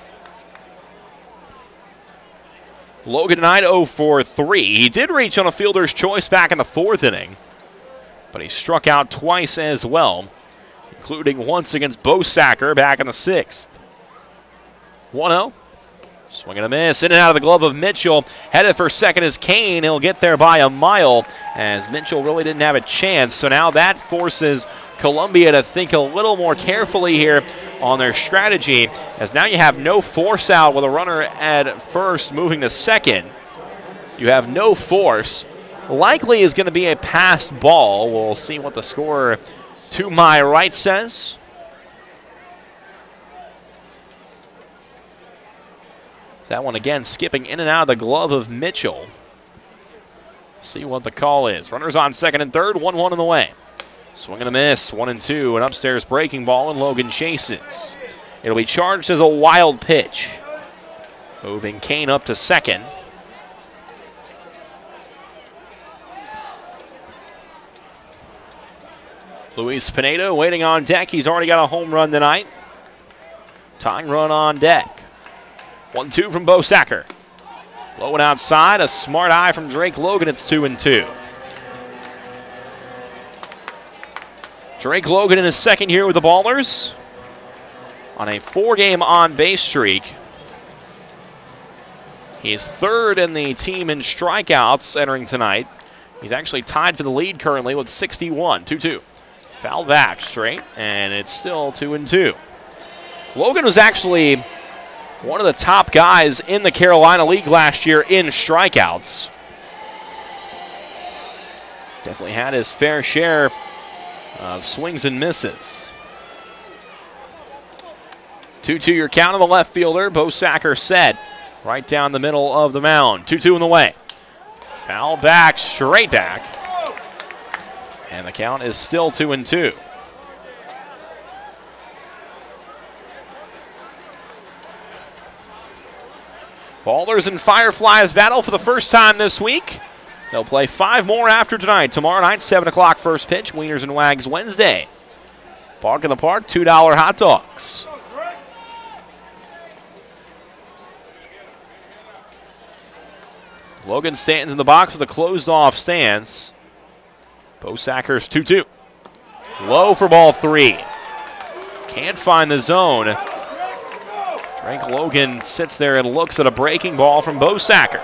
Logan tonight oh for three. He did reach on a fielder's choice back in the fourth inning, but he struck out twice as well, including once against Bosacker back in the sixth. one oh. Swing and a miss. In and out of the glove of Mitchell. Headed for second is Kane. He'll get there by a mile, as Mitchell really didn't have a chance. So now that forces Columbia to think a little more carefully here on their strategy, as now you have no force out with a runner at first moving to second. You have no force. Likely is going to be a passed ball. We'll see what the scorer to my right says. That one again skipping in and out of the glove of Mitchell. See what the call is. Runners on second and third, one one in the way. Swing and a miss, one and two. An upstairs breaking ball, and Logan chases. It'll be charged as a wild pitch. Moving Kane up to second. Luis Pineda waiting on deck. He's already got a home run tonight. Tying run on deck. one two from Bo Sacker. Low and outside. A smart eye from Drake Logan. It's two and two. Drake Logan in his second year with the Ballers on a four-game on-base streak. He's third in the team in strikeouts entering tonight. He's actually tied for the lead currently with sixty-one. two two. Fouled back straight, and it's still two and two. Logan was actually one of the top guys in the Carolina League last year in strikeouts. Definitely had his fair share of swings and misses. two two your count on the left fielder. Bo Sacker set right down the middle of the mound. two two in the way. Foul back, straight back. And the count is still two and two. Ballers and Fireflies battle for the first time this week. They'll play five more after tonight. Tomorrow night, seven o'clock first pitch. Wieners and Wags Wednesday. Park in the Park, two dollar hot dogs. Logan stands in the box with a closed-off stance. Bo Sacker's two two. Low for ball three. Can't find the zone. Drake Logan sits there and looks at a breaking ball from Bo Sacker.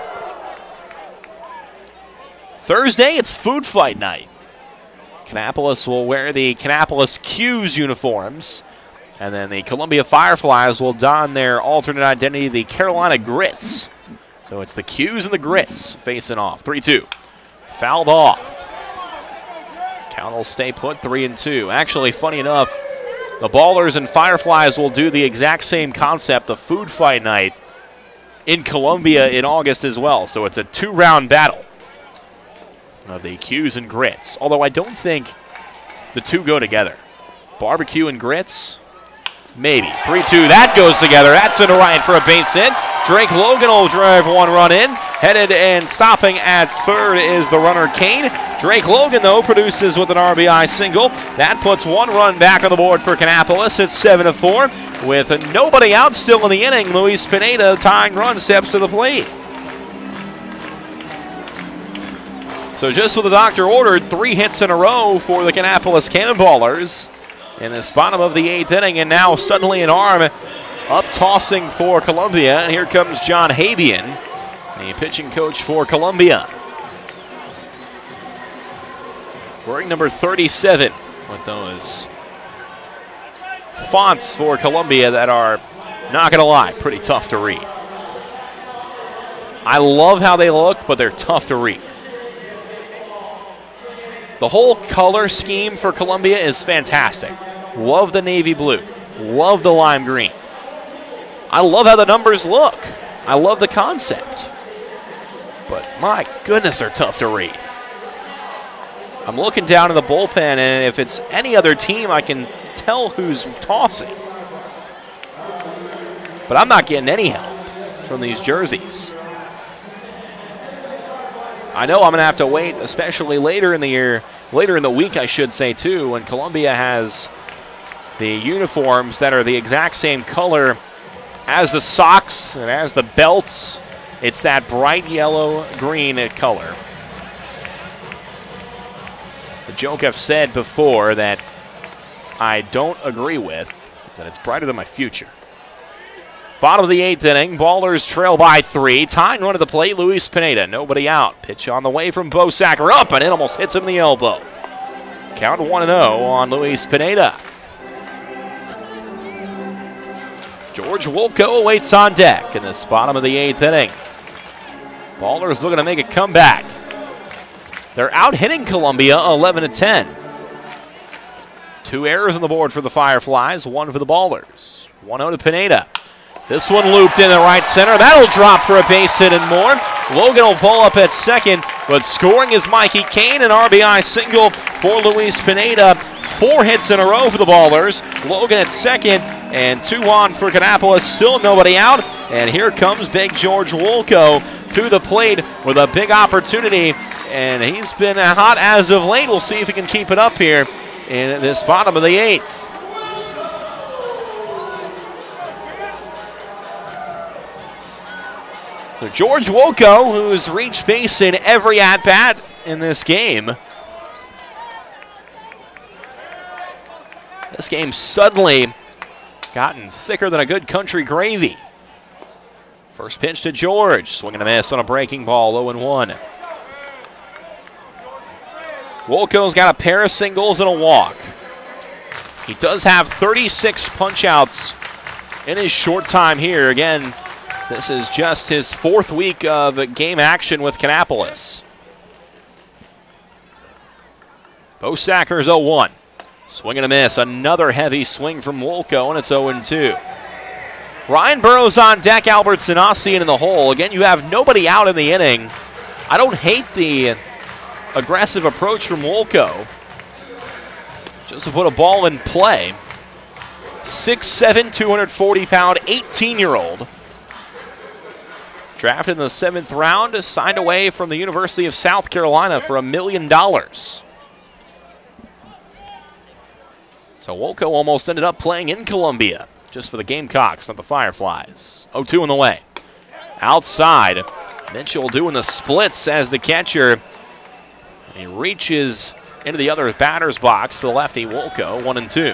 Thursday, it's food fight night. Kannapolis will wear the Kannapolis Q's uniforms. And then the Columbia Fireflies will don their alternate identity, the Carolina Grits. So it's the Q's and the Grits facing off. three two. Fouled off. Count will stay put, three and two. Actually, funny enough, the Ballers and Fireflies will do the exact same concept, the food fight night, in Columbia in August as well. So it's a two-round battle of the Q's and Grits. Although I don't think the two go together. Barbecue and Grits, maybe. three two, that goes together. That's in right for a base hit. Drake Logan will drive one run in. Headed and stopping at third is the runner Kane. Drake Logan, though, produces with an R B I single. That puts one run back on the board for Kannapolis. It's seven to four. With nobody out still in the inning, Luis Pineda, tying run, steps to the plate. So just what the doctor ordered, three hits in a row for the Kannapolis Cannonballers in this bottom of the eighth inning, and now suddenly an arm up tossing for Columbia. And here comes John Habian, the pitching coach for Columbia. Wearing number thirty-seven with those fonts for Columbia that are, not going to lie, pretty tough to read. I love how they look, but they're tough to read. The whole color scheme for Columbia is fantastic. Love the navy blue. Love the lime green. I love how the numbers look. I love the concept. But my goodness, they're tough to read. I'm looking down in the bullpen, and if it's any other team, I can tell who's tossing. But I'm not getting any help from these jerseys. I know I'm going to have to wait, especially later in the year, later in the week, I should say, too, when Columbia has the uniforms that are the exact same color as the socks and as the belts. It's that bright yellow-green color. The joke I've said before that I don't agree with is that it's brighter than my future. Bottom of the eighth inning, Ballers trail by three. Tying run to the plate, Luis Pineda. Nobody out. Pitch on the way from Bo Sacker. Up, and it almost hits him in the elbow. Count one and oh on Luis Pineda. George Wolko waits on deck in this bottom of the eighth inning. Ballers looking to make a comeback. They're out hitting Columbia eleven to ten. Two errors on the board for the Fireflies, one for the Ballers. one oh to Pineda. This one looped in the right center. That'll drop for a base hit and more. Logan will pull up at second. But scoring is Mikey Kane, an R B I single for Luis Pineda. Four hits in a row for the Ballers. Logan at second, and two on for Kannapolis. Still nobody out. And here comes Big George Wolko to the plate with a big opportunity. And he's been hot as of late. We'll see if he can keep it up here in this bottom of the eighth. So George Wolko, who's reached base in every at-bat in this game. This game's suddenly gotten thicker than a good country gravy. First pitch to George, swinging a miss on a breaking ball, oh and one. Wolko's got a pair of singles and a walk. He does have thirty-six punch-outs in his short time here. Again, this is just his fourth week of game action with Kannapolis. Bo Sackers oh one. Swing and a miss. Another heavy swing from Wolko, and it's oh and two. Ryan Burrows on deck. Albert Sanasian in the hole. Again, you have nobody out in the inning. I don't hate the aggressive approach from Wolko. Just to put a ball in play. six seven, two hundred forty pound, eighteen-year-old. Drafted in the seventh round, signed away from the University of South Carolina for a million dollars. So Wolko almost ended up playing in Columbia, just for the Gamecocks, not the Fireflies. oh two in the way. Outside, Mitchell doing the splits as the catcher. He reaches into the other batter's box to the lefty, Wolko, one and two.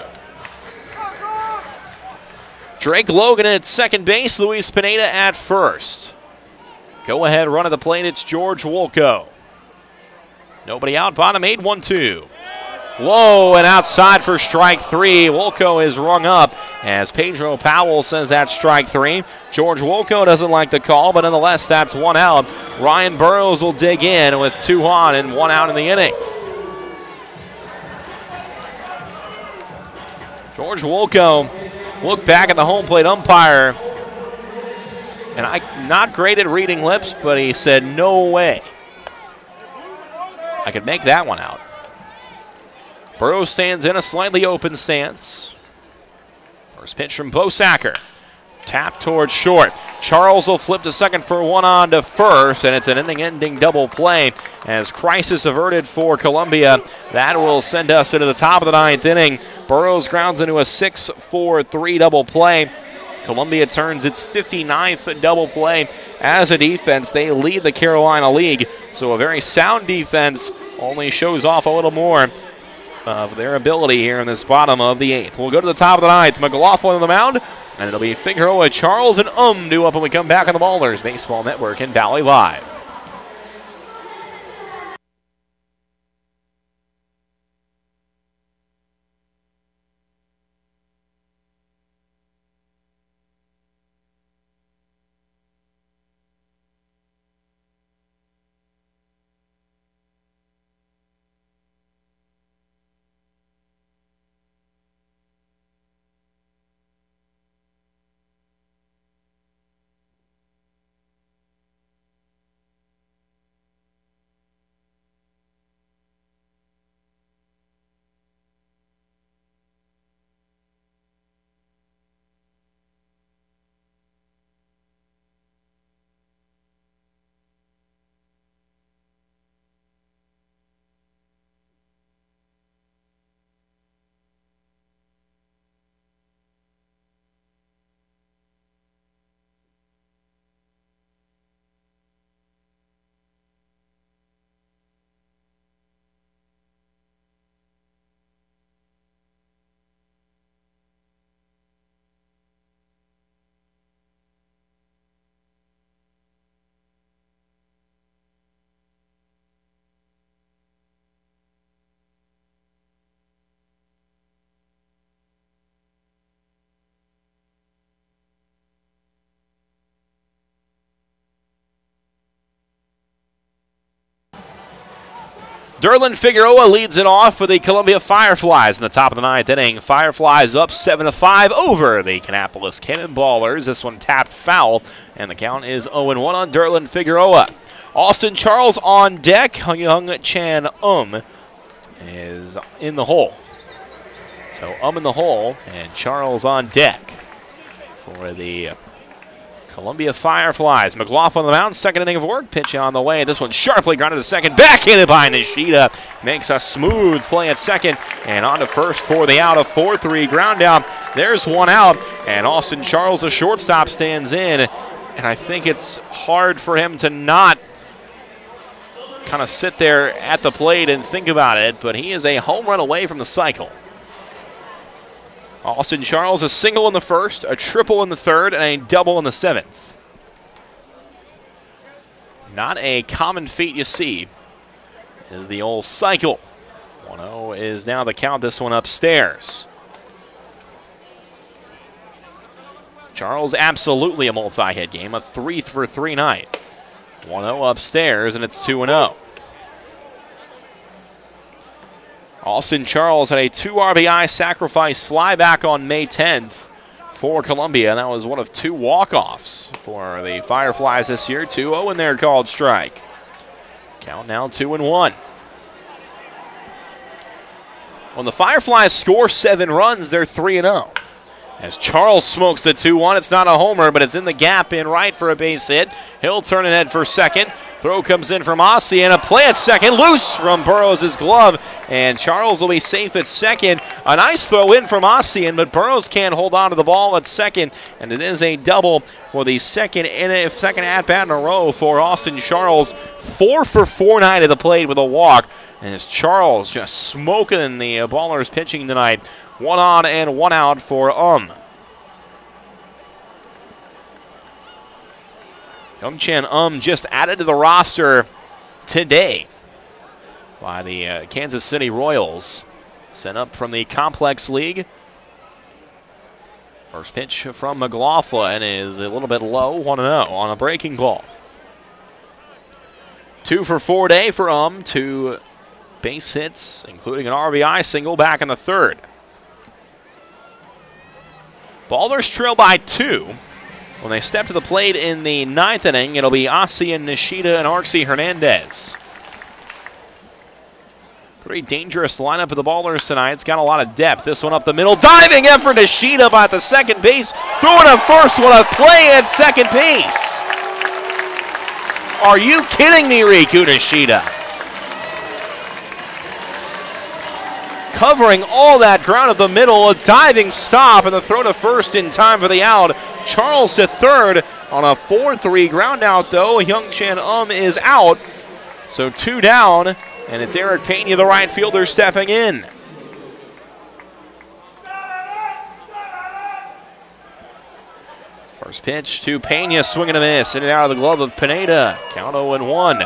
Drake Logan at second base, Luis Pineda at first. Go ahead, run at the plate, it's George Wolko. Nobody out, bottom eight, one two. Low and outside for strike three. Wolko is rung up as Pedro Powell says that's strike three. George Wolko doesn't like the call, but nonetheless, that's one out. Ryan Burrows will dig in with two on and one out in the inning. George Wolko looked back at the home plate umpire, and I not great at reading lips, but he said, no way. I could make that one out. Burrows stands in a slightly open stance. First pitch from Bo Sacker. Tap towards short. Charles will flip to second for one on to first, and it's an inning-ending double play as crisis averted for Columbia. That will send us into the top of the ninth inning. Burrows grounds into a six four three double play. Columbia turns its fifty-ninth double play. As a defense, they lead the Carolina League, so a very sound defense only shows off a little more of their ability here in this bottom of the eighth. We'll go to the top of the ninth. McLaughlin on the mound, and it'll be Figueroa, Charles, and Um due up when we come back on the Ballers Baseball Network and Valley Live. Derlin Figueroa leads it off for the Columbia Fireflies in the top of the ninth inning. Fireflies up seven to five over the Kannapolis Cannonballers. This one tapped foul, and the count is oh and one on Derlin Figueroa. Austin Charles on deck. Young Chan Um is in the hole. So Um in the hole and Charles on deck for the Columbia Fireflies. McLaughlin on the mound, second inning of work. Pitch on the way. This one sharply grounded to second. Backhanded by Nishida. Makes a smooth play at second. And on to first for the out. A four three ground out. There's one out. And Austin Charles, the shortstop, stands in. And I think it's hard for him to not kind of sit there at the plate and think about it. But he is a home run away from the cycle. Austin Charles, a single in the first, a triple in the third, and a double in the seventh. Not a common feat you see is the old cycle. one oh is now the count, this one upstairs. Charles, absolutely a multi-hit game, a three for three night. one oh upstairs, and it's two and oh. Austin Charles had a two R B I sacrifice flyback on May tenth for Columbia. That was one of two walk-offs for the Fireflies this year. two oh in their called strike. Count now two and one. When the Fireflies score seven runs, they're three and oh. As Charles smokes the two one, it's not a homer, but it's in the gap in right for a base hit. He'll turn ahead for second. Throw comes in from Ossie, and a play at second, loose from Burrows' glove, and Charles will be safe at second. A nice throw in from Ossie, but Burrows can't hold on to the ball at second, and it is a double for the second in second at-bat in a row for Austin Charles. Four for four night at the plate with a walk, and it's Charles just smoking the Ballers pitching tonight. One on and one out for Um. Youngchan Um just added to the roster today by the uh, Kansas City Royals. Sent up from the Complex League. First pitch from McLaughlin is a little bit low, one and oh on a breaking ball. Two for four day for Um, two base hits, including an R B I single back in the third. Ballers trail by two. When they step to the plate in the ninth inning, it'll be Ossie and Nishida and Arxie Hernandez. Pretty dangerous lineup of the Ballers tonight. It's got a lot of depth. This one up the middle. Diving effort Nishida by the second base. Throwing a first one, a play at second base. Are you kidding me, Riku Nishida? Covering all that ground at the middle, a diving stop, and the throw to first in time for the out. Charles to third on a four three ground out, though. Youngchan Um is out, so two down, and it's Eric Pena, the right fielder, stepping in. First pitch to Pena, swing and a miss, in and out of the glove of Pineda. Count oh and one.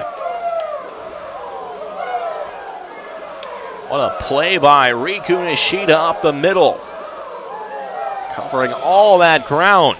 What a play by Riku Nishida up the middle. Covering all that ground.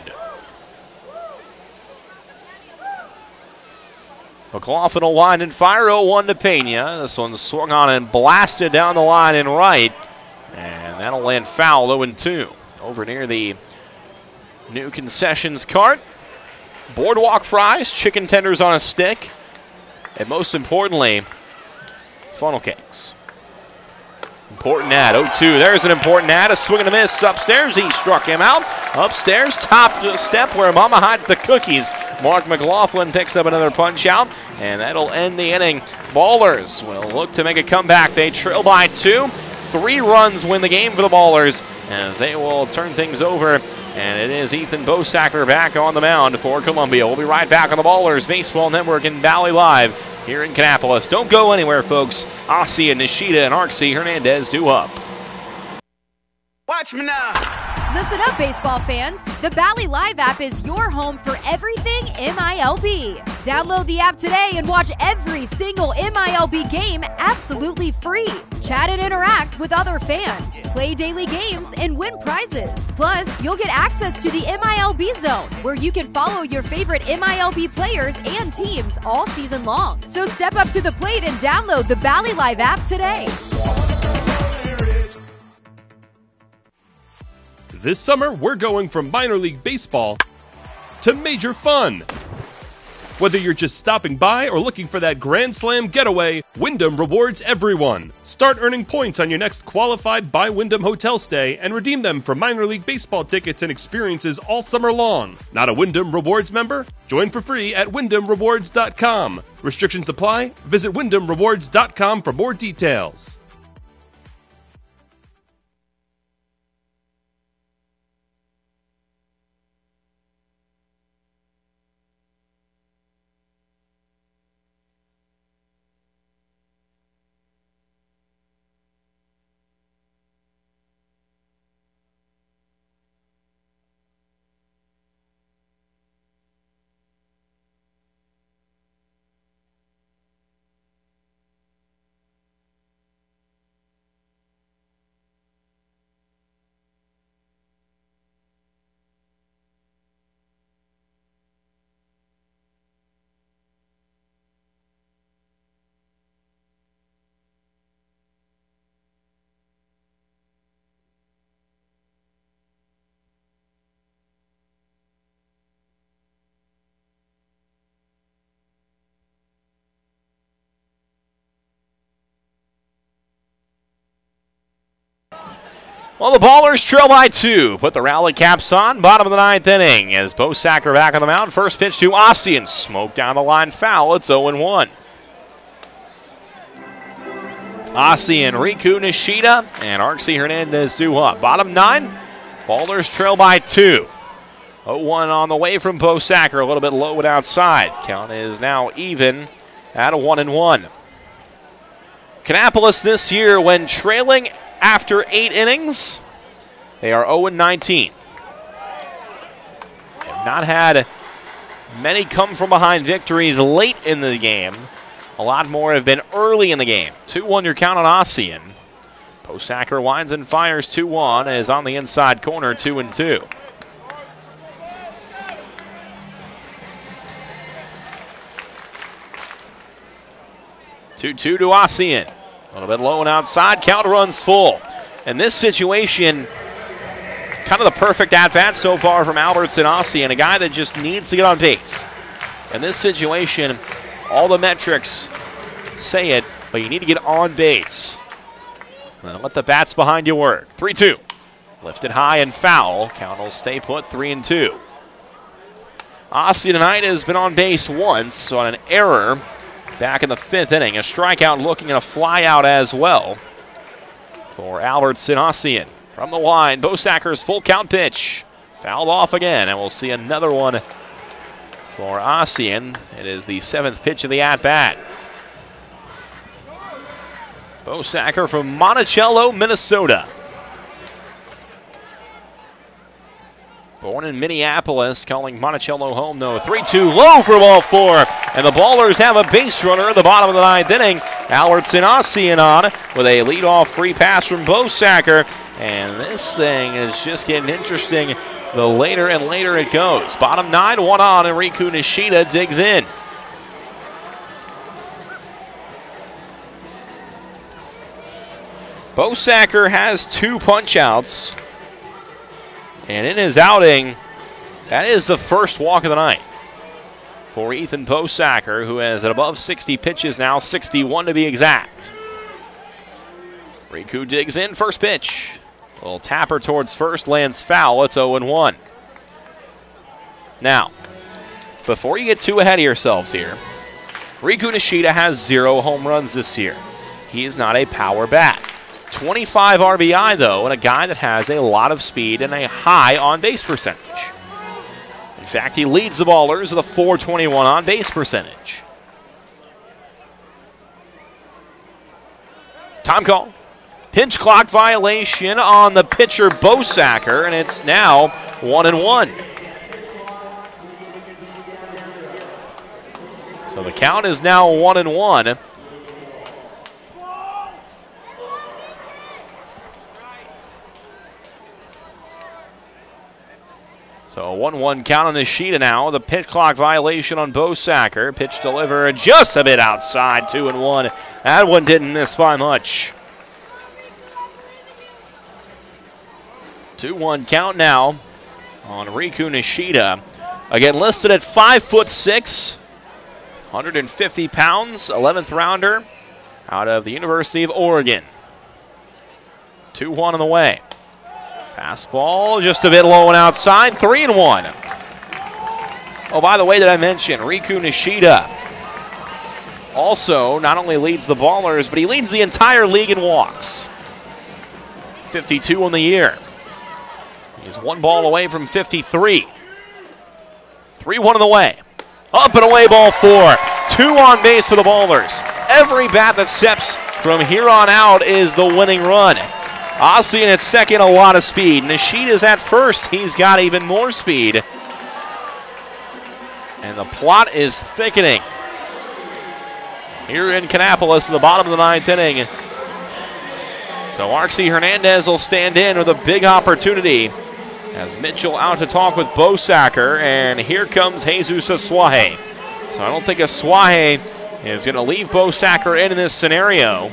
McLaughlin will wind and fire. oh one to Pena. This one swung on and blasted down the line in right. And that'll land foul, oh and two. Over near the new concessions cart. Boardwalk fries, chicken tenders on a stick, and most importantly, funnel cakes. Important ad, oh two. There's an important ad. A swing and a miss upstairs. He struck him out. Upstairs, top step where Mama hides the cookies. Mark McLaughlin picks up another punch out, and that'll end the inning. Ballers will look to make a comeback. They trail by two. Three runs win the game for the Ballers as they will turn things over. And it is Ethan Bosacker back on the mound for Columbia. We'll be right back on the Ballers Baseball Network and Valley Live here in Kannapolis. Don't go anywhere, folks. Ossie and Nishida and Arxie Hernandez do up. Watch me now. Listen up, baseball fans. The Valley Live app is your home for everything M I L B. Download the app today and watch every single M I L B game absolutely free. Chat and interact with other fans, play daily games, and win prizes. Plus, you'll get access to the M I L B Zone, where you can follow your favorite M I L B players and teams all season long. So step up to the plate and download the Valley Live app today. This summer, we're going from minor league baseball to major fun. Whether you're just stopping by or looking for that Grand Slam getaway, Wyndham rewards everyone. Start earning points on your next qualified by Wyndham hotel stay and redeem them for minor league baseball tickets and experiences all summer long. Not a Wyndham Rewards member? Join for free at wyndham rewards dot com. Restrictions apply. Visit wyndham rewards dot com for more details. Well, the Ballers trail by two. Put the rally caps on. Bottom of the ninth inning as Bo Sacker back on the mound. First pitch to Ossian. Smoke down the line, foul. It's oh and one. Ossian, Riku Nishida, and Arxie Hernandez do up. Bottom nine. Ballers trail by two. oh one on the way from Bo Sacker. A little bit low and outside. Count is now even at a one and one. Kannapolis this year, when trailing after eight innings, they are oh and nineteen. They have not had many come from behind victories late in the game. A lot more have been early in the game. two one your count on Ossian. Bo Sacker winds and fires two one, is on the inside corner, two and two. two two to Ossian. A little bit low and outside. Count runs full. In this situation, kind of the perfect at-bat so far from Albertson Ossian, a guy that just needs to get on base. In this situation, all the metrics say it, but you need to get on base. And let the bats behind you work. three two. Lifted high and foul. Count will stay put, three and two. Ossian tonight has been on base once on an error back in the fifth inning. A strikeout looking at a fly out as well for Albertson Ossian. From the line, Bo Sacker's full count pitch. Fouled off again, and we'll see another one for Ossian. It is the seventh pitch of the at-bat. Bo Sacker from Monticello, Minnesota. Born in Minneapolis, calling Monticello home, though. three two low for ball four. And the Ballers have a base runner at the bottom of the ninth inning. Albertson Ossian on with a leadoff free pass from Bo Sacker. And this thing is just getting interesting the later and later it goes. Bottom nine, one on, and Riku Nishida digs in. Bo Sacker has two punch-outs. And in his outing, that is the first walk of the night for Ethan Bo Sacker, who has at above sixty pitches now, sixty-one to be exact. Riku digs in, first pitch. A little tapper towards first, lands foul. It's oh and one. Now, before you get too ahead of yourselves here, Riku Nishida has zero home runs this year. He is not a power bat. twenty-five R B I, though, and a guy that has a lot of speed and a high on-base percentage. In fact, he leads the Ballers with a four twenty-one on-base percentage. Time call. Pinch clock violation on the pitcher, Bo Sacker, and it's now one and one. So the count is now one and one. So a one one count on Nishida now. The pitch clock violation on Bo Sacker. Pitch delivered just a bit outside, two and one. That one didn't miss by much. two one count now on Riku Nishida. Again, listed at five foot six, one hundred fifty pounds, eleventh rounder out of the University of Oregon. two one on the way. Fastball just a bit low and outside, three and one. Oh, by the way, did I mention Riku Nishida also not only leads the Ballers, but he leads the entire league in walks. fifty-two on the year. He's one ball away from fifty-three. three one on the way. Up and away, ball four. Two on base for the Ballers. Every bat that steps from here on out is the winning run. Ossian at second, a lot of speed. Nishida's at first. He's got even more speed. And the plot is thickening here in Kannapolis in the bottom of the ninth inning. So Arxie Hernandez will stand in with a big opportunity as Mitchell out to talk with Bosacker, and here comes Jesus Asuaje. So I don't think Asuaje is going to leave Bosacker in in this scenario.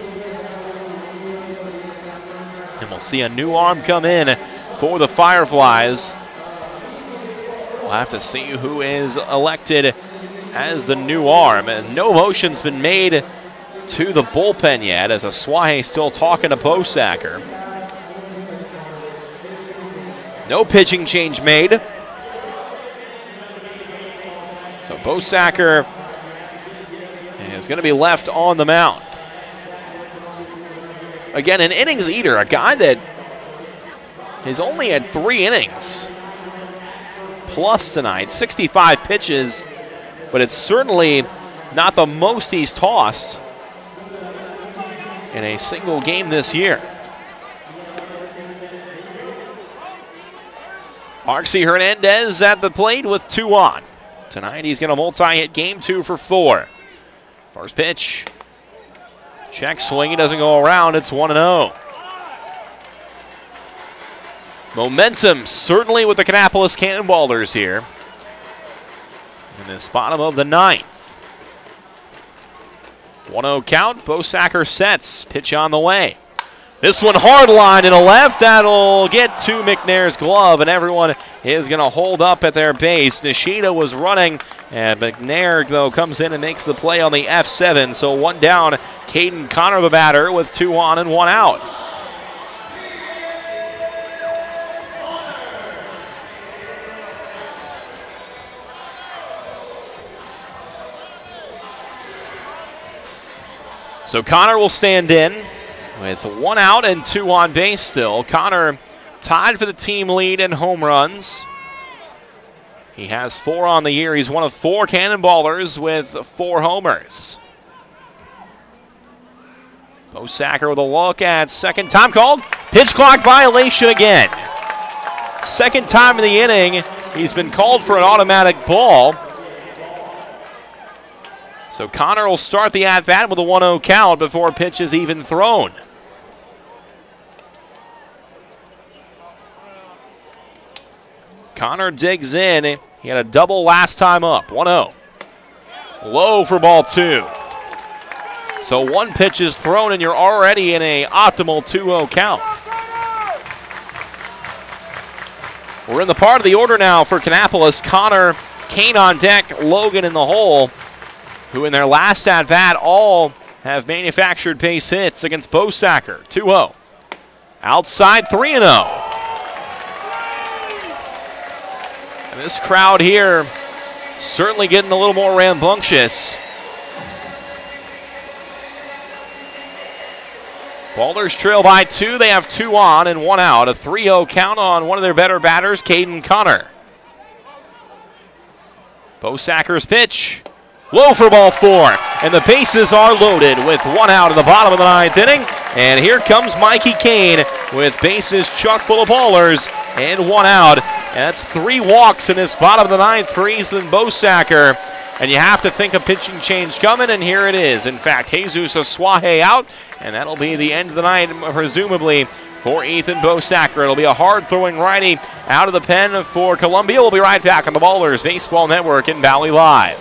And we'll see a new arm come in for the Fireflies. We'll have to see who is elected as the new arm. And no motion's been made to the bullpen yet, as Asuaje still talking to Bosacker. No pitching change made. So Bosacker is going to be left on the mound. Again, an innings eater, a guy that has only had three innings plus tonight, sixty-five pitches, but it's certainly not the most he's tossed in a single game this year. Arxie Hernandez at the plate with two on. Tonight he's going to multi-hit game two for four. First pitch. Check swing, he doesn't go around, it's one and oh. Momentum certainly with the Kannapolis Cannonballers here in this bottom of the ninth. one oh count, Bosacker sets, pitch on the way. This one hard line to the left, that'll get to McNair's glove, and everyone is going to hold up at their base. Nishida was running, and McNair, though, comes in and makes the play on the F seven. So one down, Caden Connor the batter with two on and one out. So Connor will stand in with one out and two on base still. Connor tied for the team lead in home runs. He has four on the year. He's one of four Cannonballers with four homers. Bosacker with a look at second. Time called. Pitch clock violation again. Second time in the inning, he's been called for an automatic ball. So Connor will start the at-bat with a one oh count before pitch is even thrown. Connor digs in. He had a double last time up. one oh. Low for ball two. So one pitch is thrown and you're already in a optimal two oh count. We're in the part of the order now for Kannapolis. Connor, Kane on deck, Logan in the hole, who in their last at-bat all have manufactured base hits against Bosacker. two oh. Outside, three and oh. And this crowd here certainly getting a little more rambunctious. Ballers trail by two. They have two on and one out. A three oh count on one of their better batters, Caden Connor. Bosacker's pitch. Low for ball four, and the bases are loaded with one out in the bottom of the ninth inning. And here comes Mikey Kane with bases chock full of ballers and one out. And that's three walks in this bottom of the ninth for Ethan Bosacker. And you have to think a pitching change coming, and here it is. In fact, Jesus Asuaje out, and that'll be the end of the night, presumably, for Ethan Bosacker. It'll be a hard-throwing righty out of the pen for Columbia. We'll be right back on the Ballers Baseball Network in Valley Live.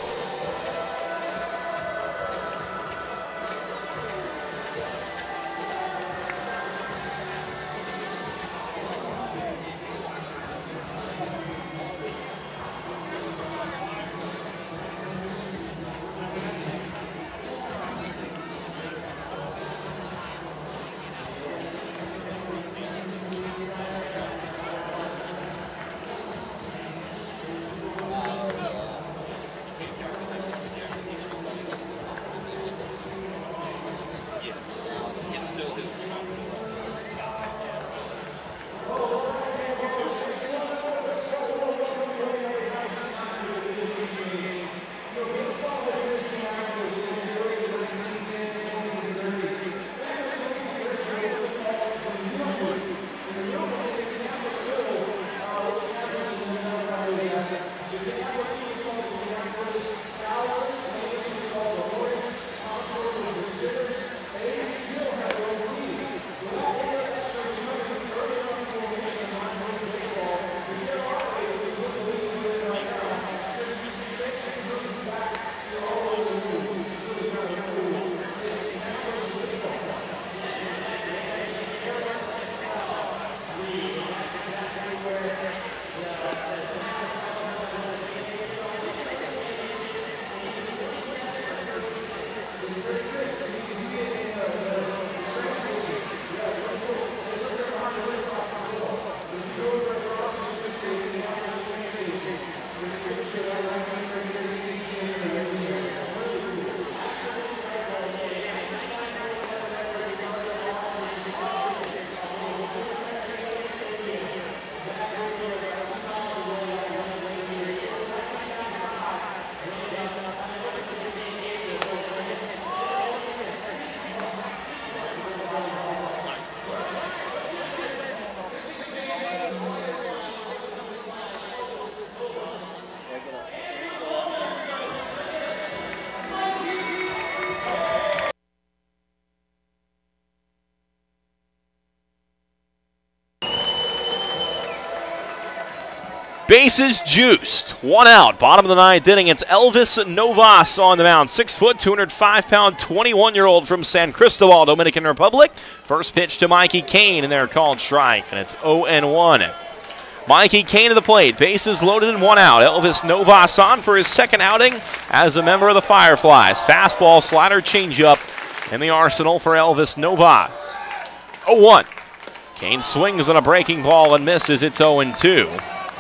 Bases juiced. One out. Bottom of the ninth inning. It's Elvis Novas on the mound. Six foot, two hundred five pound, twenty-one-year-old from San Cristobal, Dominican Republic. First pitch to Mikey Kane, and they're called strike, and it's oh and one. Mikey Kane to the plate. Bases loaded and one out. Elvis Novas on for his second outing as a member of the Fireflies. Fastball, slider, changeup in the arsenal for Elvis Novas. oh one. Kane swings on a breaking ball and misses. It's oh and two.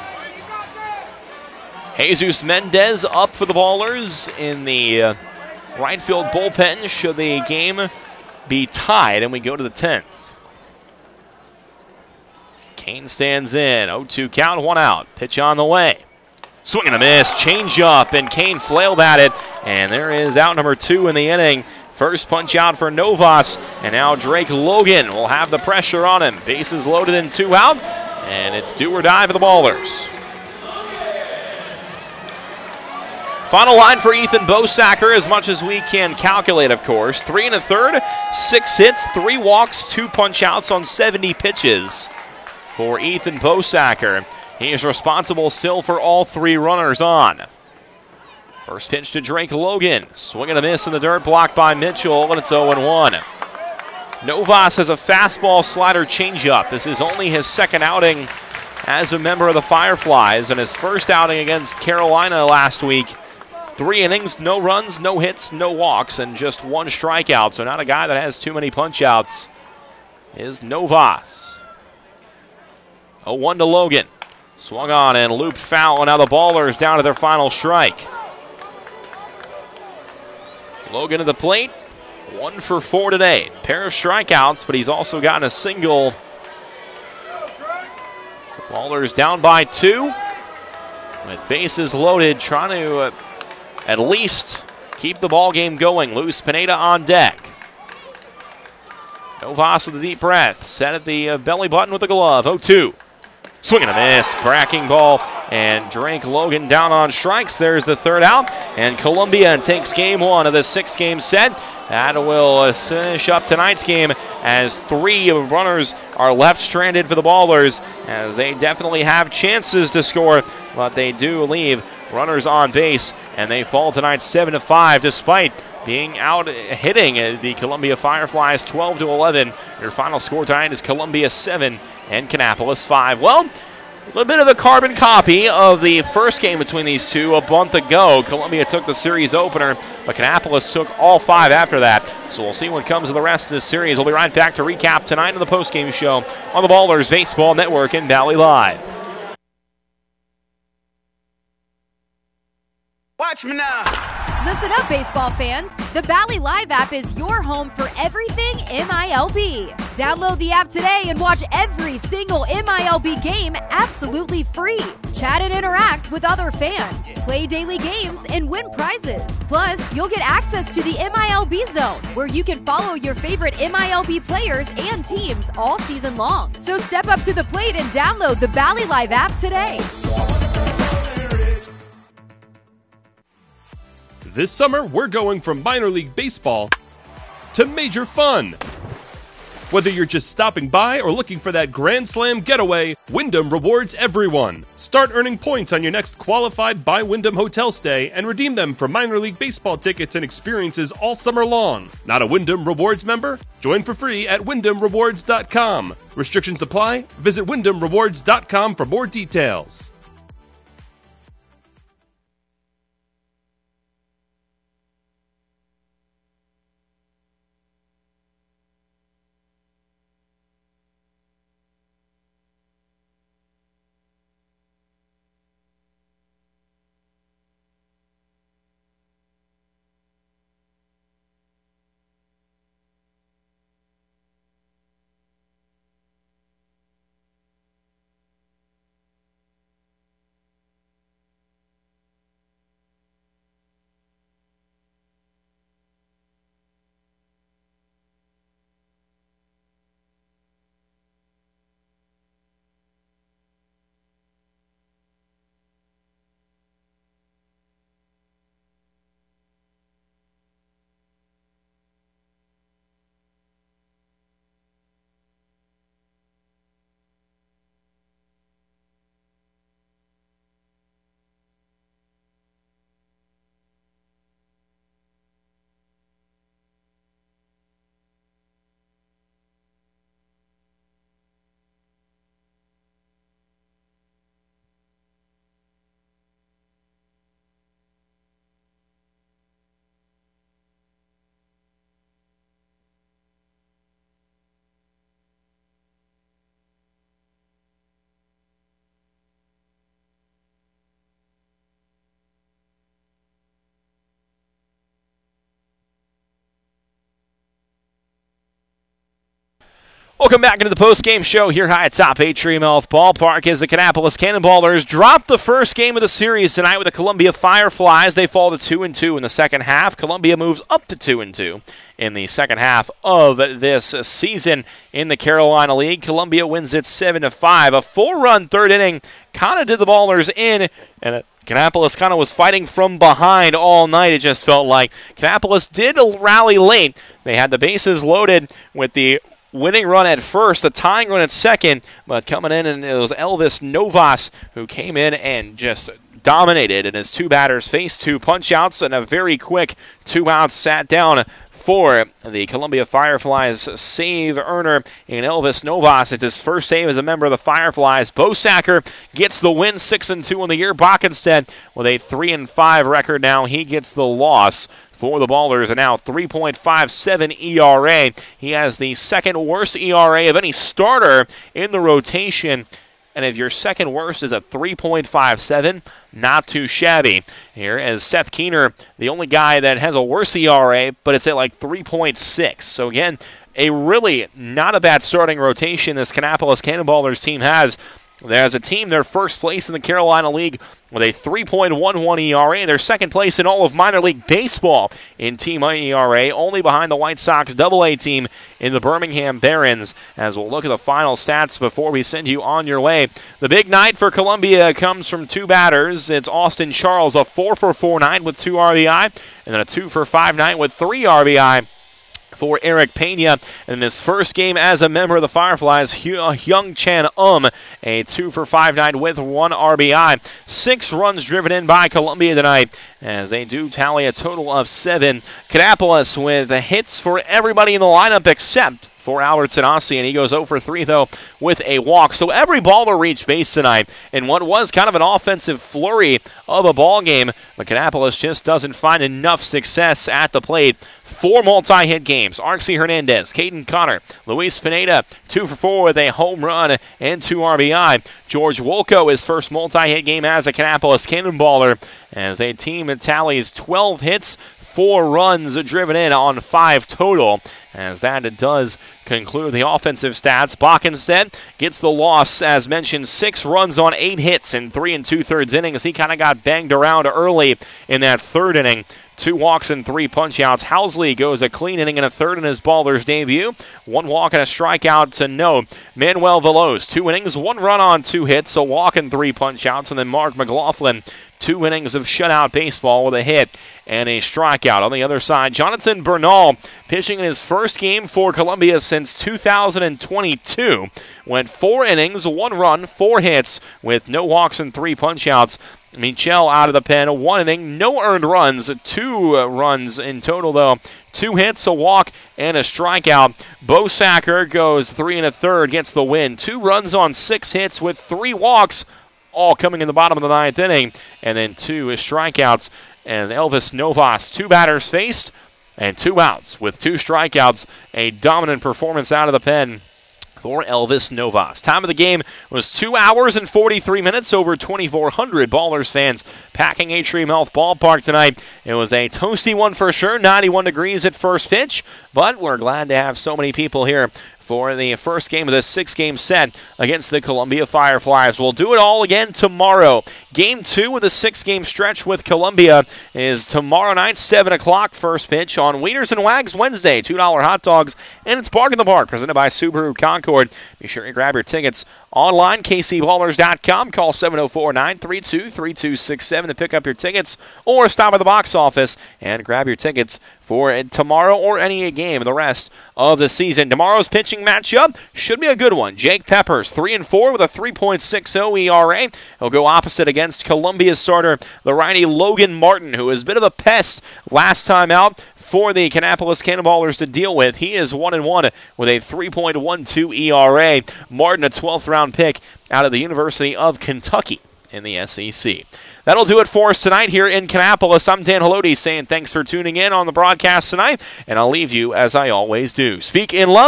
Jesus Mendez up for the Ballers in the uh, right field bullpen should the game be tied, and we go to the tenth. Kane stands in. oh two count, one out. Pitch on the way. Swing and a miss. Change up, and Kane flailed at it. And there is out number two in the inning. First punch out for Novas. And now Drake Logan will have the pressure on him. Bases loaded and two out. And it's do or die for the Ballers. Final line for Ethan Bosacker, as much as we can calculate, of course. Three and a third, six hits, three walks, two punch outs on seventy pitches for Ethan Bosacker. He is responsible still for all three runners on. First pitch to Drake Logan. Swing and a miss in the dirt, blocked by Mitchell, and it's oh and one. Novas has a fastball slider changeup. This is only his second outing as a member of the Fireflies, and his first outing against Carolina last week. Three innings, no runs, no hits, no walks, and just one strikeout. So not a guy that has too many punch-outs is Novas. oh one to Logan. Swung on and looped foul, and now the Ballers down to their final strike. Logan at the plate, one for four today. Pair of strikeouts, but he's also gotten a single. So Ballers down by two with bases loaded, trying to uh, at least keep the ball game going. Luis Pineda on deck. Novas with a deep breath. Set at the uh, belly button with the glove. oh two. Swing and a miss. Bracking ball. And Drake Logan down on strikes. There's the third out. And Columbia takes game one of the six-game set. That will uh, finish up tonight's game as three runners are left stranded for the Ballers, as they definitely have chances to score, but they do leave runners on base, and they fall tonight seven to five despite being out hitting the Columbia Fireflies twelve to eleven. Your final score tonight is Columbia seven and Kannapolis five. Well, a little bit of a carbon copy of the first game between these two a month ago. Columbia took the series opener, but Kannapolis took all five after that. So we'll see what comes of the rest of this series. We'll be right back to recap tonight on the postgame show on the Ballers Baseball Network and Valley Live. Watch me now. Listen up, baseball fans. The Valley Live app is your home for everything M I L B. Download the app today and watch every single M I L B game absolutely free. Chat and interact with other fans. Play daily games and win prizes. Plus, you'll get access to the M I L B Zone, where you can follow your favorite M I L B players and teams all season long. So step up to the plate and download the Valley Live app today. This summer, we're going from minor league baseball to major fun. Whether you're just stopping by or looking for that Grand Slam getaway, Wyndham rewards everyone. Start earning points on your next qualified by Wyndham hotel stay and redeem them for minor league baseball tickets and experiences all summer long. Not a Wyndham Rewards member? Join for free at wyndham rewards dot com. Restrictions apply. Visit wyndham rewards dot com for more details. Welcome back into the post-game show here high atop Atrium Health Ballpark as the Kannapolis Cannonballers drop the first game of the series tonight with the Columbia Fireflies. They fall to two and two in the second half. Columbia moves up to two and two in the second half of this season in the Carolina League. Columbia wins it seven to five. A four-run third inning kind of did the Ballers in, and it Kannapolis kind of was fighting from behind all night, it just felt like. Kannapolis did rally late. They had the bases loaded with the winning run at first, a tying run at second, but coming in, and it was Elvis Novas who came in and just dominated, and his two batters faced two punch-outs, and a very quick two outs sat down for the Columbia Fireflies save earner in Elvis Novas. It's his first save as a member of the Fireflies. Bosacker gets the win, six and two on the year. Bockenstead with a three and five record now. He gets the loss for the Ballers, and now three point five seven E R A. He has the second worst E R A of any starter in the rotation. And if your second worst is a three point five seven, not too shabby. Here as Seth Keener, the only guy that has a worse E R A, but it's at like three point six. So again, a really not a bad starting rotation this Kannapolis Cannonballers team has. There's a team, they're first place in the Carolina League with a three point one one E R A. They're second place in all of minor league baseball in team E R A, only behind the White Sox double A team in the Birmingham Barons. As we'll look at the final stats before we send you on your way. The big night for Columbia comes from two batters. It's Austin Charles, a four for four night with two R B I, and then a two for five night with three R B I. For Eric Pena in his first game as a member of the Fireflies. Hyung Chan Um, a two for five night with one R B I. Six runs driven in by Columbia tonight as they do tally a total of seven. Kannapolis with hits for everybody in the lineup except for Albert Tanasi, and he goes oh for three, though, with a walk. So every baller reached base tonight in what was kind of an offensive flurry of a ball game, but Kannapolis just doesn't find enough success at the plate. Four multi-hit games. Arxie Hernandez, Caden Connor, Luis Pineda, two for four with a home run and two R B I. George Wolko, his first multi-hit game as a Kannapolis Cannonballer, as a team that tallies twelve hits, four runs driven in on five total. As that does conclude the offensive stats. Bockenstead gets the loss, as mentioned, six runs on eight hits in three and two-thirds innings. He kind of got banged around early in that third inning. Two walks and three punch-outs. Housley goes a clean inning and a third in his Ballers debut. One walk and a strikeout to no. Manuel Veloz, two innings, one run on two hits, a walk and three punch-outs. And then Mark McLaughlin, two innings of shutout baseball with a hit and a strikeout. On the other side, Jonathan Bernal, pitching in his first game for Columbia since two thousand twenty-two. Went four innings, one run, four hits, with no walks and three punch-outs. Michel out of the pen, one inning, no earned runs, two uh, runs in total, though. Two hits, a walk, and a strikeout. Bosacker goes three and a third, gets the win. Two runs on six hits with three walks, all coming in the bottom of the ninth inning. And then two strikeouts. And Elvis Novas, two batters faced, and two outs with two strikeouts. A dominant performance out of the pen for Elvis Novas. Time of the game was two hours and forty-three minutes. Over twenty-four hundred Ballers fans packing Atrium Health Ballpark tonight. It was a toasty one for sure, ninety-one degrees at first pitch, but we're glad to have so many people here for the first game of this six-game set against the Columbia Fireflies. We'll do it all again tomorrow. Game two of the six-game stretch with Columbia is tomorrow night, seven o'clock, first pitch on Wieners and Wags Wednesday, two dollar hot dogs, and it's Bark in the Park, presented by Subaru Concord. Be sure to grab your tickets online, k c ballers dot com. Call seven oh four, nine three two, three two six seven to pick up your tickets, or stop at the box office and grab your tickets for tomorrow or any game of the rest of the season. Tomorrow's pitching matchup should be a good one. Jake Peppers, three and four with a three point six oh E R A. He'll go opposite against Columbia's starter, the righty Logan Martin, who was a bit of a pest last time out for the Kannapolis Cannonballers to deal with. He is one and one with a three point one two E R A. Martin, a twelfth round pick out of the University of Kentucky in the S E C. That'll do it for us tonight here in Kannapolis. I'm Dan Haloti saying thanks for tuning in on the broadcast tonight, and I'll leave you as I always do. Speak in love,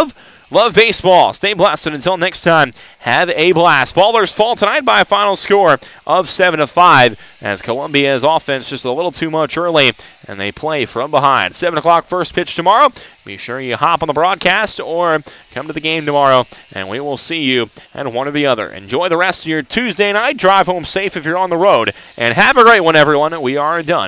Love baseball. Stay blessed, and until next time, have a blast. Ballers fall tonight by a final score of seven to five as Columbia's offense just a little too much early, and they play from behind. seven o'clock first pitch tomorrow. Be sure you hop on the broadcast or come to the game tomorrow, and we will see you at one or the other. Enjoy the rest of your Tuesday night. Drive home safe if you're on the road, and have a great one, everyone. We are done.